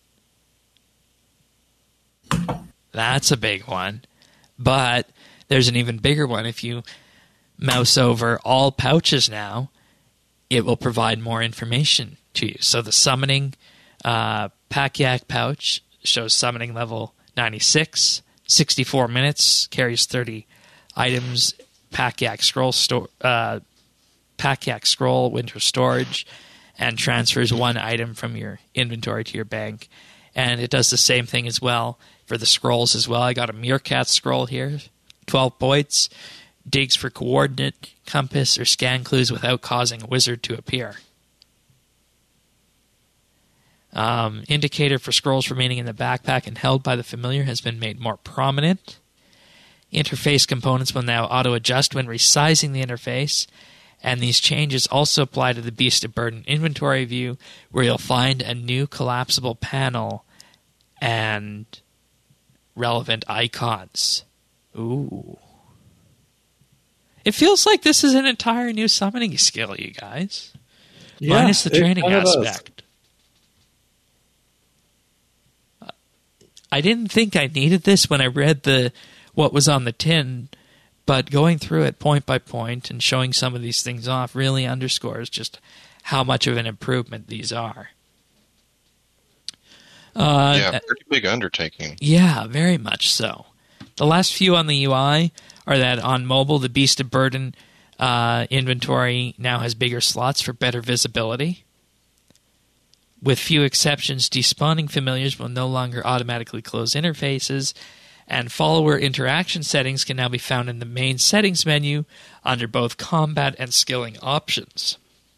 [SPEAKER 1] That's a big one, but there's an even bigger one. If you mouse over all pouches now, it will provide more information to you. So the summoning uh, Pack Yak pouch shows summoning level ninety-six, sixty-four minutes, carries thirty items. Pack Yak Scroll store, uh, Pack Yak Scroll Winter Storage, and transfers one item from your inventory to your bank. And it does the same thing as well for the scrolls as well. I got a Meerkat scroll here, twelve points, digs for coordinate, compass, or scan clues without causing a wizard to appear. Um, indicator for scrolls remaining in the backpack and held by the familiar has been made more prominent. Interface components will now auto-adjust when resizing the interface, and these changes also apply to the Beast of Burden inventory view, where you'll find a new collapsible panel and relevant icons. Ooh. It feels like this is an entire new summoning skill, you guys.
[SPEAKER 4] Yeah,
[SPEAKER 1] minus the training aspect. I didn't think I needed this when I read the what was on the tin, but going through it point by point and showing some of these things off really underscores just how much of an improvement these are. Uh,
[SPEAKER 2] yeah, pretty big undertaking.
[SPEAKER 1] Yeah, very much so. The last few on the U I are that on mobile, the Beast of Burden uh, inventory now has bigger slots for better visibility. With few exceptions, despawning familiars will no longer automatically close interfaces, and follower interaction settings can now be found in the main settings menu under both combat and skilling options.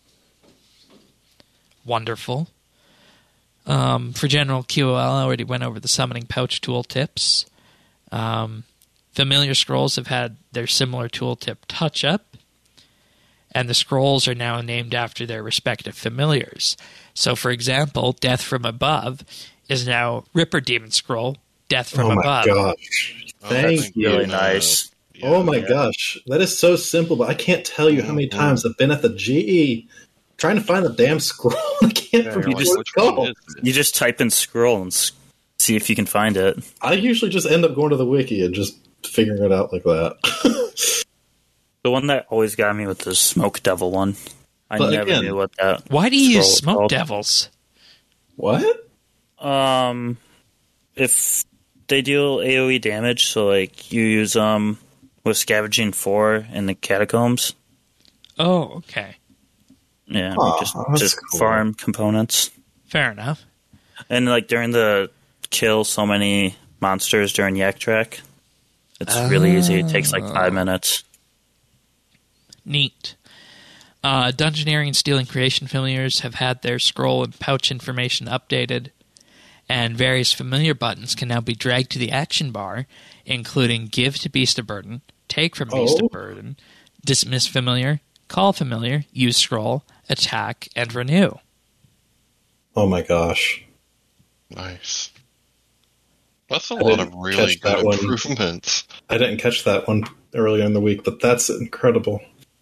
[SPEAKER 1] Wonderful. Um, for general Q O L, I already went over the summoning pouch tooltips. Um, familiar scrolls have had their similar tooltip touch-up, and the scrolls are now named after their respective familiars. So, for example, Death from Above is now Ripper Demon Scroll, Death from
[SPEAKER 4] oh my
[SPEAKER 1] Above.
[SPEAKER 4] Gosh.
[SPEAKER 2] Oh,
[SPEAKER 4] Thank
[SPEAKER 2] that's
[SPEAKER 4] you.
[SPEAKER 3] Really nice.
[SPEAKER 2] Yeah.
[SPEAKER 4] Oh my
[SPEAKER 3] Yeah.
[SPEAKER 4] gosh. That is so simple, but I can't tell you how many
[SPEAKER 2] Mhm.
[SPEAKER 4] times I've been at the G E trying to find the damn scroll. I can't
[SPEAKER 2] Yeah,
[SPEAKER 4] remember
[SPEAKER 2] you're like,
[SPEAKER 4] what
[SPEAKER 2] which
[SPEAKER 4] it's
[SPEAKER 2] one
[SPEAKER 4] called.
[SPEAKER 2] is it?
[SPEAKER 3] You just type in scroll and s- see if you can find it.
[SPEAKER 4] I usually just end up going to the wiki and just figuring it out like that.
[SPEAKER 3] The one that always got me was the Smoke Devil one. I
[SPEAKER 4] But
[SPEAKER 3] never
[SPEAKER 4] again-
[SPEAKER 3] knew what that.
[SPEAKER 1] Why do you use
[SPEAKER 3] scroll
[SPEAKER 1] Smoke
[SPEAKER 3] called.
[SPEAKER 1] Devils?
[SPEAKER 4] What?
[SPEAKER 3] Um, if they deal AoE damage, so like you use um with Scavenging four in the Catacombs.
[SPEAKER 1] Oh, okay.
[SPEAKER 3] Yeah,
[SPEAKER 4] Aw,
[SPEAKER 3] just
[SPEAKER 4] that's
[SPEAKER 3] just
[SPEAKER 4] cool.
[SPEAKER 3] farm components.
[SPEAKER 1] Fair enough.
[SPEAKER 3] And like during the kill so many monsters during Yak Track, it's really easy. It takes like five minutes.
[SPEAKER 1] Neat. Uh, Dungeoneering and Stealing Creation familiars have had their scroll and pouch information updated, and various familiar buttons can now be dragged to the action bar, including Give to Beast of Burden, take from Beast
[SPEAKER 4] Oh.
[SPEAKER 1] of Burden, dismiss familiar, call familiar, use scroll, attack, and renew.
[SPEAKER 4] Oh my gosh.
[SPEAKER 2] Nice. That's a
[SPEAKER 4] I
[SPEAKER 2] lot of
[SPEAKER 4] didn't
[SPEAKER 2] really
[SPEAKER 4] catch that
[SPEAKER 2] good
[SPEAKER 4] one.
[SPEAKER 2] improvements.
[SPEAKER 4] I didn't catch that one earlier in the week, but that's incredible.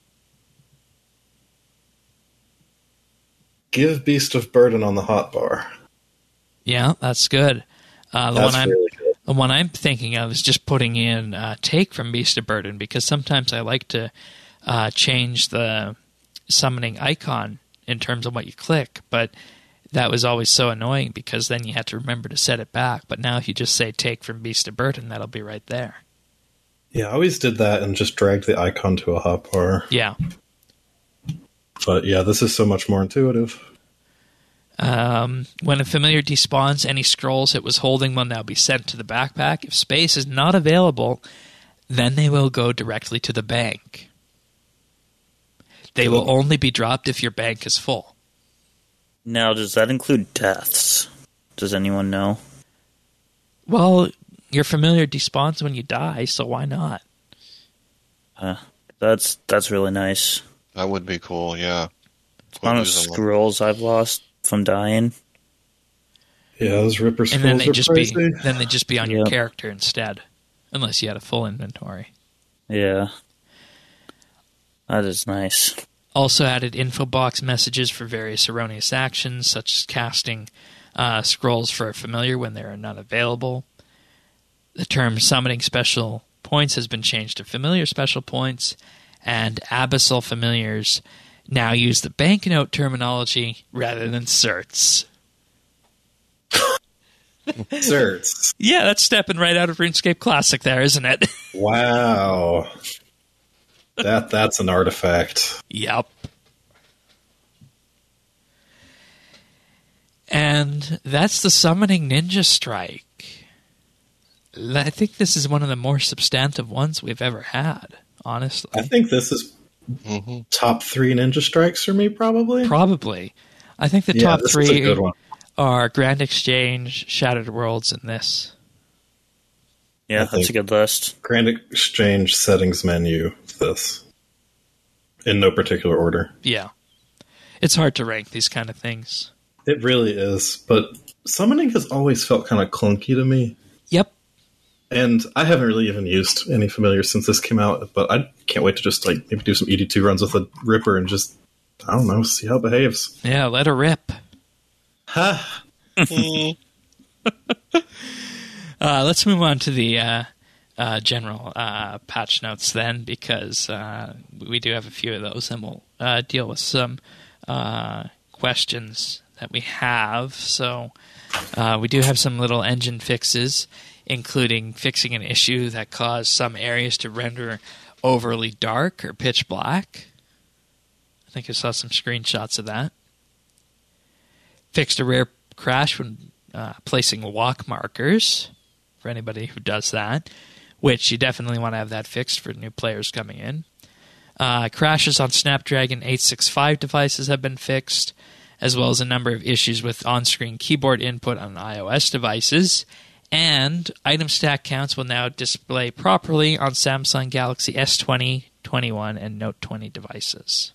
[SPEAKER 4] Give Beast of Burden on the hotbar.
[SPEAKER 1] Yeah, that's good. Uh, the
[SPEAKER 4] That's
[SPEAKER 1] one I'm
[SPEAKER 4] really good.
[SPEAKER 1] the one I'm thinking of is just putting in uh, take from Beast of Burden, because sometimes I like to uh, change the summoning icon in terms of what you click, but that was always so annoying because then you had to remember to set it back. But now if you just say take from Beast of Burden, that'll be right there.
[SPEAKER 4] Yeah, I always did that and just dragged the icon to a hotbar.
[SPEAKER 1] Yeah.
[SPEAKER 4] But yeah, this is so much more intuitive.
[SPEAKER 1] Um, when a familiar despawns, any scrolls it was holding will now be sent to the backpack. If space is not available, then they will go directly to the bank. They will only be dropped if your bank is full.
[SPEAKER 3] Now, does that include deaths? Does anyone know?
[SPEAKER 1] Well, your familiar despawns when you die, so why not?
[SPEAKER 3] Uh, that's that's really nice.
[SPEAKER 2] That would be cool, yeah.
[SPEAKER 3] A lot of
[SPEAKER 2] Lose them.
[SPEAKER 3] scrolls I've lost from dying.
[SPEAKER 4] Yeah, those Ripper
[SPEAKER 1] And then
[SPEAKER 4] scrolls
[SPEAKER 1] they
[SPEAKER 4] are
[SPEAKER 1] just be
[SPEAKER 4] pricey.
[SPEAKER 1] then they just be on your
[SPEAKER 3] Yep.
[SPEAKER 1] character instead, unless you had a full inventory.
[SPEAKER 3] Yeah. That is nice.
[SPEAKER 1] Also added info box messages for various erroneous actions, such as casting uh, scrolls for a familiar when there are none available. The term summoning special points has been changed to familiar special points, and abyssal familiars now use the banknote terminology rather than certs.
[SPEAKER 4] Zerts.
[SPEAKER 1] Yeah, that's stepping right out of RuneScape Classic there, isn't it?
[SPEAKER 4] Wow. That that's an artifact.
[SPEAKER 1] Yep. And that's the Summoning Ninja Strike. I think this is one of the more substantive ones we've ever had, honestly.
[SPEAKER 4] I think this is
[SPEAKER 2] Mhm.
[SPEAKER 4] top three Ninja Strikes for me, probably.
[SPEAKER 1] Probably. I think the
[SPEAKER 4] Yeah,
[SPEAKER 1] top
[SPEAKER 4] this is a
[SPEAKER 1] three
[SPEAKER 4] good one.
[SPEAKER 1] are Grand Exchange, Shattered Worlds, and this.
[SPEAKER 3] Yeah,
[SPEAKER 4] I
[SPEAKER 3] that's
[SPEAKER 4] think-
[SPEAKER 3] a good list.
[SPEAKER 4] Grand Exchange settings menu. This. In no particular order.
[SPEAKER 1] Yeah. It's hard to rank these kind of things.
[SPEAKER 4] It really is. But summoning has always felt kind of clunky to me.
[SPEAKER 1] Yep.
[SPEAKER 4] And I haven't really even used any familiars since this came out, but I can't wait to just like maybe do some E D two runs with a Ripper and just, I don't know, see how it behaves.
[SPEAKER 1] Yeah, let her rip.
[SPEAKER 4] Ha!
[SPEAKER 2] Mm.
[SPEAKER 1] Uh, let's move on to the uh, uh, general uh, patch notes then, because uh, we do have a few of those, and we'll uh, deal with some uh, questions that we have. So uh, we do have some little engine fixes, including fixing an issue that caused some areas to render overly dark or pitch black. I think I saw some screenshots of that. Fixed a rare crash when uh, placing walk markers, for anybody who does that, which you definitely want to have that fixed for new players coming in. Uh, crashes on Snapdragon eight sixty-five devices have been fixed, as well as a number of issues with on-screen keyboard input on iOS devices. And item stack counts will now display properly on Samsung Galaxy S twenty, twenty-one, and Note twenty devices.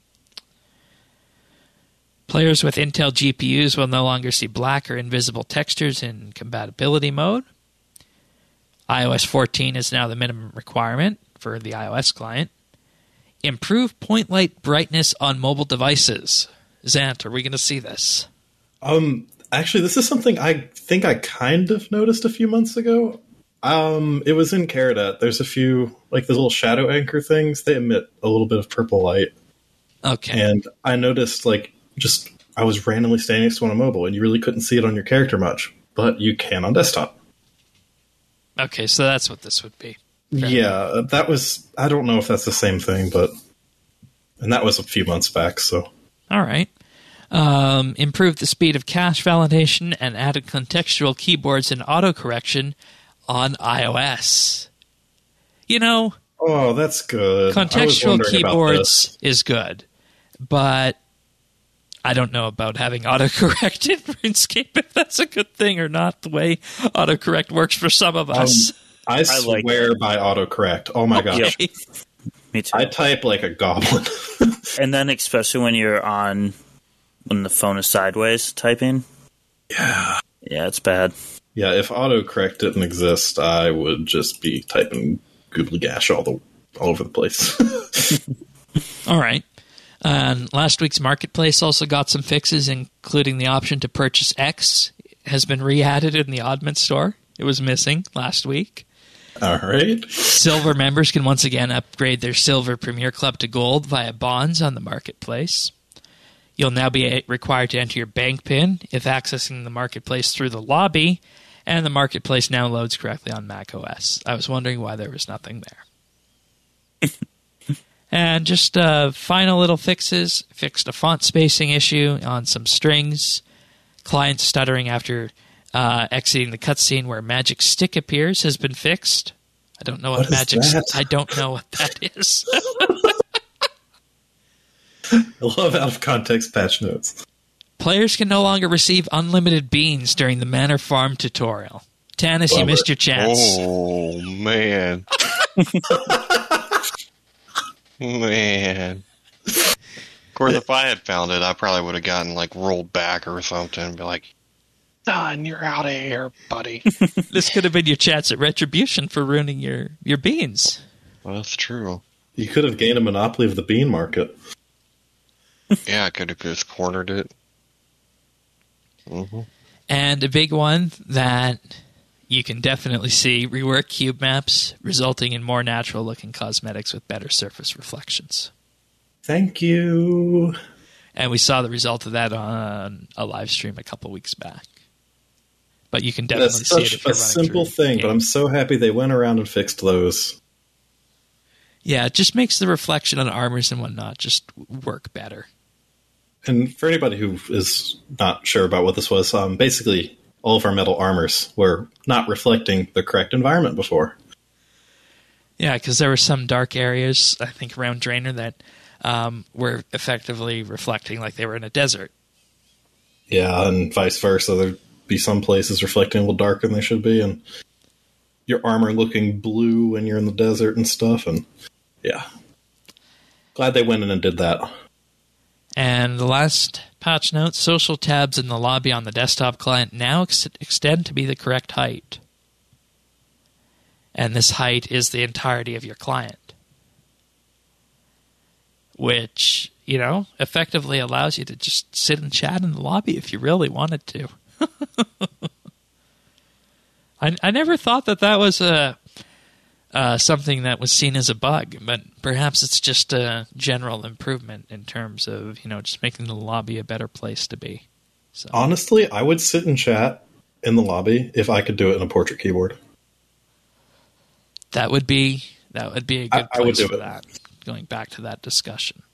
[SPEAKER 1] Players with Intel G P Us will no longer see black or invisible textures in compatibility mode. i O S fourteen is now the minimum requirement for the iOS client. Improve point light brightness on mobile devices. Zant, are we going to see this?
[SPEAKER 4] Um, actually, this is something I think I kind of noticed a few months ago. Um, it was in Caradat. There's a few, like the little shadow anchor things. They emit a little bit of purple light.
[SPEAKER 1] Okay.
[SPEAKER 4] And I noticed, like, just, I was randomly standing next to one on mobile, and you really couldn't see it on your character much. But you can on desktop.
[SPEAKER 1] Okay, so that's what this would be. Fair
[SPEAKER 4] Yeah, that was, I don't know if that's the same thing, but, and that was a few months back, so.
[SPEAKER 1] All right. Um, improved the speed of cache validation and added contextual keyboards and autocorrection on iOS. You know,
[SPEAKER 4] Oh, that's good. I was
[SPEAKER 1] contextual
[SPEAKER 4] wondering about
[SPEAKER 1] keyboards is good, but I don't know about having autocorrect in RuneScape, if that's a good thing or not, the way autocorrect works for some of us.
[SPEAKER 4] Um, I
[SPEAKER 3] I
[SPEAKER 4] swear
[SPEAKER 3] like
[SPEAKER 4] by autocorrect. Oh my gosh.
[SPEAKER 3] Yep. Me too.
[SPEAKER 4] I type like a goblin.
[SPEAKER 3] And then especially when you're on, when the phone is sideways typing.
[SPEAKER 4] Yeah.
[SPEAKER 3] Yeah, it's bad.
[SPEAKER 4] Yeah, if autocorrect didn't exist, I would just be typing googly gash all the all over the place.
[SPEAKER 1] All right. Um, last week's marketplace also got some fixes, including the option to purchase X has been re-added in the Oddment store. It was missing last week.
[SPEAKER 4] All right.
[SPEAKER 1] Silver members can once again upgrade their Silver Premier Club to Gold via bonds on the marketplace. You'll now be required to enter your bank PIN if accessing the marketplace through the lobby, and the marketplace now loads correctly on macOS. I was wondering why there was nothing there. And just uh, final little fixes. Fixed a font spacing issue on some strings. Client stuttering after uh, exiting the cutscene where Magic Stick appears has been fixed. I don't know what,
[SPEAKER 4] What is
[SPEAKER 1] Magic.
[SPEAKER 4] that?
[SPEAKER 1] I don't know what that is.
[SPEAKER 4] I love out of context patch notes.
[SPEAKER 1] Players can no longer receive unlimited beans during the Manor Farm tutorial. Tanis, you
[SPEAKER 4] Bummer.
[SPEAKER 1] missed your chance.
[SPEAKER 2] Oh, man. Man. Of course, if I had found it, I probably would have gotten, like, rolled back or something and be like, done, you're out of here, buddy.
[SPEAKER 1] This could have been your chance at retribution for ruining your, your beans.
[SPEAKER 2] Well, that's true.
[SPEAKER 4] You could have gained a monopoly of the bean market.
[SPEAKER 2] Yeah, I could have just cornered it. Mm-hmm.
[SPEAKER 1] And a big one that you can definitely see, rework cube maps, resulting in more natural-looking cosmetics with better surface reflections.
[SPEAKER 4] Thank you.
[SPEAKER 1] And we saw the result of that on a live stream a couple weeks back. But you can definitely
[SPEAKER 4] That's
[SPEAKER 1] see it
[SPEAKER 4] such
[SPEAKER 1] if you're
[SPEAKER 4] a
[SPEAKER 1] running
[SPEAKER 4] simple
[SPEAKER 1] through
[SPEAKER 4] thing,
[SPEAKER 1] the
[SPEAKER 4] but
[SPEAKER 1] game.
[SPEAKER 4] I'm so happy they went around and fixed those.
[SPEAKER 1] Yeah, it just makes the reflection on armors and whatnot just work better.
[SPEAKER 4] And for anybody who is not sure about what this was, um, basically all of our metal armors were not reflecting the correct environment before.
[SPEAKER 1] Yeah, because there were some dark areas, I think, around Draenor that um, were effectively reflecting like they were in a desert.
[SPEAKER 4] Yeah, and vice versa. There'd be some places reflecting a little darker than they should be, and your armor looking blue when you're in the desert and stuff. And yeah, glad they went in and did that.
[SPEAKER 1] And the last patch note, social tabs in the lobby on the desktop client now ex- extend to be the correct height. And this height is the entirety of your client. Which, you know, effectively allows you to just sit and chat in the lobby if you really wanted to. I, I never thought that that was a... Uh, something that was seen as a bug, but perhaps it's just a general improvement in terms of, you know, just making the lobby a better place to be. So
[SPEAKER 4] Honestly, I would sit and chat in the lobby if I could do it in a portrait keyboard.
[SPEAKER 1] that would be that would be a good
[SPEAKER 4] I- I would
[SPEAKER 1] place
[SPEAKER 4] do
[SPEAKER 1] for
[SPEAKER 4] it.
[SPEAKER 1] that. Going back to that discussion.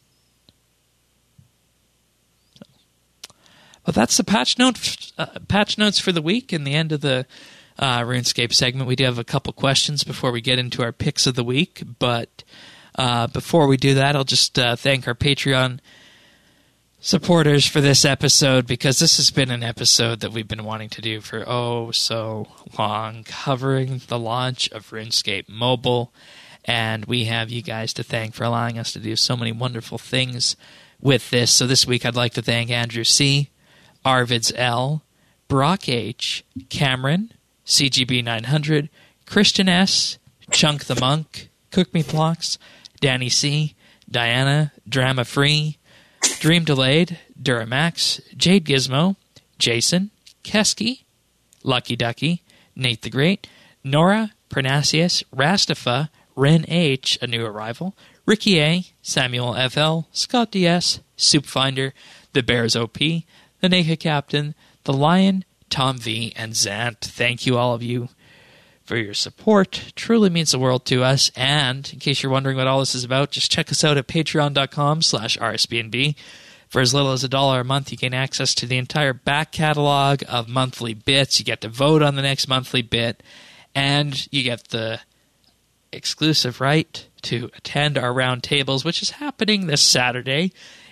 [SPEAKER 1] But that's the patch note uh, patch notes for the week and the end of the Uh, RuneScape segment. We do have a couple questions before we get into our picks of the week, but uh, before we do that, I'll just uh, thank our Patreon supporters for this episode, because this has been an episode that we've been wanting to do for oh so long, covering the launch of RuneScape Mobile, and we have you guys to thank for allowing us to do so many wonderful things with this. So this week I'd like to thank Andrew C., Arvids L., Brock H., Cameron, C G B nine hundred, Christian S., Chunk the Monk, Cook Me Blocks, Danny C., Diana, Drama Free, Dream Delayed, Duramax, Jade Gizmo, Jason, Kesky, Lucky Ducky, Nate the Great, Nora, Pernasius, Rastafa, Ren H., a new arrival, Ricky A., Samuel F L, Scott D S, Soup Finder, The Bears O P, The Naked Captain, The Lion, Tom V, and Zant. Thank you, all of you, for your support. It truly means the world to us. And in case you're wondering what all this is about, just check us out at patreon.com slash RSBNB. For as little as a dollar a month, you gain access to the entire back catalog of monthly bits. You get to vote on the next monthly bit, and you get the exclusive right to attend our round tables, which is happening this Saturday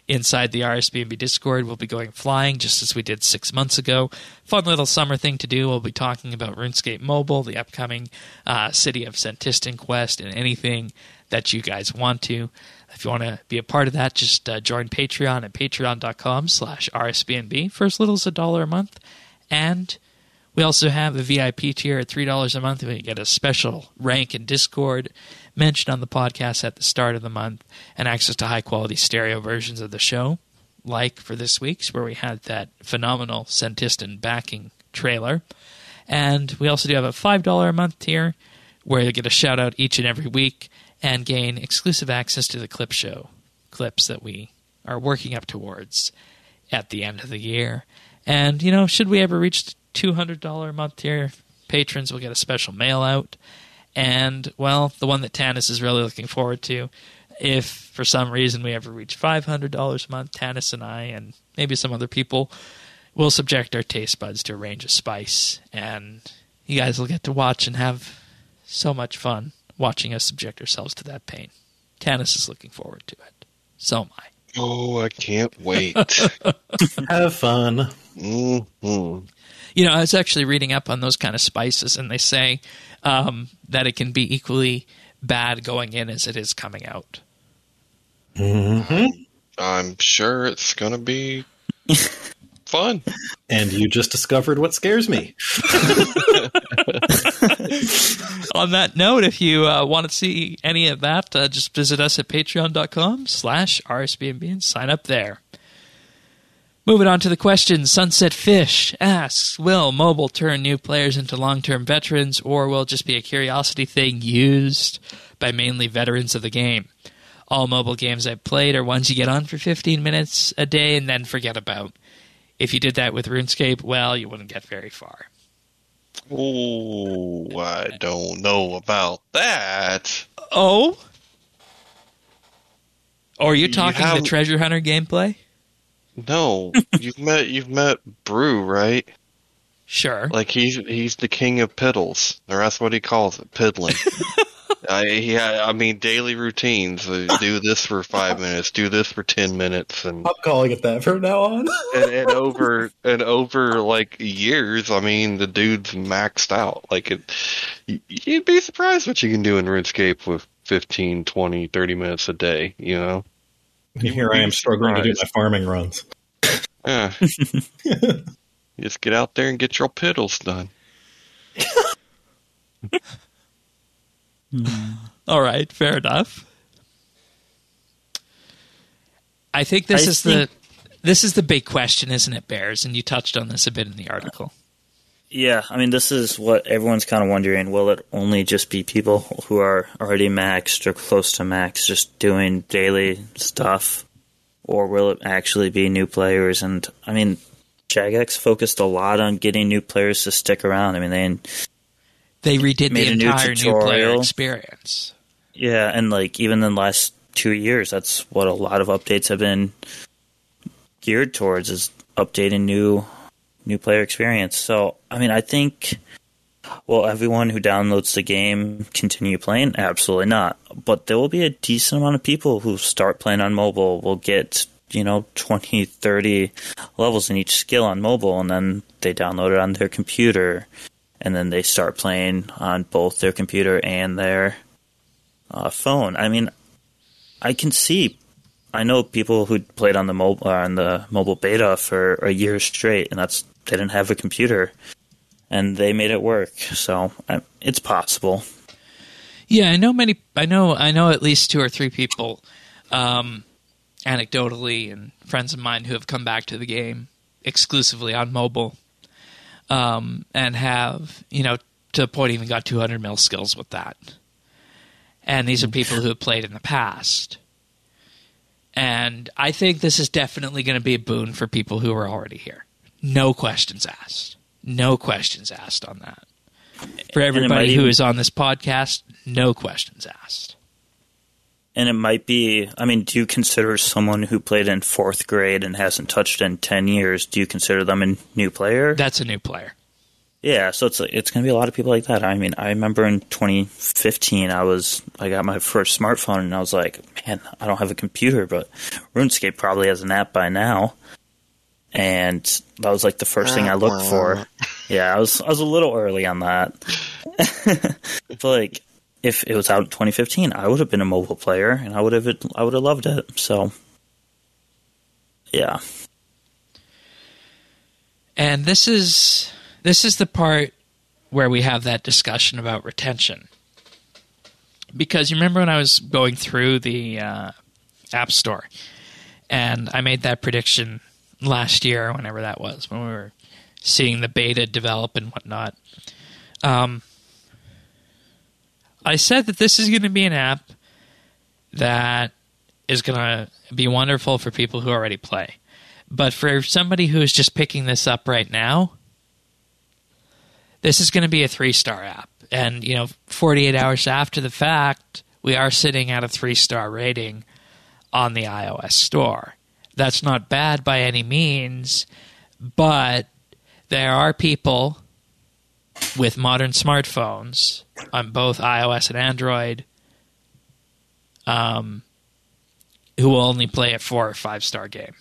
[SPEAKER 1] inside the R S B N B Discord. We'll be going flying just as we did six months ago. Fun little summer thing to do. We'll be talking about RuneScape Mobile, the upcoming uh, City of Sentistan quest, and anything that you guys want to. If you want to be a part of that, just uh, join Patreon at patreon.com slash RSBNB. First little is a dollar a month. And we also have a V I P tier at three dollars a month. We get a special rank in Discord mentioned on the podcast at the start of the month and access to high-quality stereo versions of the show, like for this week's where we had that phenomenal Sentistan backing trailer. And we also do have a five dollars a month tier where you get a shout-out each and every week and gain exclusive access to the clip show, clips that we are working up towards at the end of the year. And, you know, should we ever reach the two hundred dollars a month tier, patrons will get a special mail out. And, well, the one that Tanis is really looking forward to, if for some reason we ever reach five hundred dollars a month, Tanis and I and maybe some other people will subject our taste buds to a range of spice. And you guys will get to watch and have so much fun watching us subject ourselves to that pain. Tanis is looking forward to it. So am I.
[SPEAKER 2] Oh, I can't wait.
[SPEAKER 4] Have fun.
[SPEAKER 2] Mm-hmm.
[SPEAKER 1] You know, I was actually reading up on those kind of spices, and they say um, that it can be equally bad going in as it is coming out.
[SPEAKER 4] Mm-hmm.
[SPEAKER 2] I'm sure it's going to be fun.
[SPEAKER 4] And you just discovered what scares me.
[SPEAKER 1] On that note, if you uh, want to see any of that, uh, just visit us at patreon.com slash RSBNB and sign up there. Moving on to the question, Sunset Fish asks, will mobile turn new players into long-term veterans, or will it just be a curiosity thing used by mainly veterans of the game? All mobile games I've played are ones you get on for fifteen minutes a day and then forget about. If you did that with RuneScape, well, you wouldn't get very far.
[SPEAKER 2] Oh, I don't know about that.
[SPEAKER 1] Oh? Or are you
[SPEAKER 2] You
[SPEAKER 1] talking
[SPEAKER 2] have-
[SPEAKER 1] the Treasure Hunter gameplay?
[SPEAKER 2] No, you've met you've met Brew, right?
[SPEAKER 1] Sure.
[SPEAKER 2] Like he's he's the king of piddles, or that's what he calls it, piddling. I he had, I mean, daily routines. Uh, do this for five minutes, do this for ten minutes, and
[SPEAKER 4] I'm calling it that from now on.
[SPEAKER 2] and, and over and over like years. I mean, the dude's maxed out. Like it, y- you'd be surprised what you can do in RuneScape with fifteen, twenty, thirty minutes a day. You know.
[SPEAKER 4] And here I am struggling to do my farming runs.
[SPEAKER 2] Yeah. Just get out there and get your piddles done.
[SPEAKER 1] All right, fair enough. I think this
[SPEAKER 3] I
[SPEAKER 1] is
[SPEAKER 3] think-
[SPEAKER 1] the this is the big question, isn't it, Bears? And you touched on this a bit in the article.
[SPEAKER 3] Yeah, I mean, this is what everyone's kind of wondering. Will it only just be people who are already maxed or close to max just doing daily stuff? Or will it actually be new players? And, I mean, Jagex focused a lot on getting new players to stick around. I mean, they
[SPEAKER 1] They redid
[SPEAKER 3] Made
[SPEAKER 1] the
[SPEAKER 3] a new
[SPEAKER 1] entire new, player
[SPEAKER 3] tutorial.
[SPEAKER 1] experience.
[SPEAKER 3] Yeah, and, like, even in the last two years, that's what a lot of updates have been geared towards, is updating new new player experience. So, I mean, I think, will everyone who downloads the game continue playing? Absolutely not. But there will be a decent amount of people who start playing on mobile, will get, you know, twenty, thirty levels in each skill on mobile, and then they download it on their computer, and then they start playing on both their computer and their uh, phone. I mean, I can see, I know people who played on the mobile on the mobile beta for a year straight, and that's they didn't have a computer, and they made it work. So I, it's possible.
[SPEAKER 1] Yeah, I know many. I know. I know at least two or three people, um, anecdotally, and friends of mine who have come back to the game exclusively on mobile, um, and have, you know, to the point even got two hundred mil skills with that. And these are people who have played in the past. And I think this is definitely going to be a boon for people who are already here. No questions asked. No questions asked on that. For everybody who
[SPEAKER 3] even-
[SPEAKER 1] is on this podcast, no questions asked.
[SPEAKER 3] And it might be, I mean, do you consider someone who played in fourth grade and hasn't touched in ten years, do you consider them a new player?
[SPEAKER 1] That's a new player.
[SPEAKER 3] Yeah, so it's it's going to be a lot of people like that. I mean, I remember in twenty fifteen, I was I got my first smartphone, and I was like, man, I don't have a computer, but RuneScape probably has an app by now. And that was like the first thing I looked for. Yeah, I was I was a little early on that. But like, if it was out in twenty fifteen, I would have been a mobile player, and I would have I would have loved it. So, yeah.
[SPEAKER 1] And this is this is the part where we have that discussion about retention. Because you remember when I was going through the uh, App Store, and I made that prediction last year, whenever that was, when we were seeing the beta develop and whatnot. Um, I said that this is going to be an app that is going to be wonderful for people who already play. But for somebody who is just picking this up right now, this is going to be a three-star app. And, you know, forty-eight hours after the fact, we are sitting at a three-star rating on the iOS store. That's not bad by any means, but there are people with modern smartphones on both iOS and Android um, who will only play a four or five star game.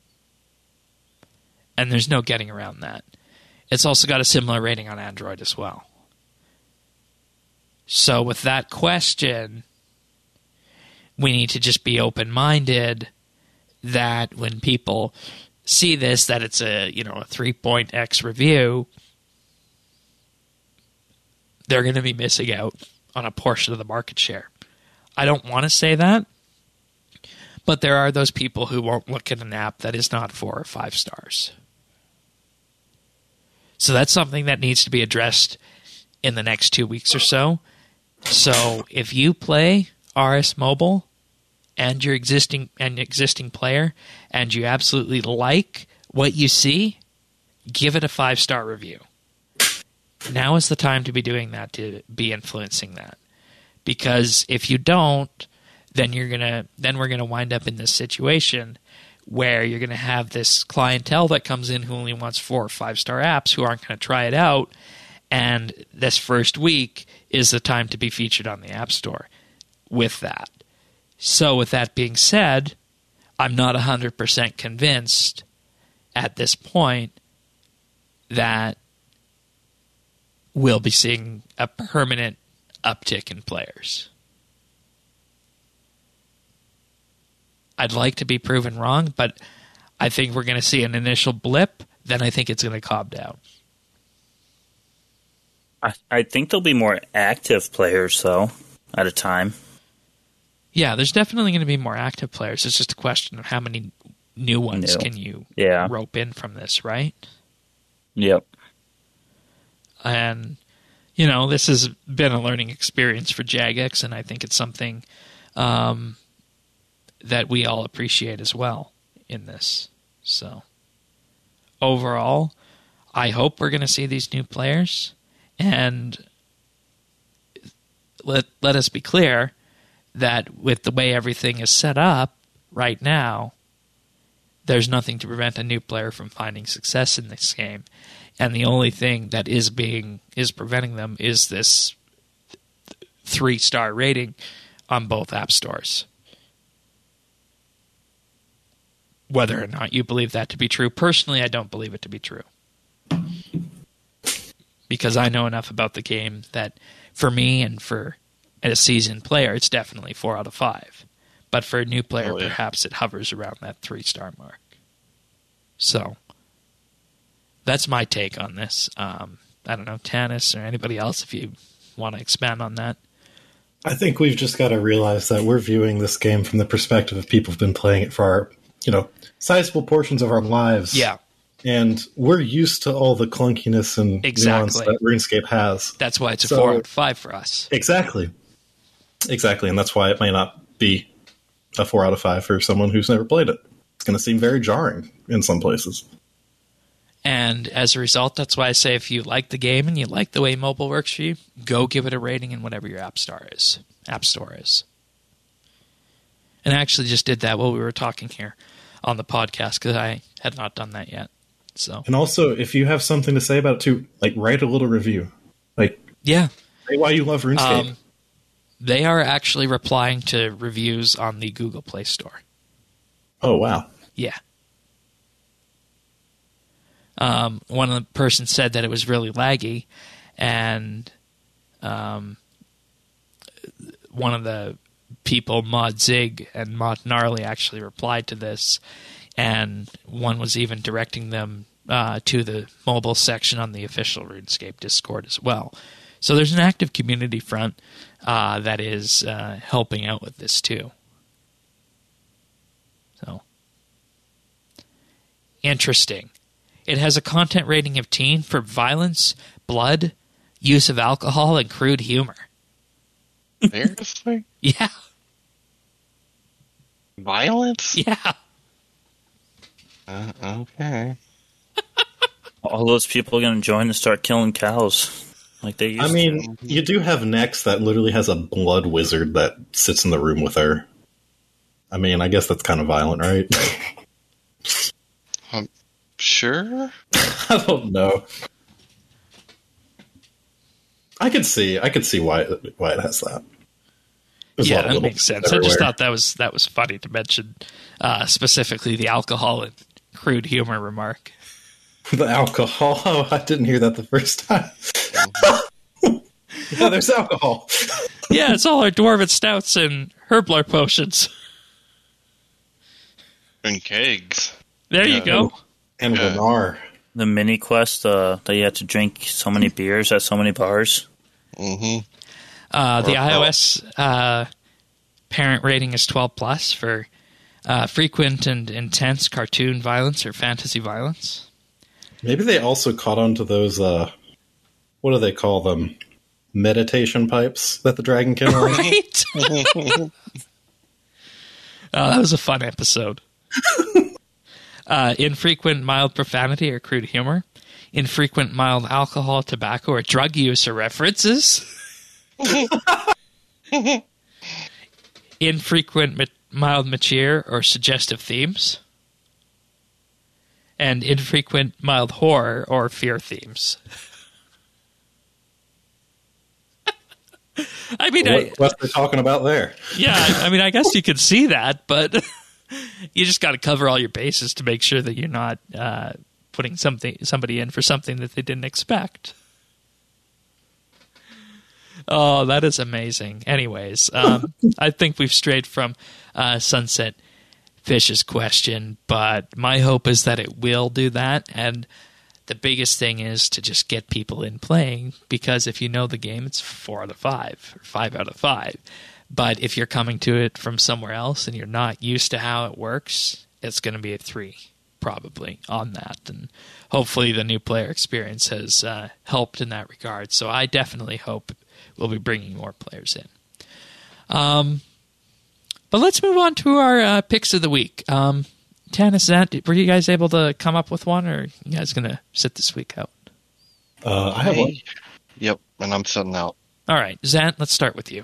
[SPEAKER 1] And there's no getting around that. It's also got a similar rating on Android as well. So with that question, we need to just be open-minded that when people see this, that it's a, you know, a three point X review, they're going to be missing out on a portion of the market share. I don't want to say that, but there are those people who won't look at an app that is not four or five stars. So that's something that needs to be addressed in the next two weeks or so. So if you play R S Mobile and you're existing an existing player and you absolutely like what you see, give it a five-star review. Now is the time to be doing that, to be influencing that. Because if you don't, then you're gonna then we're gonna wind up in this situation where you're gonna have this clientele that comes in who only wants four or five-star apps, who aren't gonna try it out, and this first week is the time to be featured on the App Store with that. So with that being said, I'm not one hundred percent convinced at this point that we'll be seeing a permanent uptick in players. I'd like to be proven wrong, but I think we're going to see an initial blip, then I think it's going to calm down.
[SPEAKER 3] I, I think there'll be more active players, though, at a time.
[SPEAKER 1] Yeah, there's definitely going to be more active players. It's just a question of how many new ones
[SPEAKER 3] New.
[SPEAKER 1] can you
[SPEAKER 3] Yeah.
[SPEAKER 1] rope in from this, right?
[SPEAKER 3] Yep.
[SPEAKER 1] And, you know, this has been a learning experience for Jagex, and I think it's something um, that we all appreciate as well in this. So, overall, I hope we're going to see these new players, and let let us be clear that with the way everything is set up right now, there's nothing to prevent a new player from finding success in this game. And the only thing that is being is preventing them is this three-star rating on both app stores. Whether or not you believe that to be true, personally, I don't believe it to be true. Because I know enough about the game that for me and for a seasoned player, it's definitely four out of five. But for a new player,
[SPEAKER 2] oh, yeah.
[SPEAKER 1] perhaps it hovers around that three-star mark. So, that's my take on this. Um, I don't know, Tanis or anybody else, if you want to expand on that.
[SPEAKER 4] I think we've just got to realize that we're viewing this game from the perspective of people who've been playing it for our, you know, sizable portions of our lives.
[SPEAKER 1] Yeah.
[SPEAKER 4] And we're used to all the clunkiness and
[SPEAKER 1] Exactly.
[SPEAKER 4] nuance that RuneScape has.
[SPEAKER 1] That's why it's a
[SPEAKER 4] So-
[SPEAKER 1] four out of five for us.
[SPEAKER 4] Exactly. Exactly. And that's why it may not be a four out of five for someone who's never played it. It's going to seem very jarring in some places.
[SPEAKER 1] And as a result, that's why I say if you like the game and you like the way mobile works for you, go give it a rating in whatever your app store is. App store is. And I actually just did that while we were talking here on the podcast because I had not done that yet. So,
[SPEAKER 4] And also, if you have something to say about it too, like write a little review. Like,
[SPEAKER 1] yeah.
[SPEAKER 4] say why you love RuneScape.
[SPEAKER 1] Um, they are actually replying to reviews on the Google Play Store.
[SPEAKER 4] Oh, wow.
[SPEAKER 1] Yeah. Um, one of the person said that it was really laggy, and um, one of the people, Mod Zig and Mod Gnarly, actually replied to this, and one was even directing them uh, to the mobile section on the official RuneScape Discord as well. So there's an active community front uh, that is uh, helping out with this too. So, interesting. It has a content rating of teen for violence, blood, use of alcohol, and crude humor.
[SPEAKER 2] Seriously?
[SPEAKER 1] Yeah.
[SPEAKER 2] Violence?
[SPEAKER 1] Yeah.
[SPEAKER 2] Uh, okay.
[SPEAKER 3] All those people are going to join and start killing cows like they used
[SPEAKER 4] I
[SPEAKER 3] to.
[SPEAKER 4] mean, you do have Nex that literally has a blood wizard that sits in the room with her. I mean, I guess that's kind of violent, right?
[SPEAKER 2] Um, sure?
[SPEAKER 4] I don't know. I could see, I could see why it, why it has that. There's a
[SPEAKER 1] Yeah,
[SPEAKER 4] lot of
[SPEAKER 1] that
[SPEAKER 4] little
[SPEAKER 1] makes sense.
[SPEAKER 4] everywhere.
[SPEAKER 1] I just thought that was that was funny to mention, uh, specifically the alcohol and crude humor remark.
[SPEAKER 4] The alcohol. Oh, I didn't hear that the first time. Yeah, there's alcohol.
[SPEAKER 1] Yeah, it's all our dwarven stouts and herblar potions.
[SPEAKER 2] And kegs.
[SPEAKER 1] There
[SPEAKER 2] Yeah.
[SPEAKER 1] you go.
[SPEAKER 4] And
[SPEAKER 2] Yeah.
[SPEAKER 4] Renar.
[SPEAKER 3] The mini quest uh, that you had to drink so many beers at so many bars.
[SPEAKER 2] Mm-hmm.
[SPEAKER 1] Uh, the
[SPEAKER 2] Or-
[SPEAKER 1] iOS uh, parent rating is twelve plus for uh, frequent and intense cartoon violence or fantasy violence.
[SPEAKER 4] Maybe they also caught on to those, uh, what do they call them? Meditation pipes that the dragon can run.
[SPEAKER 1] Right? Oh, that was a fun episode. Uh, infrequent mild profanity or crude humor. Infrequent mild alcohol, tobacco, or drug use or references. Infrequent ma- mild mature or suggestive themes. And infrequent mild horror or fear themes. I mean, I,
[SPEAKER 4] What, what they're talking about there?
[SPEAKER 1] yeah, I mean, I guess you could see that, but you just got to cover all your bases to make sure that you're not uh, putting something somebody in for something that they didn't expect. Oh, that is amazing. Anyways, um, I think we've strayed from uh, Sunset Fish's question, but my hope is that it will do that, and the biggest thing is to just get people in playing, because if you know the game, it's four out of five, or five out of five. But if you're coming to it from somewhere else and you're not used to how it works, it's going to be a three, probably, on that. And hopefully the new player experience has uh, helped in that regard. So I definitely hope we'll be bringing more players in. Um, but let's move on to our uh, picks of the week. Um, Tanis, Zant, were you guys able to come up with one, or are you guys going to sit this week out?
[SPEAKER 4] Uh, I have one.
[SPEAKER 2] Yep, and I'm sitting out.
[SPEAKER 1] All right, Zant, let's start with you.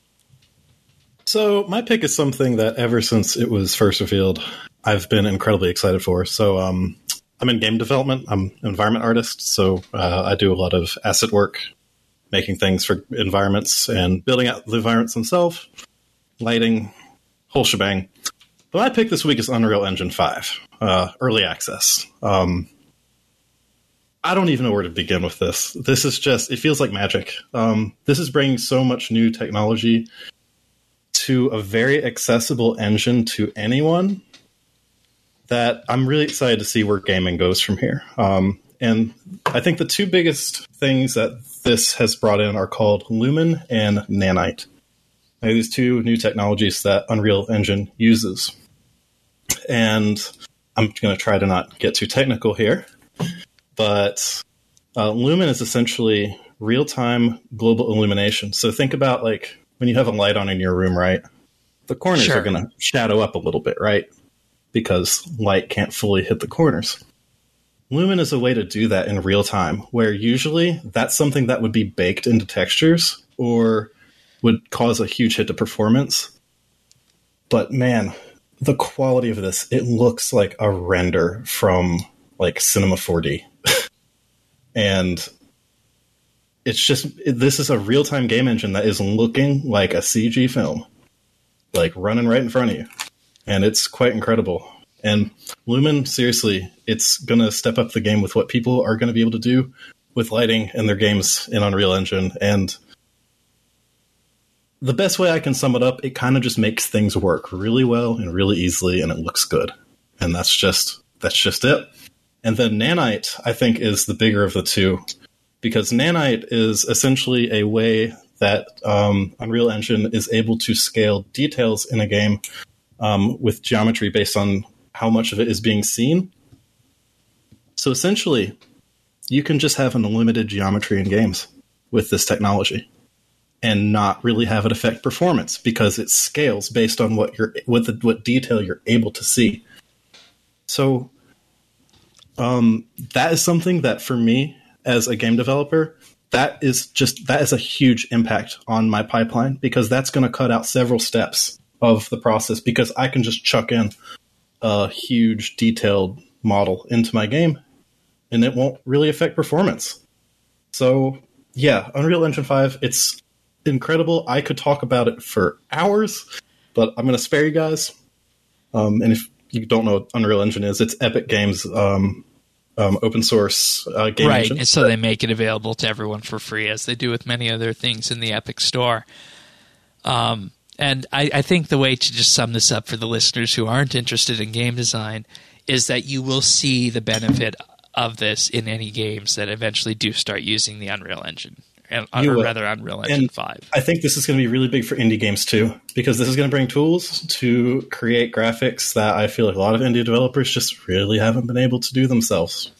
[SPEAKER 4] So my pick is something that ever since it was first revealed, I've been incredibly excited for. So um, I'm in game development. I'm an environment artist, so uh, I do a lot of asset work, making things for environments and building out the environments themselves, lighting, whole shebang. But my pick this week is Unreal Engine five, uh, early access. Um, I don't even know where to begin with this. This is just, it feels like magic. Um, this is bringing so much new technology to a very accessible engine to anyone that I'm really excited to see where gaming goes from here. Um, and I think the two biggest things that this has brought in are called Lumen and Nanite. Now, these two new technologies that Unreal Engine uses. And I'm going to try to not get too technical here, but uh, Lumen is essentially real-time global illumination. So think about like when you have a light on in your room, right? The corners
[SPEAKER 1] Sure.
[SPEAKER 4] are going to shadow up a little bit, right? Because light can't fully hit the corners. Lumen is a way to do that in real time, where usually that's something that would be baked into textures or would cause a huge hit to performance. But man, the quality of this, it looks like a render from like Cinema four D. And it's just, this is a real-time game engine that is looking like a C G film, like running right in front of you. And it's quite incredible. And Lumen, seriously, it's going to step up the game with what people are going to be able to do with lighting in their games in Unreal Engine. And the best way I can sum it up, it kind of just makes things work really well and really easily, and it looks good. And that's just, that's just it. And then Nanite, I think, is the bigger of the two, because Nanite is essentially a way that um, Unreal Engine is able to scale details in a game um, with geometry based on how much of it is being seen. So essentially, you can just have an unlimited geometry in games with this technology and not really have it affect performance, because it scales based on what you're, what the, what detail you're able to see. So um, that is something that, for me as a game developer, that is just that is a huge impact on my pipeline, because that's going to cut out several steps of the process, because I can just chuck in a huge detailed model into my game and it won't really affect performance. So yeah, Unreal Engine five, it's incredible. I could talk about it for hours, but I'm going to spare you guys. Um, and if you don't know what Unreal Engine is, it's Epic Games' um, um, open source uh, game
[SPEAKER 1] right,
[SPEAKER 4] engine.
[SPEAKER 1] and so they make it available to everyone for free, as they do with many other things in the Epic Store. Um, and I, I think the way to just sum this up for the listeners who aren't interested in game design is that you will see the benefit of this in any games that eventually do start using the Unreal Engine. And, or
[SPEAKER 4] will.
[SPEAKER 1] rather, Unreal Engine
[SPEAKER 4] and
[SPEAKER 1] five.
[SPEAKER 4] I think this is going to be really big for indie games too, because this is going to bring tools to create graphics that I feel like a lot of indie developers just really haven't been able to do themselves.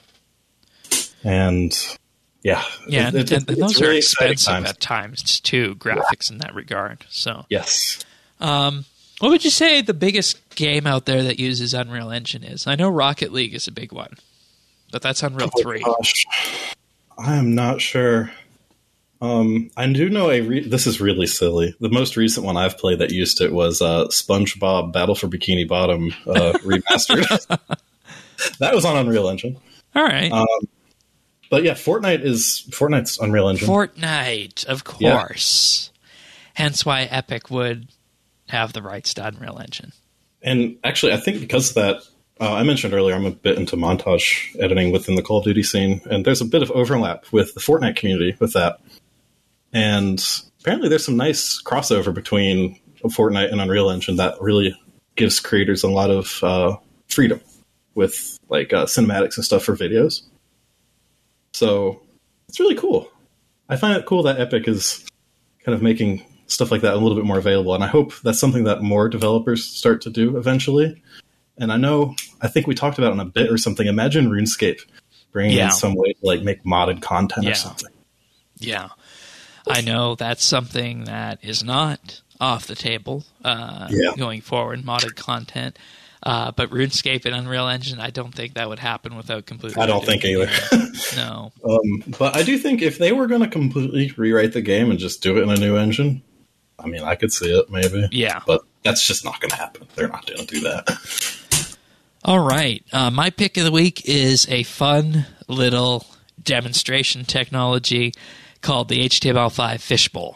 [SPEAKER 4] And yeah,
[SPEAKER 1] yeah,
[SPEAKER 4] it,
[SPEAKER 1] and,
[SPEAKER 4] it,
[SPEAKER 1] and
[SPEAKER 4] it's
[SPEAKER 1] those
[SPEAKER 4] really
[SPEAKER 1] are expensive
[SPEAKER 4] times.
[SPEAKER 1] at times too. Graphics in that regard. So
[SPEAKER 4] yes.
[SPEAKER 1] Um, what would you say the biggest game out there that uses Unreal Engine is? I know Rocket League is a big one, but that's Unreal
[SPEAKER 4] Oh,
[SPEAKER 1] three.
[SPEAKER 4] Gosh. I am not sure. Um, I do know a. Re- this is really silly. The most recent one I've played that used it was uh, SpongeBob Battle for Bikini Bottom uh, remastered. That was on Unreal Engine.
[SPEAKER 1] All right.
[SPEAKER 4] Um, but yeah, Fortnite is Fortnite's Unreal Engine.
[SPEAKER 1] Fortnite, of course. Yeah. Hence why Epic would have the rights to Unreal Engine.
[SPEAKER 4] And actually, I think because of that, uh, I mentioned earlier, I'm a bit into montage editing within the Call of Duty scene, and there's a bit of overlap with the Fortnite community with that. And apparently there's some nice crossover between Fortnite and Unreal Engine that really gives creators a lot of uh, freedom with like uh, cinematics and stuff for videos. So it's really cool. I find it cool that Epic is kind of making stuff like that a little bit more available, and I hope that's something that more developers start to do eventually. And I know, I think we talked about it in a bit or something. Imagine RuneScape bringing
[SPEAKER 1] yeah.
[SPEAKER 4] in some way to like make modded content
[SPEAKER 1] yeah.
[SPEAKER 4] or something.
[SPEAKER 1] Yeah. I know that's something that is not off the table uh,
[SPEAKER 4] yeah.
[SPEAKER 1] going forward, modded content. Uh, but RuneScape and Unreal Engine, I don't think that would happen without completely.
[SPEAKER 4] I don't think either.
[SPEAKER 1] No.
[SPEAKER 4] Um, but I do think if they were going to completely rewrite the game and just do it in a new engine, I mean, I could see it maybe.
[SPEAKER 1] Yeah.
[SPEAKER 4] But that's just not going to happen. They're not going to do that.
[SPEAKER 1] All right. Uh, my pick of the week is a fun little demonstration technology called the H T M L five Fishbowl.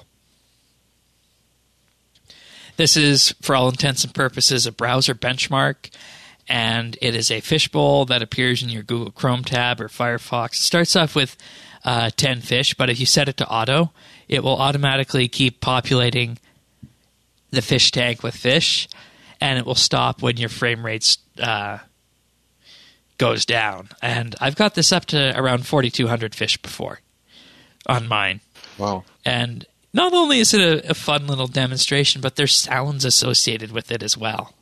[SPEAKER 1] This is, for all intents and purposes, a browser benchmark, and it is a fishbowl that appears in your Google Chrome tab or Firefox. It starts off with uh, ten fish, but if you set it to auto, it will automatically keep populating the fish tank with fish, and it will stop when your frame rate uh, goes down. And I've got this up to around forty-two hundred fish before on mine.
[SPEAKER 2] Wow.
[SPEAKER 1] And not only is it a, a fun little demonstration, but there's sounds associated with it as well.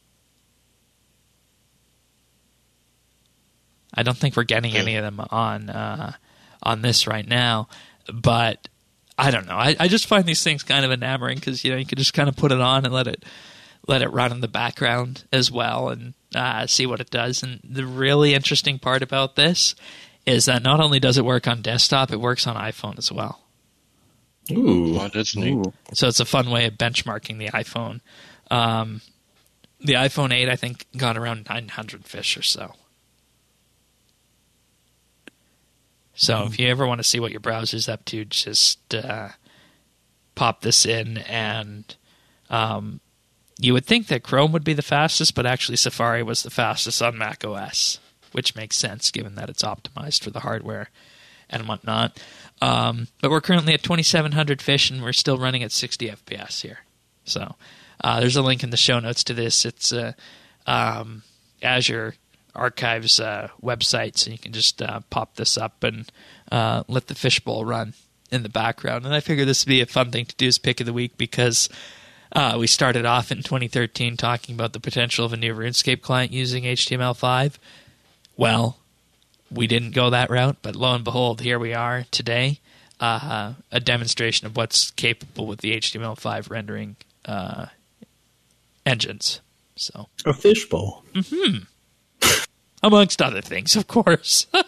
[SPEAKER 1] I don't think we're getting any of them on uh, on this right now, but I don't know. I, I just find these things kind of enamoring because, you know, you can just kind of put it on and let it let it run in the background as well and uh, see what it does. And the really interesting part about this is that not only does it work on desktop, it works on iPhone as well.
[SPEAKER 4] Ooh,
[SPEAKER 2] oh, that's neat.
[SPEAKER 3] Ooh.
[SPEAKER 1] So it's a fun way of benchmarking the iPhone. Um, the iPhone eight, I think, got around nine hundred fish or so. So if you ever want to see what your browser's up to, just uh, pop this in, and um, you would think that Chrome would be the fastest, but actually Safari was the fastest on Mac O S, which makes sense given that it's optimized for the hardware and whatnot. Um, but we're currently at twenty-seven hundred fish, and we're still running at sixty F P S here. So uh, there's a link in the show notes to this. It's uh, um, Azure Archives uh, website, so you can just uh, pop this up and uh, let the fishbowl run in the background. And I figured this would be a fun thing to do as pick of the week, because uh, we started off in twenty thirteen talking about the potential of a new RuneScape client using H T M L five. Well, we didn't go that route, but lo and behold, here we are today, uh, a demonstration of what's capable with the H T M L five rendering uh, engines. So
[SPEAKER 4] a fishbowl.
[SPEAKER 1] Mm-hmm. Amongst other things, of course.
[SPEAKER 4] Well,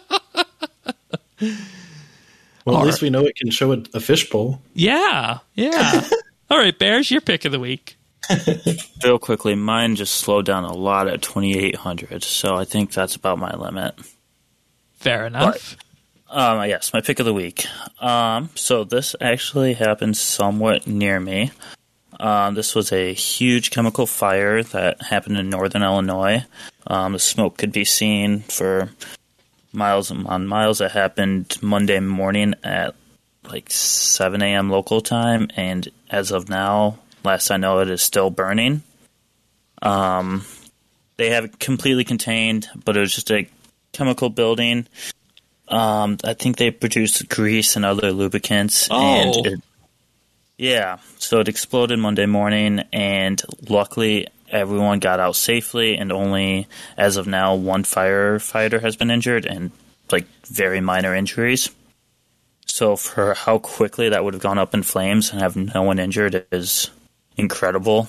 [SPEAKER 1] All
[SPEAKER 4] at least
[SPEAKER 1] right.
[SPEAKER 4] we know it can show a, a fishbowl.
[SPEAKER 1] Yeah, yeah. All right, Bears, your pick of the week.
[SPEAKER 3] Real quickly, mine just slowed down a lot at twenty-eight hundred, so I think that's about my limit.
[SPEAKER 1] Fair enough.
[SPEAKER 3] Um, yes, my pick of the week. Um, so this actually happened somewhat near me. Um, this was a huge chemical fire that happened in northern Illinois. Um, the smoke could be seen for miles and miles. It happened Monday morning at like seven a.m. local time, and as of now, last I know, it is still burning. Um, they have it completely contained, but it was just a chemical building. Um, I think they produced grease and other lubricants.
[SPEAKER 1] Oh.
[SPEAKER 3] And it, yeah, so it exploded Monday morning, and luckily everyone got out safely, and only, as of now, one firefighter has been injured, and like very minor injuries. So for how quickly that would have gone up in flames and have no one injured is incredible.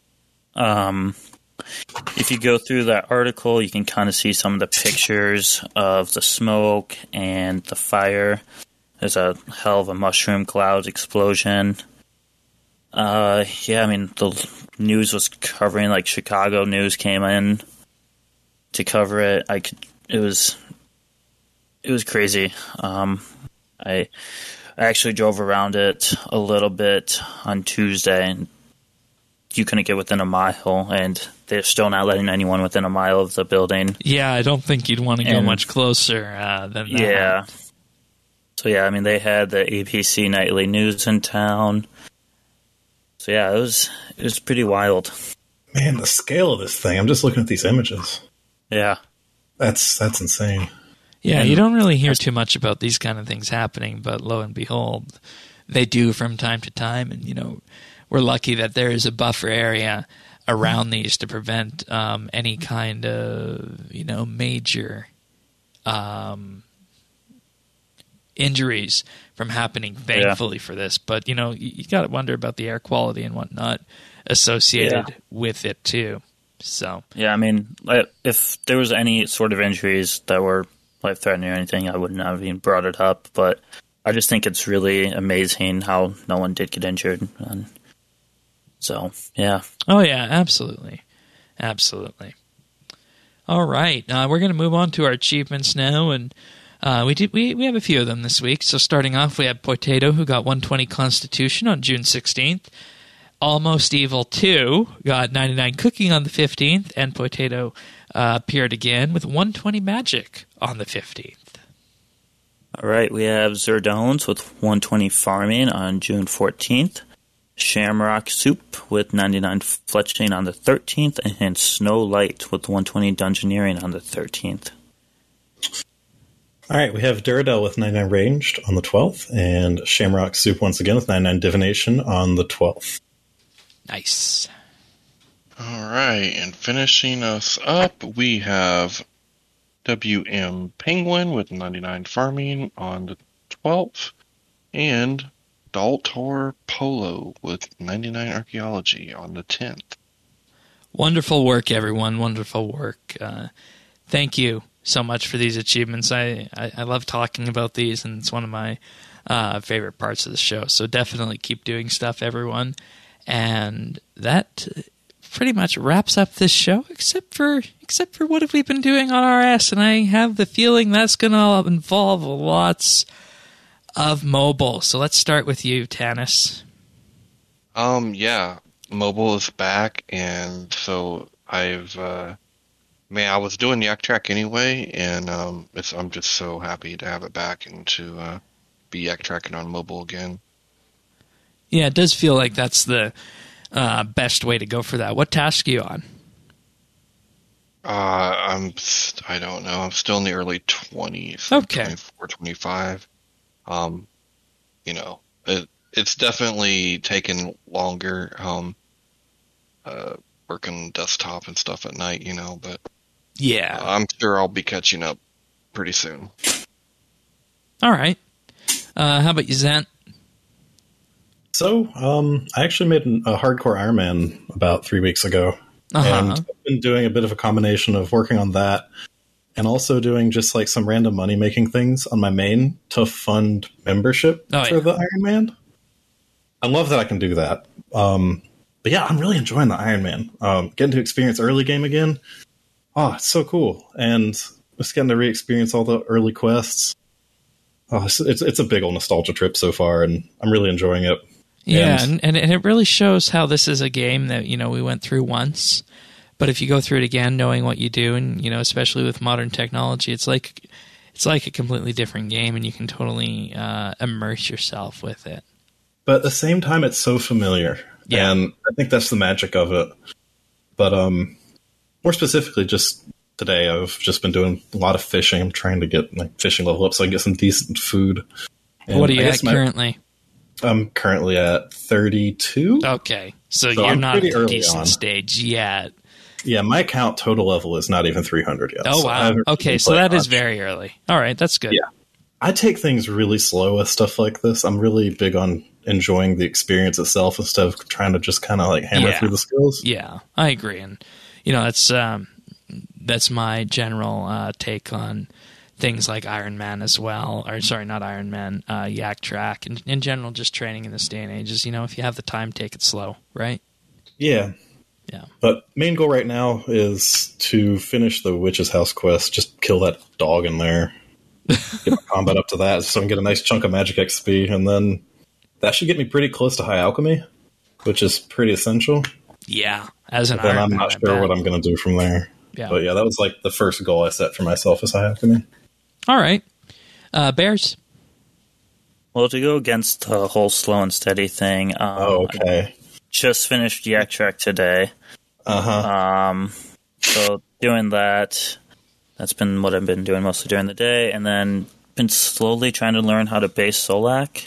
[SPEAKER 3] Um, if you go through that article, you can kind of see some of the pictures of the smoke and the fire. There's a hell of a mushroom cloud explosion. Uh, yeah, I mean, the news was covering, like Chicago news came in to cover it. I could, it was, it was crazy. Um, I, I actually drove around it a little bit on Tuesday, and you couldn't get within a mile, and they're still not letting anyone within a mile of the building.
[SPEAKER 1] Yeah, I don't think you'd want to go
[SPEAKER 3] And-
[SPEAKER 1] much closer uh, than that.
[SPEAKER 3] Yeah. So, yeah, I mean, they had the A B C Nightly News in town. So, yeah, it was it was pretty wild.
[SPEAKER 4] Man, the scale of this thing. I'm just looking at these images.
[SPEAKER 3] Yeah.
[SPEAKER 4] That's that's insane.
[SPEAKER 1] Yeah,
[SPEAKER 3] And
[SPEAKER 1] you don't really hear too much about these kind of things happening, but lo and behold, they do from time to time. And, you know, we're lucky that there is a buffer area around these to prevent um, any kind of, you know, major um, injuries from happening, thankfully, for this. But, you know, you, you got to wonder about the air quality and whatnot associated
[SPEAKER 3] Yeah.
[SPEAKER 1] with it, too. So,
[SPEAKER 3] Yeah, I mean, like, if there was any sort of injuries that were life-threatening or anything, I wouldn't have even brought it up. But I just think it's really amazing how no one did get injured. And so, yeah.
[SPEAKER 1] oh, yeah, absolutely. Absolutely. All right. Uh, we're going to move on to our achievements now, and uh, we did we, we have a few of them this week. So starting off, we have Potato, who got one twenty Constitution on June sixteenth. Almost Evil two got ninety-nine Cooking on the fifteenth, and Potato uh, appeared again with one twenty Magic on the fifteenth.
[SPEAKER 3] All right, we have Zerdones with one twenty Farming on June fourteenth. Shamrock Soup with ninety-nine Fletching on the thirteenth, and Snow Light with one twenty Dungeoneering on the thirteenth.
[SPEAKER 4] All right, we have Duradel with ninety-nine Ranged on the twelfth, and Shamrock Soup once again with ninety-nine Divination on the twelfth.
[SPEAKER 1] Nice.
[SPEAKER 2] All right, and finishing us up, we have W M Penguin with ninety-nine Farming on the twelfth, and Daltor Polo with ninety-nine Archaeology on the tenth.
[SPEAKER 1] Wonderful work, everyone. Wonderful work. Uh, thank you so much for these achievements. I, I, I love talking about these, and it's one of my uh, favorite parts of the show. So definitely keep doing stuff, everyone. And that pretty much wraps up this show, except for except for what have we been doing on R S, and I have the feeling that's going to involve lots of mobile. So let's start with you, Tanis.
[SPEAKER 2] Um, yeah, mobile is back, and so I've, uh, man, I was doing Yak Track anyway, and um, it's I'm just so happy to have it back and to uh, be Yak Tracking on mobile again.
[SPEAKER 1] Yeah, it does feel like that's the uh, best way to go for that. What task are you on?
[SPEAKER 2] Uh, I'm, I don't know, I'm still in the early twenties.
[SPEAKER 1] Okay.
[SPEAKER 2] twenty-four, twenty-five. Um, you know, it, it's definitely taken longer, um, uh, working desktop and stuff at night, you know, but
[SPEAKER 1] Yeah.
[SPEAKER 2] uh, I'm sure I'll be catching up pretty soon.
[SPEAKER 1] All right. Uh, how about you, Zant?
[SPEAKER 4] So, um, I actually made an, a hardcore Ironman about three weeks ago,
[SPEAKER 1] Uh-huh.
[SPEAKER 4] and I've been doing a bit of a combination of working on that and also doing just like some random money making things on my main to fund membership
[SPEAKER 1] Oh,
[SPEAKER 4] for
[SPEAKER 1] yeah.
[SPEAKER 4] the Ironman. I love that I can do that. Um, but yeah, I'm really enjoying the Ironman. Um, getting to experience early game again. Oh, it's so cool, and just getting to re-experience all the early quests. Oh, it's, it's it's a big old nostalgia trip so far, and I'm really enjoying it.
[SPEAKER 1] Yeah,
[SPEAKER 4] And-
[SPEAKER 1] and, and, and it really shows how this is a game that, you know, we went through once, but if you go through it again, knowing what you do, and, you know, especially with modern technology, it's like it's like a completely different game, and you can totally uh, immerse yourself with it.
[SPEAKER 4] But at the same time, it's so familiar,
[SPEAKER 1] Yeah.
[SPEAKER 4] and I think that's the magic of it. But um, more specifically, just today, I've just been doing a lot of fishing. I'm trying to get my fishing level up so I can get some decent food. And
[SPEAKER 1] What are you
[SPEAKER 4] I
[SPEAKER 1] at
[SPEAKER 4] guess my-
[SPEAKER 1] currently?
[SPEAKER 4] I'm currently at thirty-two.
[SPEAKER 1] Okay, so,
[SPEAKER 4] So
[SPEAKER 1] you're
[SPEAKER 4] I'm
[SPEAKER 1] not at
[SPEAKER 4] pretty
[SPEAKER 1] the
[SPEAKER 4] early
[SPEAKER 1] decent
[SPEAKER 4] on.
[SPEAKER 1] stage yet.
[SPEAKER 4] Yeah, my account total level is not even three hundred yet.
[SPEAKER 1] Oh,
[SPEAKER 4] so I
[SPEAKER 1] wow.
[SPEAKER 4] haven't
[SPEAKER 1] Okay,
[SPEAKER 4] really
[SPEAKER 1] so
[SPEAKER 4] played
[SPEAKER 1] that is
[SPEAKER 4] much.
[SPEAKER 1] very early. All right, that's good.
[SPEAKER 4] Yeah. I take things really slow with stuff like this. I'm really big on enjoying the experience itself instead of trying to just kind of like hammer
[SPEAKER 1] Yeah.
[SPEAKER 4] through the skills.
[SPEAKER 1] Yeah, I agree, and you know that's um, that's my general uh, take on things like Iron Man as well. Or sorry, not Iron Man, uh, Yak Track, and in general, just training in this day and age is, you know, if you have the time, take it slow, right?
[SPEAKER 4] Yeah.
[SPEAKER 1] Yeah.
[SPEAKER 4] But main goal right now is to finish the Witch's House quest. Just kill that dog in there. Get my combat up to that so I can get a nice chunk of magic X P. And then that should get me pretty close to high alchemy, which is pretty essential.
[SPEAKER 1] Yeah, as an
[SPEAKER 4] But then
[SPEAKER 1] Iron
[SPEAKER 4] I'm
[SPEAKER 1] Man,
[SPEAKER 4] not
[SPEAKER 1] I
[SPEAKER 4] sure
[SPEAKER 1] bet.
[SPEAKER 4] what I'm going to do from there.
[SPEAKER 1] Yeah.
[SPEAKER 4] But yeah, that was like the first goal I set for myself is high alchemy.
[SPEAKER 1] All right, uh, Bears.
[SPEAKER 3] Well, to go against the whole slow and steady thing, um,
[SPEAKER 4] Oh,
[SPEAKER 3] I
[SPEAKER 4] okay.
[SPEAKER 3] just finished Yak Track today.
[SPEAKER 4] Uh-huh.
[SPEAKER 3] Um, so doing that, that's been what I've been doing mostly during the day, and then been slowly trying to learn how to base Solak.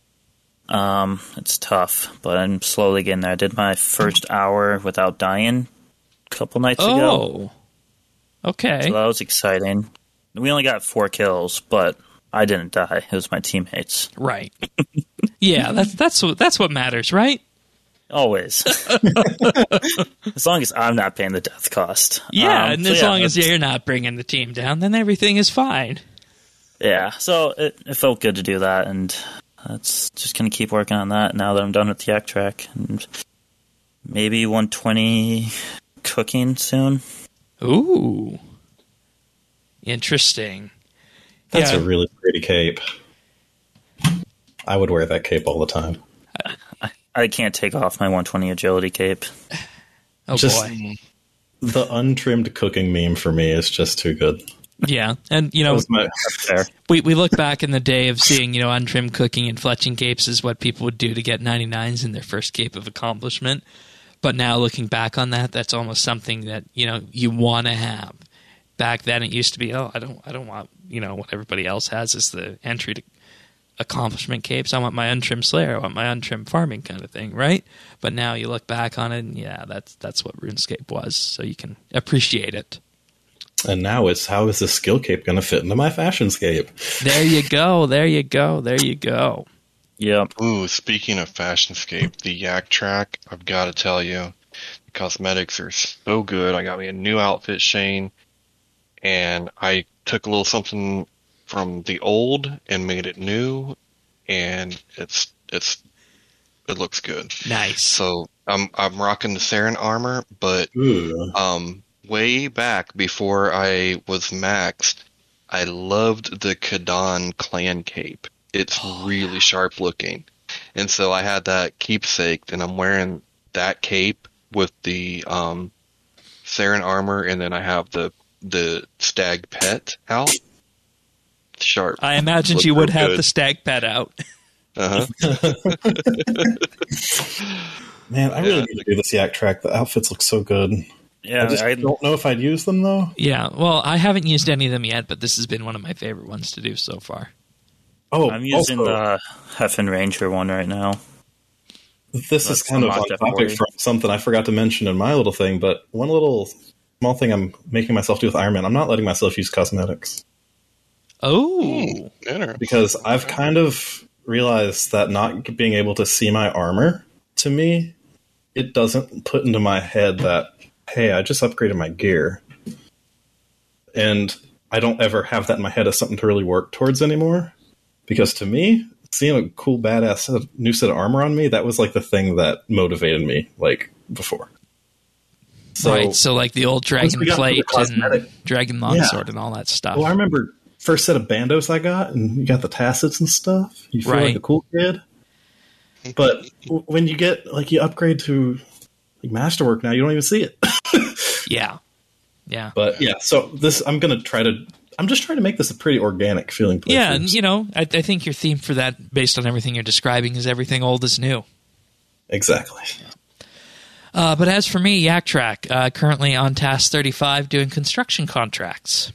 [SPEAKER 3] Um, it's tough, but I'm slowly getting there. I did my first hour without dying a couple nights ago,
[SPEAKER 1] Oh, okay.
[SPEAKER 3] so that was exciting. We only got four kills, but I didn't die. It was my teammates.
[SPEAKER 1] Right. Yeah, that's that's what that's what matters, right?
[SPEAKER 3] Always. As long as I'm not paying the death cost.
[SPEAKER 1] Yeah,
[SPEAKER 3] Um,
[SPEAKER 1] and
[SPEAKER 3] so
[SPEAKER 1] as
[SPEAKER 3] yeah,
[SPEAKER 1] long as
[SPEAKER 3] that's-
[SPEAKER 1] you're not bringing the team down, then everything is fine.
[SPEAKER 3] Yeah, so it, it felt good to do that, and that's just going to keep working on that now that I'm done with the Yak Track. And maybe one twenty cooking soon.
[SPEAKER 1] Ooh. Interesting.
[SPEAKER 4] That's
[SPEAKER 1] yeah.
[SPEAKER 4] a really pretty cape. I would wear that cape all the time.
[SPEAKER 3] I can't take off my one twenty agility cape.
[SPEAKER 1] Oh,
[SPEAKER 4] Just-
[SPEAKER 1] boy.
[SPEAKER 4] The untrimmed cooking meme for me is just too good.
[SPEAKER 1] Yeah, and, you
[SPEAKER 4] That
[SPEAKER 1] know,
[SPEAKER 4] was my,
[SPEAKER 3] There.
[SPEAKER 1] we, we look back in the day of seeing, you know, untrimmed cooking and fletching capes is what people would do to get ninety-nines in their first cape of accomplishment. But now looking back on that, that's almost something that, you know, you want to have. Back then it used to be, oh, I don't I don't want, you know, what everybody else has is the entry to accomplishment capes. I want my untrimmed slayer, I want my untrimmed farming kind of thing, right? But now you look back on it and yeah, that's that's what RuneScape was, so you can appreciate it.
[SPEAKER 4] and now it's how is this skill cape going to fit into my fashion scape?
[SPEAKER 1] There you go, there you go, there you go.
[SPEAKER 3] Yep.
[SPEAKER 2] Ooh, speaking of Fashionscape, the Yak Track, I've got to tell you, the cosmetics are so good. I got me a new outfit, Shane, and I took a little something from the old and made it new, and it's it's It looks good.
[SPEAKER 1] Nice.
[SPEAKER 2] So I'm I'm rocking the Saren armor, but
[SPEAKER 4] Ooh.
[SPEAKER 2] um, way back before I was maxed, I loved the Kadan clan cape. It's really sharp looking, and so I had that keepsake, and I'm wearing that cape with the um, Saren armor, and then I have the the stag pet out. Sharp.
[SPEAKER 1] I imagined
[SPEAKER 2] Look
[SPEAKER 1] you would
[SPEAKER 2] real
[SPEAKER 1] have
[SPEAKER 2] good.
[SPEAKER 1] the stag pet out.
[SPEAKER 2] Uh-huh.
[SPEAKER 4] Man, I really
[SPEAKER 2] Yeah.
[SPEAKER 4] need to do this Yak track. The outfits look so good.
[SPEAKER 3] Yeah,
[SPEAKER 4] I just
[SPEAKER 3] I,
[SPEAKER 4] don't know if I'd use them, though.
[SPEAKER 1] Yeah, well, I haven't used any of them yet, but this has been one of my favorite ones to do so far.
[SPEAKER 4] Oh,
[SPEAKER 3] I'm using
[SPEAKER 4] also,
[SPEAKER 3] the Heffen Ranger one right now.
[SPEAKER 4] this is
[SPEAKER 3] That's
[SPEAKER 4] kind
[SPEAKER 3] the
[SPEAKER 4] of on
[SPEAKER 3] Mazda
[SPEAKER 4] topic
[SPEAKER 3] forty.
[SPEAKER 4] from something I forgot to mention in my little thing, but one little small thing I'm making myself do with Iron Man, I'm not letting myself use cosmetics.
[SPEAKER 1] Oh,
[SPEAKER 2] Interesting.
[SPEAKER 4] Because I've kind of realized that not being able to see my armor, to me, it doesn't put into my head that, hey, I just upgraded my gear. And I don't ever have that in my head as something to really work towards anymore. Because to me, seeing a cool, badass set of, new set of armor on me, that was like the thing that motivated me, like, before. So,
[SPEAKER 1] right. So like the old dragon
[SPEAKER 4] we got to the
[SPEAKER 1] plate and
[SPEAKER 4] cosmetic-
[SPEAKER 1] dragon
[SPEAKER 4] Yeah.
[SPEAKER 1] longsword and all that stuff.
[SPEAKER 4] well, I remember first set of bandos I got, and you got the tassets and stuff. You feel
[SPEAKER 1] Right.
[SPEAKER 4] like a cool kid. But w- when you get, like, you upgrade to like masterwork now, you don't even see it.
[SPEAKER 1] Yeah, yeah,
[SPEAKER 4] But yeah, so this, I'm going to try to, I'm just trying to make this a pretty organic feeling playthrough.
[SPEAKER 1] yeah. And you know, I, I think your theme for that, based on everything you're describing, is everything old is new.
[SPEAKER 4] Exactly.
[SPEAKER 1] Uh, but as for me, Yak Track, uh, currently on task thirty-five, doing construction contracts.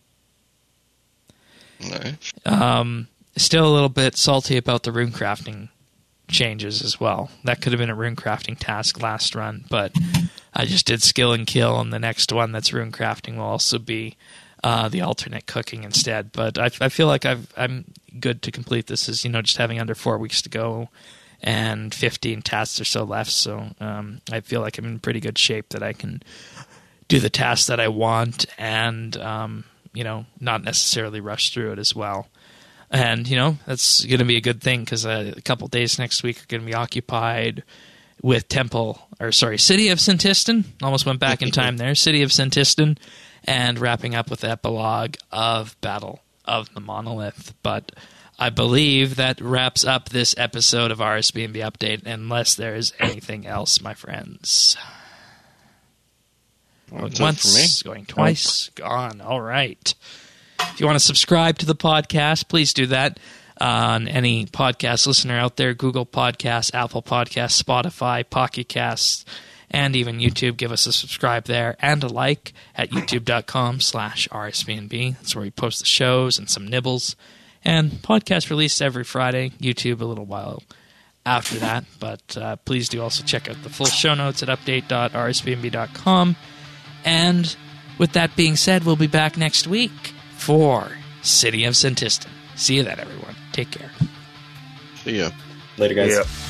[SPEAKER 2] Nice.
[SPEAKER 1] Um, still a little bit salty about the rune crafting changes as well. That could have been a rune crafting task last run, but I just did skill and kill, and the next one that's rune crafting will also be uh, the alternate cooking instead. But I, I feel like I've, I'm good to complete this, as you know, just having under four weeks to go and fifteen tasks or so left. So um, I feel like I'm in pretty good shape that I can do the tasks that I want and um, you know, not necessarily rush through it as well. And, you know, that's going to be a good thing because uh, a couple days next week are going to be occupied with Temple, or sorry, City of Sintistan. Almost went back in time there. City of Sintistan, and wrapping up with the epilogue of Battle of the Monolith. But I believe that wraps up this episode of R S B N B Update, unless there is anything else, my friends. Going
[SPEAKER 2] That's it
[SPEAKER 1] once,
[SPEAKER 2] for me.
[SPEAKER 1] going twice, gone. All right. If you want to subscribe to the podcast, please do that on any podcast listener out there, Google Podcasts, Apple Podcasts, Spotify, Pocket Casts, and even YouTube. Give us a subscribe there and a like at youtube.com slash RSBNB. That's where we post the shows and some nibbles. And podcast released every Friday, YouTube a little while after that. But uh, please do also check out the full show notes at update dot r s b n b dot com. And with that being said, we'll be back next week for City of Sintistan. See you then, everyone. Take care.
[SPEAKER 2] See ya.
[SPEAKER 4] Later, guys.
[SPEAKER 3] Yeah.